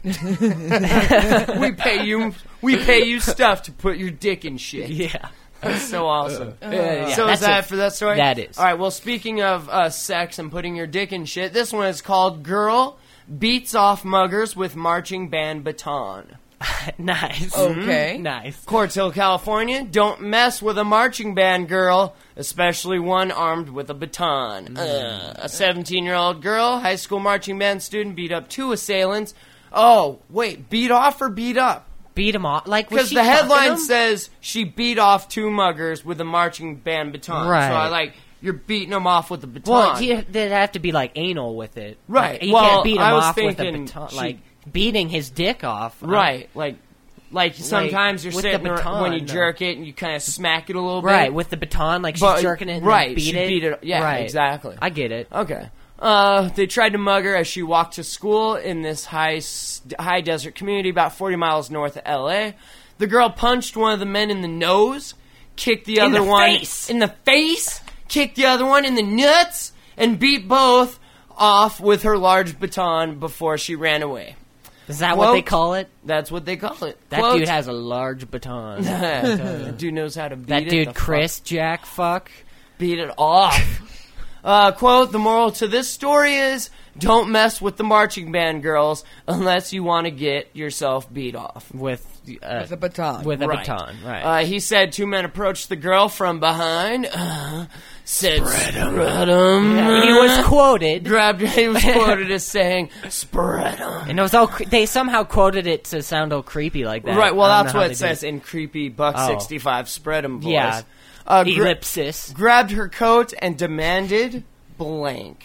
We pay you, we pay you stuff to put your dick in shit. Yeah. That's so awesome. yeah, so is that's that it. for that story? That is. All right. Well, speaking of uh, sex and putting your dick in shit, this one is called "Girl Beats Off Muggers with Marching Band Baton." Nice. Okay. Nice. Quartz Hill, California. Don't mess with a marching band girl, especially one armed with a baton. Uh, a seventeen-year-old girl, high school marching band student, beat up two assailants. Oh, wait, beat off or beat up? Beat him off. Like, was Because she the fucking headline him? says she beat off two muggers with a marching band baton. Right. So I like, you're beating them off with a baton. Well, you, they'd have to be like anal with it. Right. Like, you Well, can't beat him I was off with a thinking baton. she- Like beating his dick off. Right, like, like sometimes you're with the sitting ar- baton, when you though. jerk it and you kind of smack it a little bit. Right, with the baton, like she's But- jerking it and right, then beat she it. beat it- yeah, right. exactly. I get it. Okay. Uh, they tried to mug her as she walked to school in this high s- high desert community about forty miles north of L A. The girl punched one of the men in the nose, kicked the In other the one face. in the face, kicked the other one in the nuts, and beat both off with her large baton before she ran away. Is that Quote, what they call it? That's what they call it. That Quote, dude has a large baton. that dude knows how to beat that it. dude, the Chris Jack, fuck. fuck- beat it off. Uh, quote, the moral to this story is, don't mess with the marching band girls unless you want to get yourself beat off. With, uh, With a baton. With a Right. baton, right. Uh, he said two men approached the girl from behind, uh, said, spread 'em. Yeah, he was quoted. Grabbed her, he was quoted as saying, spread 'em. And it was all cre- they somehow quoted it to sound all creepy like that. Right, well, I don't that's know how what they it did says in creepy Buck Oh. sixty-five spread 'em voice. Yeah. Uh, gra- Ellipsis. grabbed her coat and demanded blank.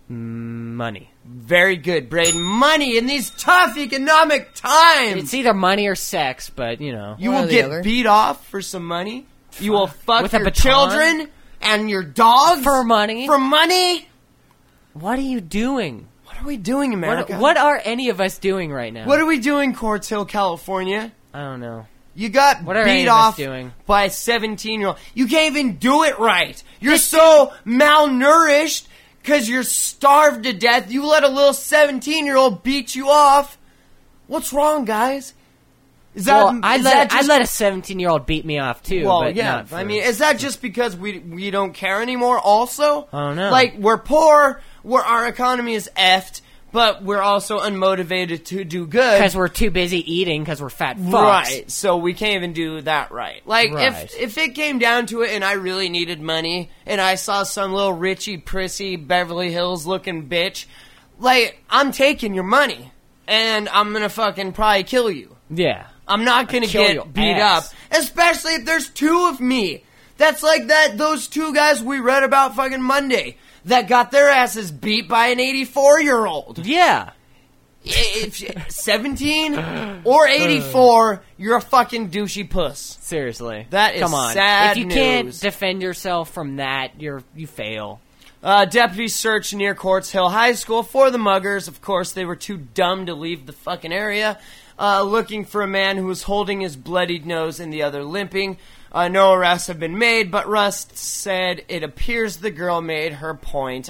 Money. Very good, Braden. Money in these tough economic times. It's either money or sex, but you know. You One or will the get other. beat off for some money. You will fuck With a your baton? children and your dogs For money? For money. What are you doing? What are we doing, America? What, what are any of us doing right now? What are we doing, Quartz Hill, California? I don't know. You got What are any beat of us off doing? by a seventeen-year-old. You can't even do it right. You're so malnourished because you're starved to death. You let a little seventeen-year-old beat you off. What's wrong, guys? Is that, well, I'd is let that I'd just, let a seventeen-year-old beat me off too. well, but yeah. not for, I mean, is that just because we we don't care anymore? Also, Oh, no. Like we're poor, where our economy is effed, but we're also unmotivated to do good because we're too busy eating because we're fat fucks. Right, so we can't even do that right. Like, Right. if if it came down to it and I really needed money and I saw some little Richie, prissy, Beverly Hills looking bitch, like, I'm taking your money and I'm gonna fucking probably kill you. Yeah. I'm not gonna kill your get beat ass. up, especially if there's two of me. That's like that, those two guys we read about fucking Monday that got their asses beat by an eighty-four-year-old. Yeah. If seventeen or eighty-four, you're a fucking douchey puss. Seriously. That is Come on. sad If you news. can't defend yourself from that, you're you fail. Uh, deputies searched near Quartz Hill High School for the muggers. Of course, they were too dumb to leave the fucking area. Uh, looking for a man who was holding his bloodied nose and the other limping. Uh, no arrests have been made, but Rust said it appears the girl made her point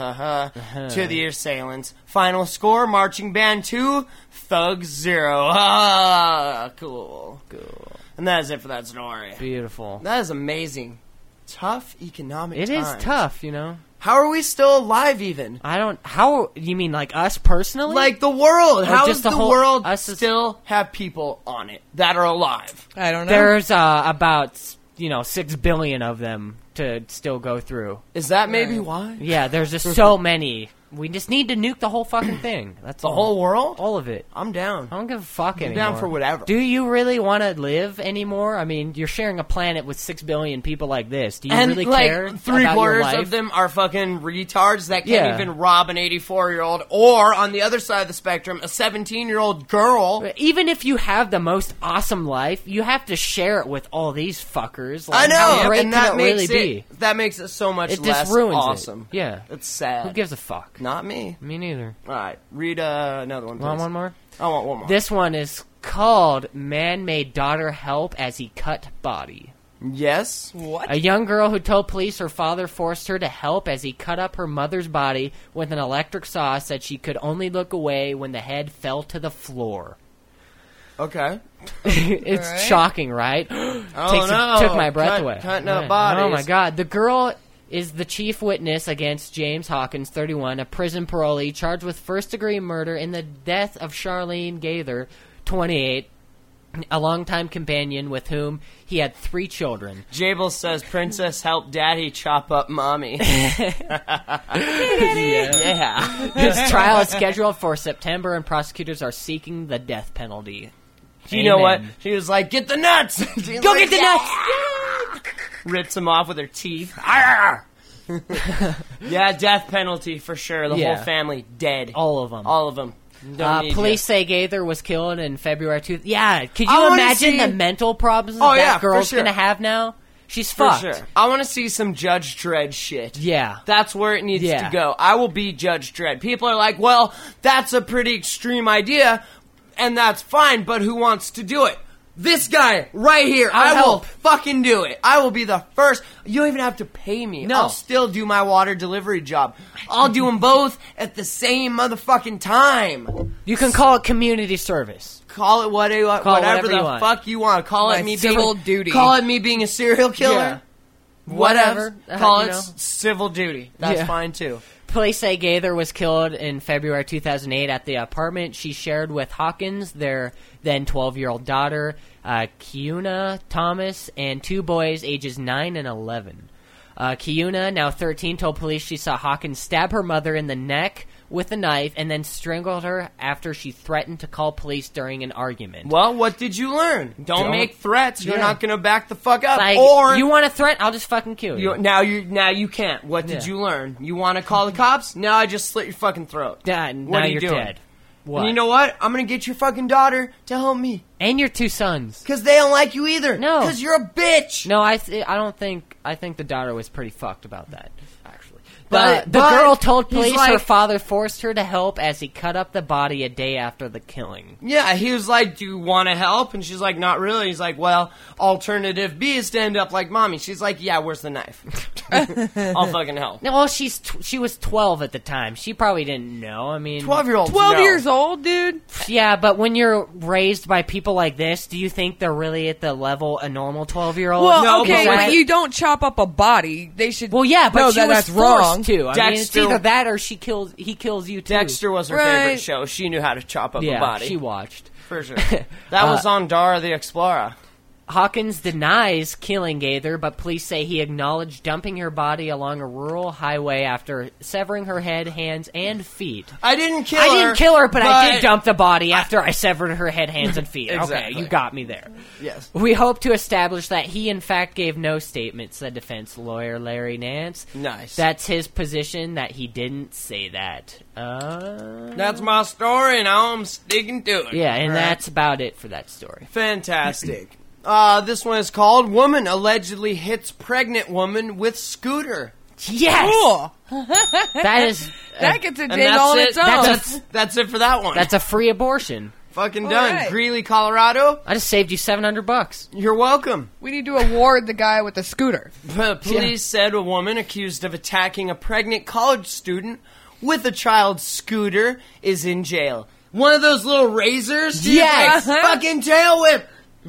to the assailants. Final score, marching band two, thugs zero. Ah, cool. Cool. And that is it for that story. Beautiful. That is amazing. Tough economic It is times. tough, you know. How are we still alive even? I don't. How you mean, like us personally? Like the world. How just does the the whole- world us as- still have people on it that are alive? I don't know. there's uh, about you know six billion of them to still go through. Is that maybe why? Yeah, there's just so many. We just need to nuke the whole fucking thing. That's The all. whole world? all of it. I'm down. I don't give a fuck I'm anymore. down for whatever. Do you really want to live anymore? I mean, you're sharing a planet with six billion people like this. Do you and really like care three about quarters your life? of them are fucking retards that can't Yeah. even rob an eighty-four-year-old, or on the other side of the spectrum, a seventeen-year-old girl. Even if you have the most awesome life, you have to share it with all these fuckers. I Like, How know, great and can that it makes really it be? that makes it so much It less just ruins awesome. it. Yeah. It's sad. Who gives a fuck? Not me. Me neither. All right, read uh, another one. Please. Want one more? I want one more. This one is called Man Made Daughter Help as He Cut Body. Yes. What? A young girl who told police her father forced her to help as he cut up her mother's body with an electric saw said she could only look away when the head fell to the floor. Okay. It's Alright. shocking, right? Oh Takes no! took my breath Cut- away. Cutting up Yeah. bodies. Oh my god. The girl is the chief witness against James Hawkins, thirty-one, a prison parolee charged with first-degree murder in the death of Charlene Gaither, twenty-eight, a longtime companion with whom he had three children. Jabel says, "Princess, help Daddy chop up Mommy." Yeah. His trial is scheduled for September, and prosecutors are seeking the death penalty. You know what? Amen. She was like, "Get the nuts! Go get the nuts! Rips him off with her teeth. Arr! Yeah, death penalty for sure. The Yeah. whole family dead. All of them. All of them. Don't Uh, need police ya. say Gaither was killed in February. Two- yeah, could I you wanna imagine see- the mental problems Oh, that yeah, for girl's sure. gonna have now? She's For fucked. sure. I want to see some Judge Dredd shit. Yeah. That's where it needs Yeah. to go. I will be Judge Dredd. People are like, well, that's a pretty extreme idea, and that's fine, but who wants to do it? This guy right here. I'll I will help. fucking do it. I will be the first. You don't even have to pay me. No. I'll still do my water delivery job. I'll do them both at the same motherfucking time. You can call it community service. Call it what, whatever, whatever the you want. fuck you want. Call My it me civil being duty. Call it me being a serial killer. Yeah. Whatever. Whatever. Uh, Call you it know. s- civil duty. That's Yeah. fine too. Police say Gaither was killed in February two thousand eight at the apartment she shared with Hawkins, their then twelve-year-old daughter, uh, Kiuna Thomas, and two boys ages nine and eleven. Uh, Kiuna, now thirteen, told police she saw Hawkins stab her mother in the neck with a knife and then strangled her after she threatened to call police during an argument. Well, what did you learn? Don't, Don't- make threats. You're Yeah. not going to back the fuck up. Like, or you want to threaten? I'll just fucking kill you. you, now you now you can't. What did Yeah. you learn? You want to call the cops? Now I just slit your fucking throat. Dad, What now are you you're doing? dead. What? And you know what? I'm going to get your fucking daughter to help me. And your two sons. Because they don't like you either. No. Because you're a bitch. No, I th- I don't think I think the daughter was pretty fucked about that. Actually, But the but girl told he's police like, her father forced her to help as he cut up the body a day after the killing. Yeah, he was like, "Do you want to help?" And she's like, "Not really." He's like, "Well, alternative B is to end up like mommy." She's like, "Yeah, where's the knife? I'll fucking help." No, well, she's tw- she was twelve at the time. She probably didn't know. I mean, Twelve-year-old, Twelve no. years old, dude. yeah, but when you're raised by people like this, do you think they're really at the level a normal twelve-year-old? Well, No, okay, but but what- you don't chop up a body. They should. Well, yeah, but know she that was that's forced wrong. to. I mean, it's Dexter- either that or she kills. He kills you too. Dexter was her Right. favorite show. She knew how to chop up yeah, a body. she watched. For sure. That was on Dara the Explorer. Hawkins denies killing Gaither, but police say he acknowledged dumping her body along a rural highway after severing her head, hands, and feet. I didn't kill I her. didn't kill her, but, I did but- dump the body after I severed her head, hands, and feet. Exactly. Okay, you got me there. Yes. We hope to establish that he, in fact, gave no statement, said defense lawyer Larry Nance. Nice. That's his position, that he didn't say that. Uh, That's my story, and I'm sticking to it. yeah, and All right. that's about it for that story. Fantastic. Uh, this one is called Woman Allegedly Hits Pregnant Woman with Scooter. Yes! Cool. That is... That gets a And ding that's on it. its own. That's, that's it for that one. That's a free abortion. fucking All done. right. Greeley, Colorado. I just saved you seven hundred bucks. You're welcome. We need to award the guy with the scooter. P- Police said a woman accused of attacking a pregnant college student with a child's scooter is in jail. One of those little razors? dude, Yes! like, fucking tail whip.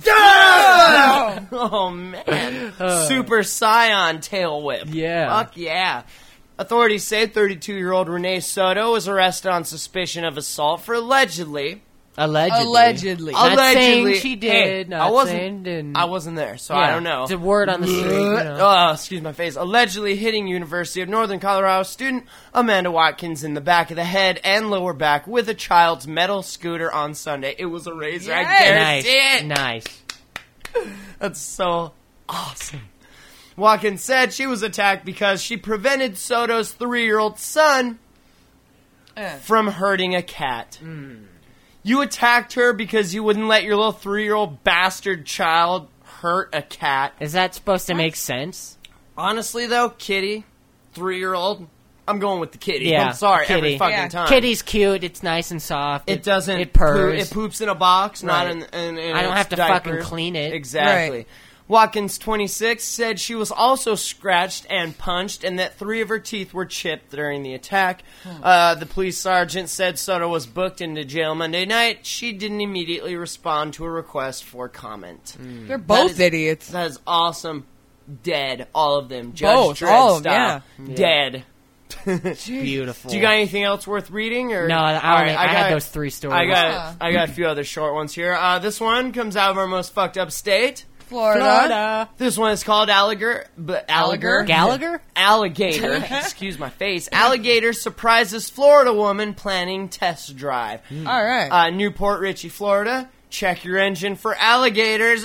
Ah! Oh, man. Super Scion tail whip. Yeah. Fuck yeah. Authorities say thirty-two-year-old Renee Soto was arrested on suspicion of assault for allegedly... Allegedly. Allegedly. Not allegedly, saying she did. Hey, not I wasn't, saying didn't. I wasn't there, so Yeah, I don't know. It's a word on the street. You know. Oh, excuse my face. Allegedly hitting University of Northern Colorado student Amanda Watkins in the back of the head and lower back with a child's metal scooter on Sunday. It was a razor. I Yes. guarantee Nice. it. Nice. That's so awesome. Watkins said she was attacked because she prevented Soto's three-year-old son Eh. from hurting a cat. You attacked her because you wouldn't let your little three-year-old bastard child hurt a cat. Is that supposed to make sense? Honestly, though, Kitty, three-year-old, I'm going with the kitty. Yeah, I'm sorry, every kitty. fucking Yeah. time. Kitty's cute. It's nice and soft. It doesn't. It purrs. Poo- it poops in a box, not Right. in, in, in I don't its have to diaper. fucking clean it. Exactly. Right. Watkins, twenty-six, said she was also scratched and punched and that three of her teeth were chipped during the attack. Uh, the police sergeant said Soto was booked into jail Monday night. She didn't immediately respond to a request for comment. They're both is- idiots. That is awesome. Dead. All of them. Judge Both, Dredd all of them, style. yeah. Dead. Beautiful. Do you got anything else worth reading? Or No, I, All right, only, I, got, had those three stories. I got Yeah. I got a few other short ones here. Uh, this one comes out of our most fucked up state. Florida. Florida. This one is called Alligator. But Alligator. Gallagher? Alligator. Excuse my face. Alligator surprises Florida woman planning test drive. All right. Uh, Newport Richey, Florida. Check your engine for alligators.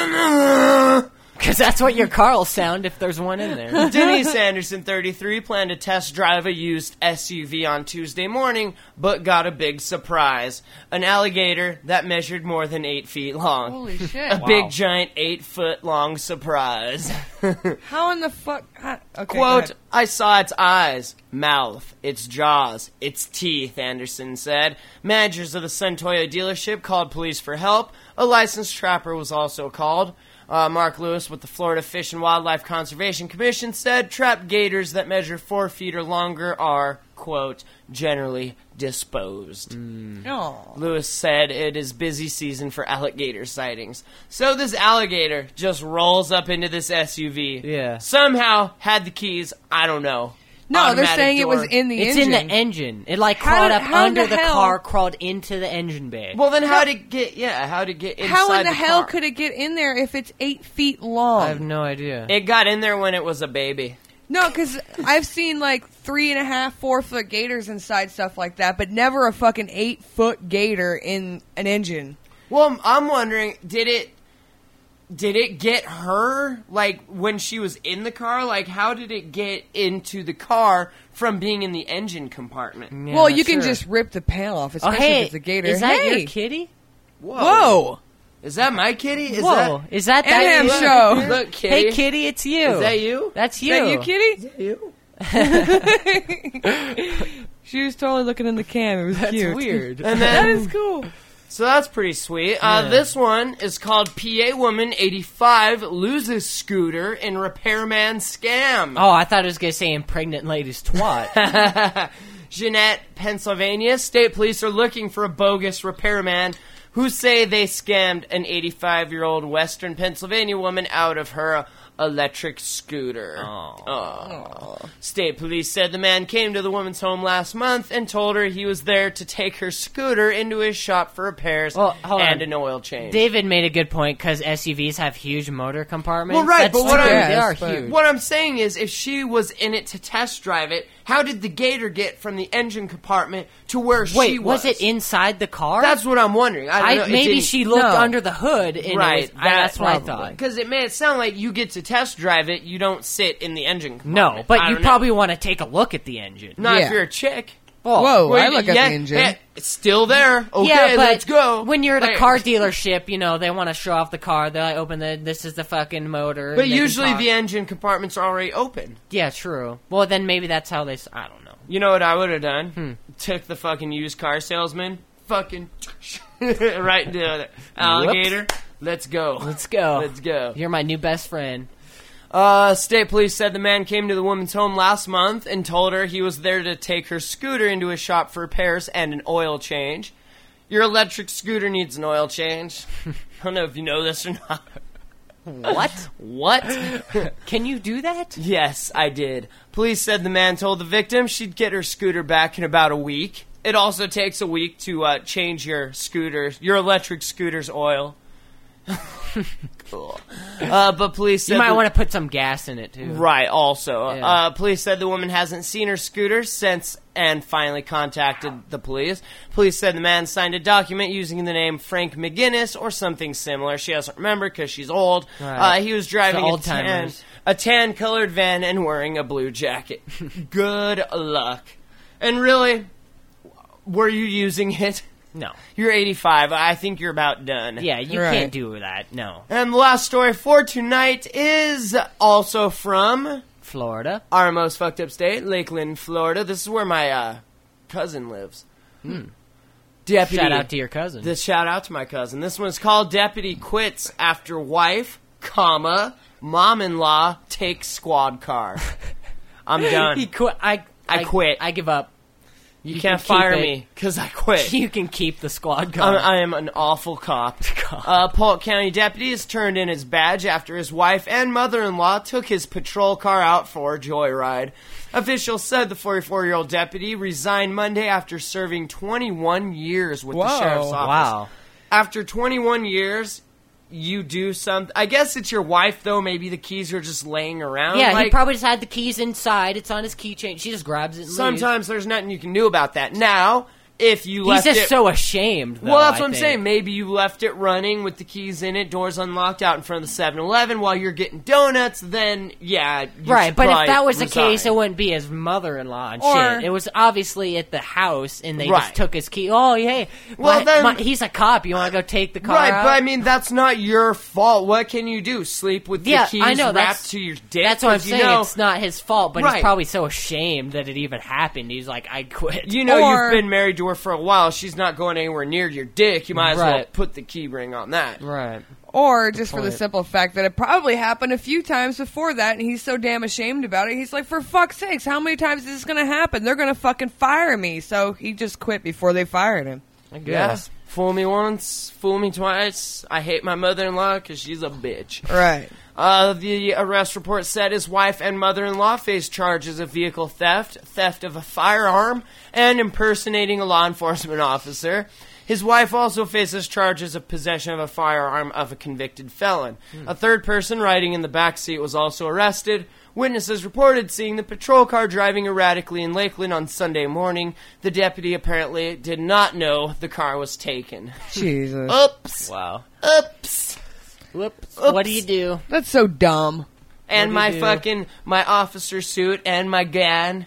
Because that's what your car will sound if there's one in there. Denise Anderson, thirty-three, planned to test drive a used S U V on Tuesday morning, but got a big surprise. An alligator that measured more than eight feet long. Holy shit. A big, giant, eight-foot-long surprise. How in the fuck? How, okay, go Quote, ahead. I saw its eyes, mouth, its jaws, its teeth, Anderson said. Managers of the Suntoya dealership called police for help. A licensed trapper was also called. Uh, Mark Lewis with the Florida Fish and Wildlife Conservation Commission said trapped gators that measure four feet or longer are, quote, generally disposed. Oh. Lewis said it is busy season for alligator sightings. So this alligator just rolls up into this S U V. Yeah. Somehow had the keys. I don't know. No, they're Automatic saying it was door. in the It's engine. in the engine. It like How crawled did- up how under the the, hell- car, crawled into the engine bay. Well, then how did it get? Yeah, how did it get inside How in the, the hell car? could it get in there if it's eight feet long? I have no idea. It got in there when it was a baby. No, because I've seen like three and a half, four foot gators inside stuff like that, but never a fucking eight foot gator in an engine. Well, I'm wondering, did it? Did it get her, like, when she was in the car? Like, how did it get into the car from being in the engine compartment? Yeah, well, you can sure. just rip the panel off, Oh, especially hey, if it's a gator. is that hey. your kitty? Whoa. Whoa. Is that my kitty? Is Whoa, is that that Anham you? show. Look, kitty. Hey, kitty, it's you. Is that you? That's Is you. that you, kitty? You? She was totally looking in the cam. It was That's cute. weird. And That then, is cool. so that's pretty sweet. Uh, Yeah. This one is called P A Woman eighty-five Loses Scooter in Repairman Scam. Oh, I thought it was going to say impregnant lady's twat. Jeanette, Pennsylvania. State police are looking for a bogus repairman who say they scammed an eighty-five-year-old Western Pennsylvania woman out of her electric scooter. Oh. State police said the man came to the woman's home last month and told her he was there to take her scooter into his shop for repairs Well, hold and on. an oil change. David made a good point because S U Vs have huge motor compartments. Well, right, That's but what true. I'm- they are Yes, but- huge. What I'm saying is, if she was in it to test drive it, how did the gator get from the engine compartment to where Wait, she was? was it inside the car? That's what I'm wondering. I don't I, know. It maybe didn't- she looked No. under the hood. And Right, it was, I, that's what I probably. thought. Because it made it sound like you get to test drive it, you don't sit in the engine compartment. No, but I you don't know. probably want to take a look at the engine. Not Yeah. if you're a chick. Oh, Whoa, Well, I look at yeah, the engine. yeah, it's still there. Okay, yeah, but let's go. when you're at a Like- car dealership, you know, they want to show off the car. They like, open the, this is the fucking motor. But and they can usually talk. the engine compartments are already open. Yeah, true. Well, then maybe that's how they, s- I don't know. You know what I would have done? Hmm. Took the fucking used car salesman, fucking right into the alligator. Let's go. Let's go. Let's go. You're my new best friend. Uh, state police said the man came to the woman's home last month and told her he was there to take her scooter into his shop for repairs and an oil change. Your electric scooter needs an oil change. I don't know if you know this or not. What? What? Can you do that? Yes, I did. Police said the man told the victim she'd get her scooter back in about a week. It also takes a week to uh, change your scooter, your electric scooter's oil. Cool. Uh, but police said You might the- want to put some gas in it, too. Right, also. Yeah. Uh, police said the woman hasn't seen her scooter since and finally contacted the police. Police said the man signed a document using the name Frank McGinnis or something similar. She doesn't remember because she's old. Right. Uh, he was driving The a tan, old-timers. a tan-colored van and wearing a blue jacket. Good luck. And really, were you using it? No. You're eighty-five. I think you're about done. Yeah, you Right. can't do that. No. And the last story for tonight is also from Florida. our most fucked up state, Lakeland, Florida. This is where my uh, cousin lives. Deputy. Shout out to your cousin. This shout out to my cousin. This one's called Deputy Quits After Wife, comma, Mom-in-Law Takes Squad Car. I'm done. He quit. I, I quit. I give up. you, you can't can keep fire it. me because I quit. You can keep the squad I'm, car. I am an awful cop. Uh, Polk County deputy has turned in his badge after his wife and mother-in-law took his patrol car out for a joyride. Officials said the forty-four-year-old deputy resigned Monday after serving twenty-one years with the Whoa. sheriff's office. Wow. After twenty-one years, you do something. I guess it's your wife, though. Maybe the keys are just laying around. Yeah, he Like, probably just had the keys inside. It's on his keychain. She just grabs it and leaves. sometimes there's nothing you can do about that. Now, if you He's left just it... so ashamed, though, Well, that's I what I'm think. saying. Maybe you left it running with the keys in it, doors unlocked out in front of the seven eleven while you're getting donuts, then, yeah. You Right, should but if probably that was the resign. case, it wouldn't be his mother-in-law and Or- shit. It was obviously at the house, and they Right. just took his key. Oh, hey, Well, my- then- my- he's a cop. You want to go take the car Right, out? but I mean, that's not your fault. What can you do? Sleep with yeah, the keys I know. wrapped That's, to your dick? that's what I'm 'Cause you saying. know- It's not his fault, but Right. he's probably so ashamed that it even happened. He's like, I quit. You know Or- you've been married to her for a while. She's not going anywhere near your dick. You might as well Right. put the key ring on that. Right. Or just for the point. simple fact that it probably happened a few times before that, and he's so damn ashamed about it. He's like, for fuck's sakes, how many times is this going to happen? They're going to fucking fire me. So he just quit before they fired him. I Yeah. guess. Fool me once, fool me twice. I hate my mother-in-law because she's a bitch. Right. Uh, the arrest report said his wife and mother-in-law faced charges of vehicle theft, theft of a firearm, and impersonating a law enforcement officer. His wife also faces charges of possession of a firearm of a convicted felon. A third person riding in the back seat was also arrested. Witnesses reported seeing the patrol car driving erratically in Lakeland on Sunday morning. The deputy apparently did not know the car was taken. Jesus. Oops. Wow. Oops. Whoops. Oops. What do you do? That's so dumb. And What my do you do? fucking, my officer suit and my gun.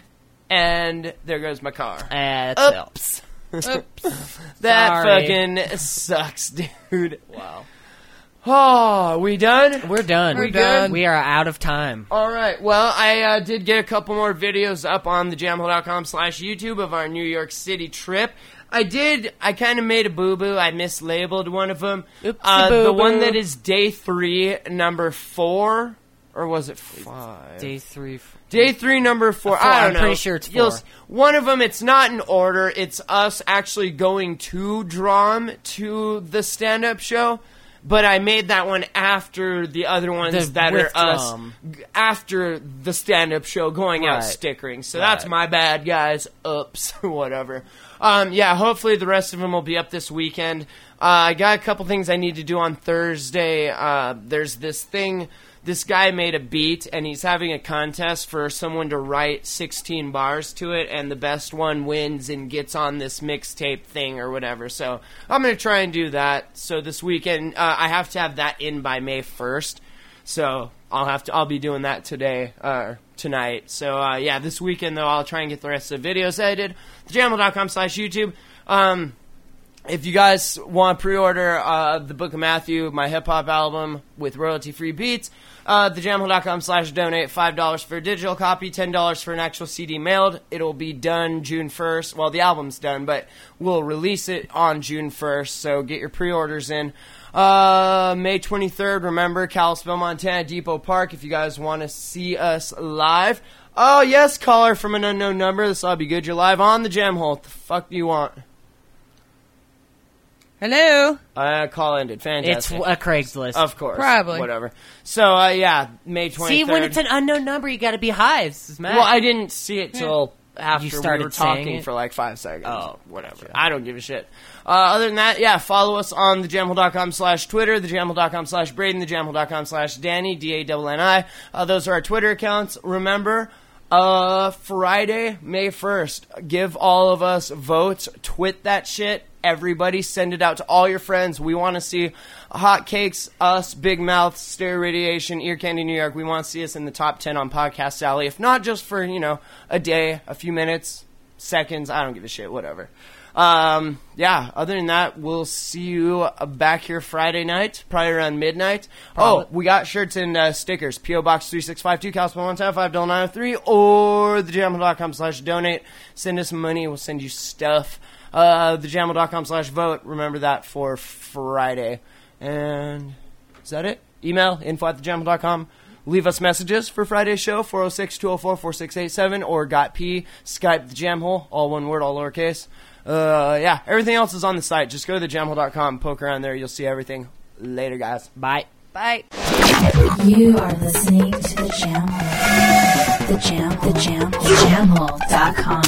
And there goes my car. Uh, that's it. Oops. Oops. That Sorry. fucking sucks, dude. Wow. Oh, we done? We're done. We're we done. We are out of time. All right. Well, I uh, did get a couple more videos up on the jamhole dot com slash YouTube of our New York City trip. I did, I kind of made a boo-boo. I mislabeled one of them. Oopsie Uh, the boo-boo. one that is day three, number four, or was it five? Day three. F- Day three, number four. Four, I don't I'm know. pretty sure it's You'll four. s- One of them, it's not in order. It's us actually going to Drum to the stand-up show. But I made that one after the other ones The that are with us Drum. g- after the stand-up show going out Right. stickering. So Right. that's my bad, guys. Oops, whatever. Um, yeah, hopefully the rest of them will be up this weekend. Uh, I got a couple things I need to do on Thursday. Uh, there's this thing. This guy made a beat, and he's having a contest for someone to write sixteen bars to it, and the best one wins and gets on this mixtape thing or whatever. So I'm going to try and do that. So this weekend, uh, I have to have that in by May first. So I'll have to. I'll be doing that today, uh, tonight. So uh, yeah, this weekend though, I'll try and get the rest of the videos edited. the jamhole dot com slash YouTube. Um, If you guys want to pre-order uh, the Book of Matthew, my hip-hop album with royalty-free beats, uh, the jamhole dot com slash donate, five dollars for a digital copy, ten dollars for an actual C D mailed. It'll be done June first. Well, the album's done, but we'll release it on June first, so get your pre-orders in. Uh, May twenty-third, remember, Kalispell, Montana, Depot Park, if you guys want to see us live. Oh, yes, caller from an unknown number. This ought to be good. You're live on the Jam Hole. What the fuck do you want? Hello? Uh, call ended. it's Fantastic. a Craigslist. Of course. Probably. Whatever. So, uh, yeah, May twenty-third. See, when it's an unknown number, you got to be high. This is mad. Well, I didn't see it till after You we started were saying talking it? for like five seconds. Oh, whatever. I don't give a shit. Uh, other than that, yeah, follow us on the jamhole dot com slash Twitter, the jamhole dot com slash Braden, the jamhole dot com slash Danny, D A N N I. Uh, those are our Twitter accounts. Remember, uh, Friday, May first, give all of us votes. Twit that shit. Everybody send it out to all your friends. We want to see Hot Cakes, us, Big Mouth, Stereo Radiation, Ear Candy New York. We want to see us in the top ten on Podcast Alley. If not just for, you know, a day, a few minutes, seconds. I don't give a shit. Whatever. Um, yeah, other than that, we'll see you back here Friday night, probably around midnight. Probably. Oh, we got shirts and uh, stickers. P O Box three six five two, Kalispell, Montana, five nine zero three, or the jamhole dot com slash donate. Send us some money. We'll send you stuff. Uh, the jamhole dot com slash vote. Remember that for Friday. And is that it? Email, info at the jamhole dot com. Leave us messages for Friday's show, four oh six, two oh four, four six eight seven, or got P, Skype the Jamhole, all one word, all lowercase. Uh, yeah, everything else is on the site. Just go to the jamhole dot com, poke around there, you'll see everything. Later, guys. Bye. Bye. You are listening to the Jam Hole. The Jam, the Jam, jamhole dot com.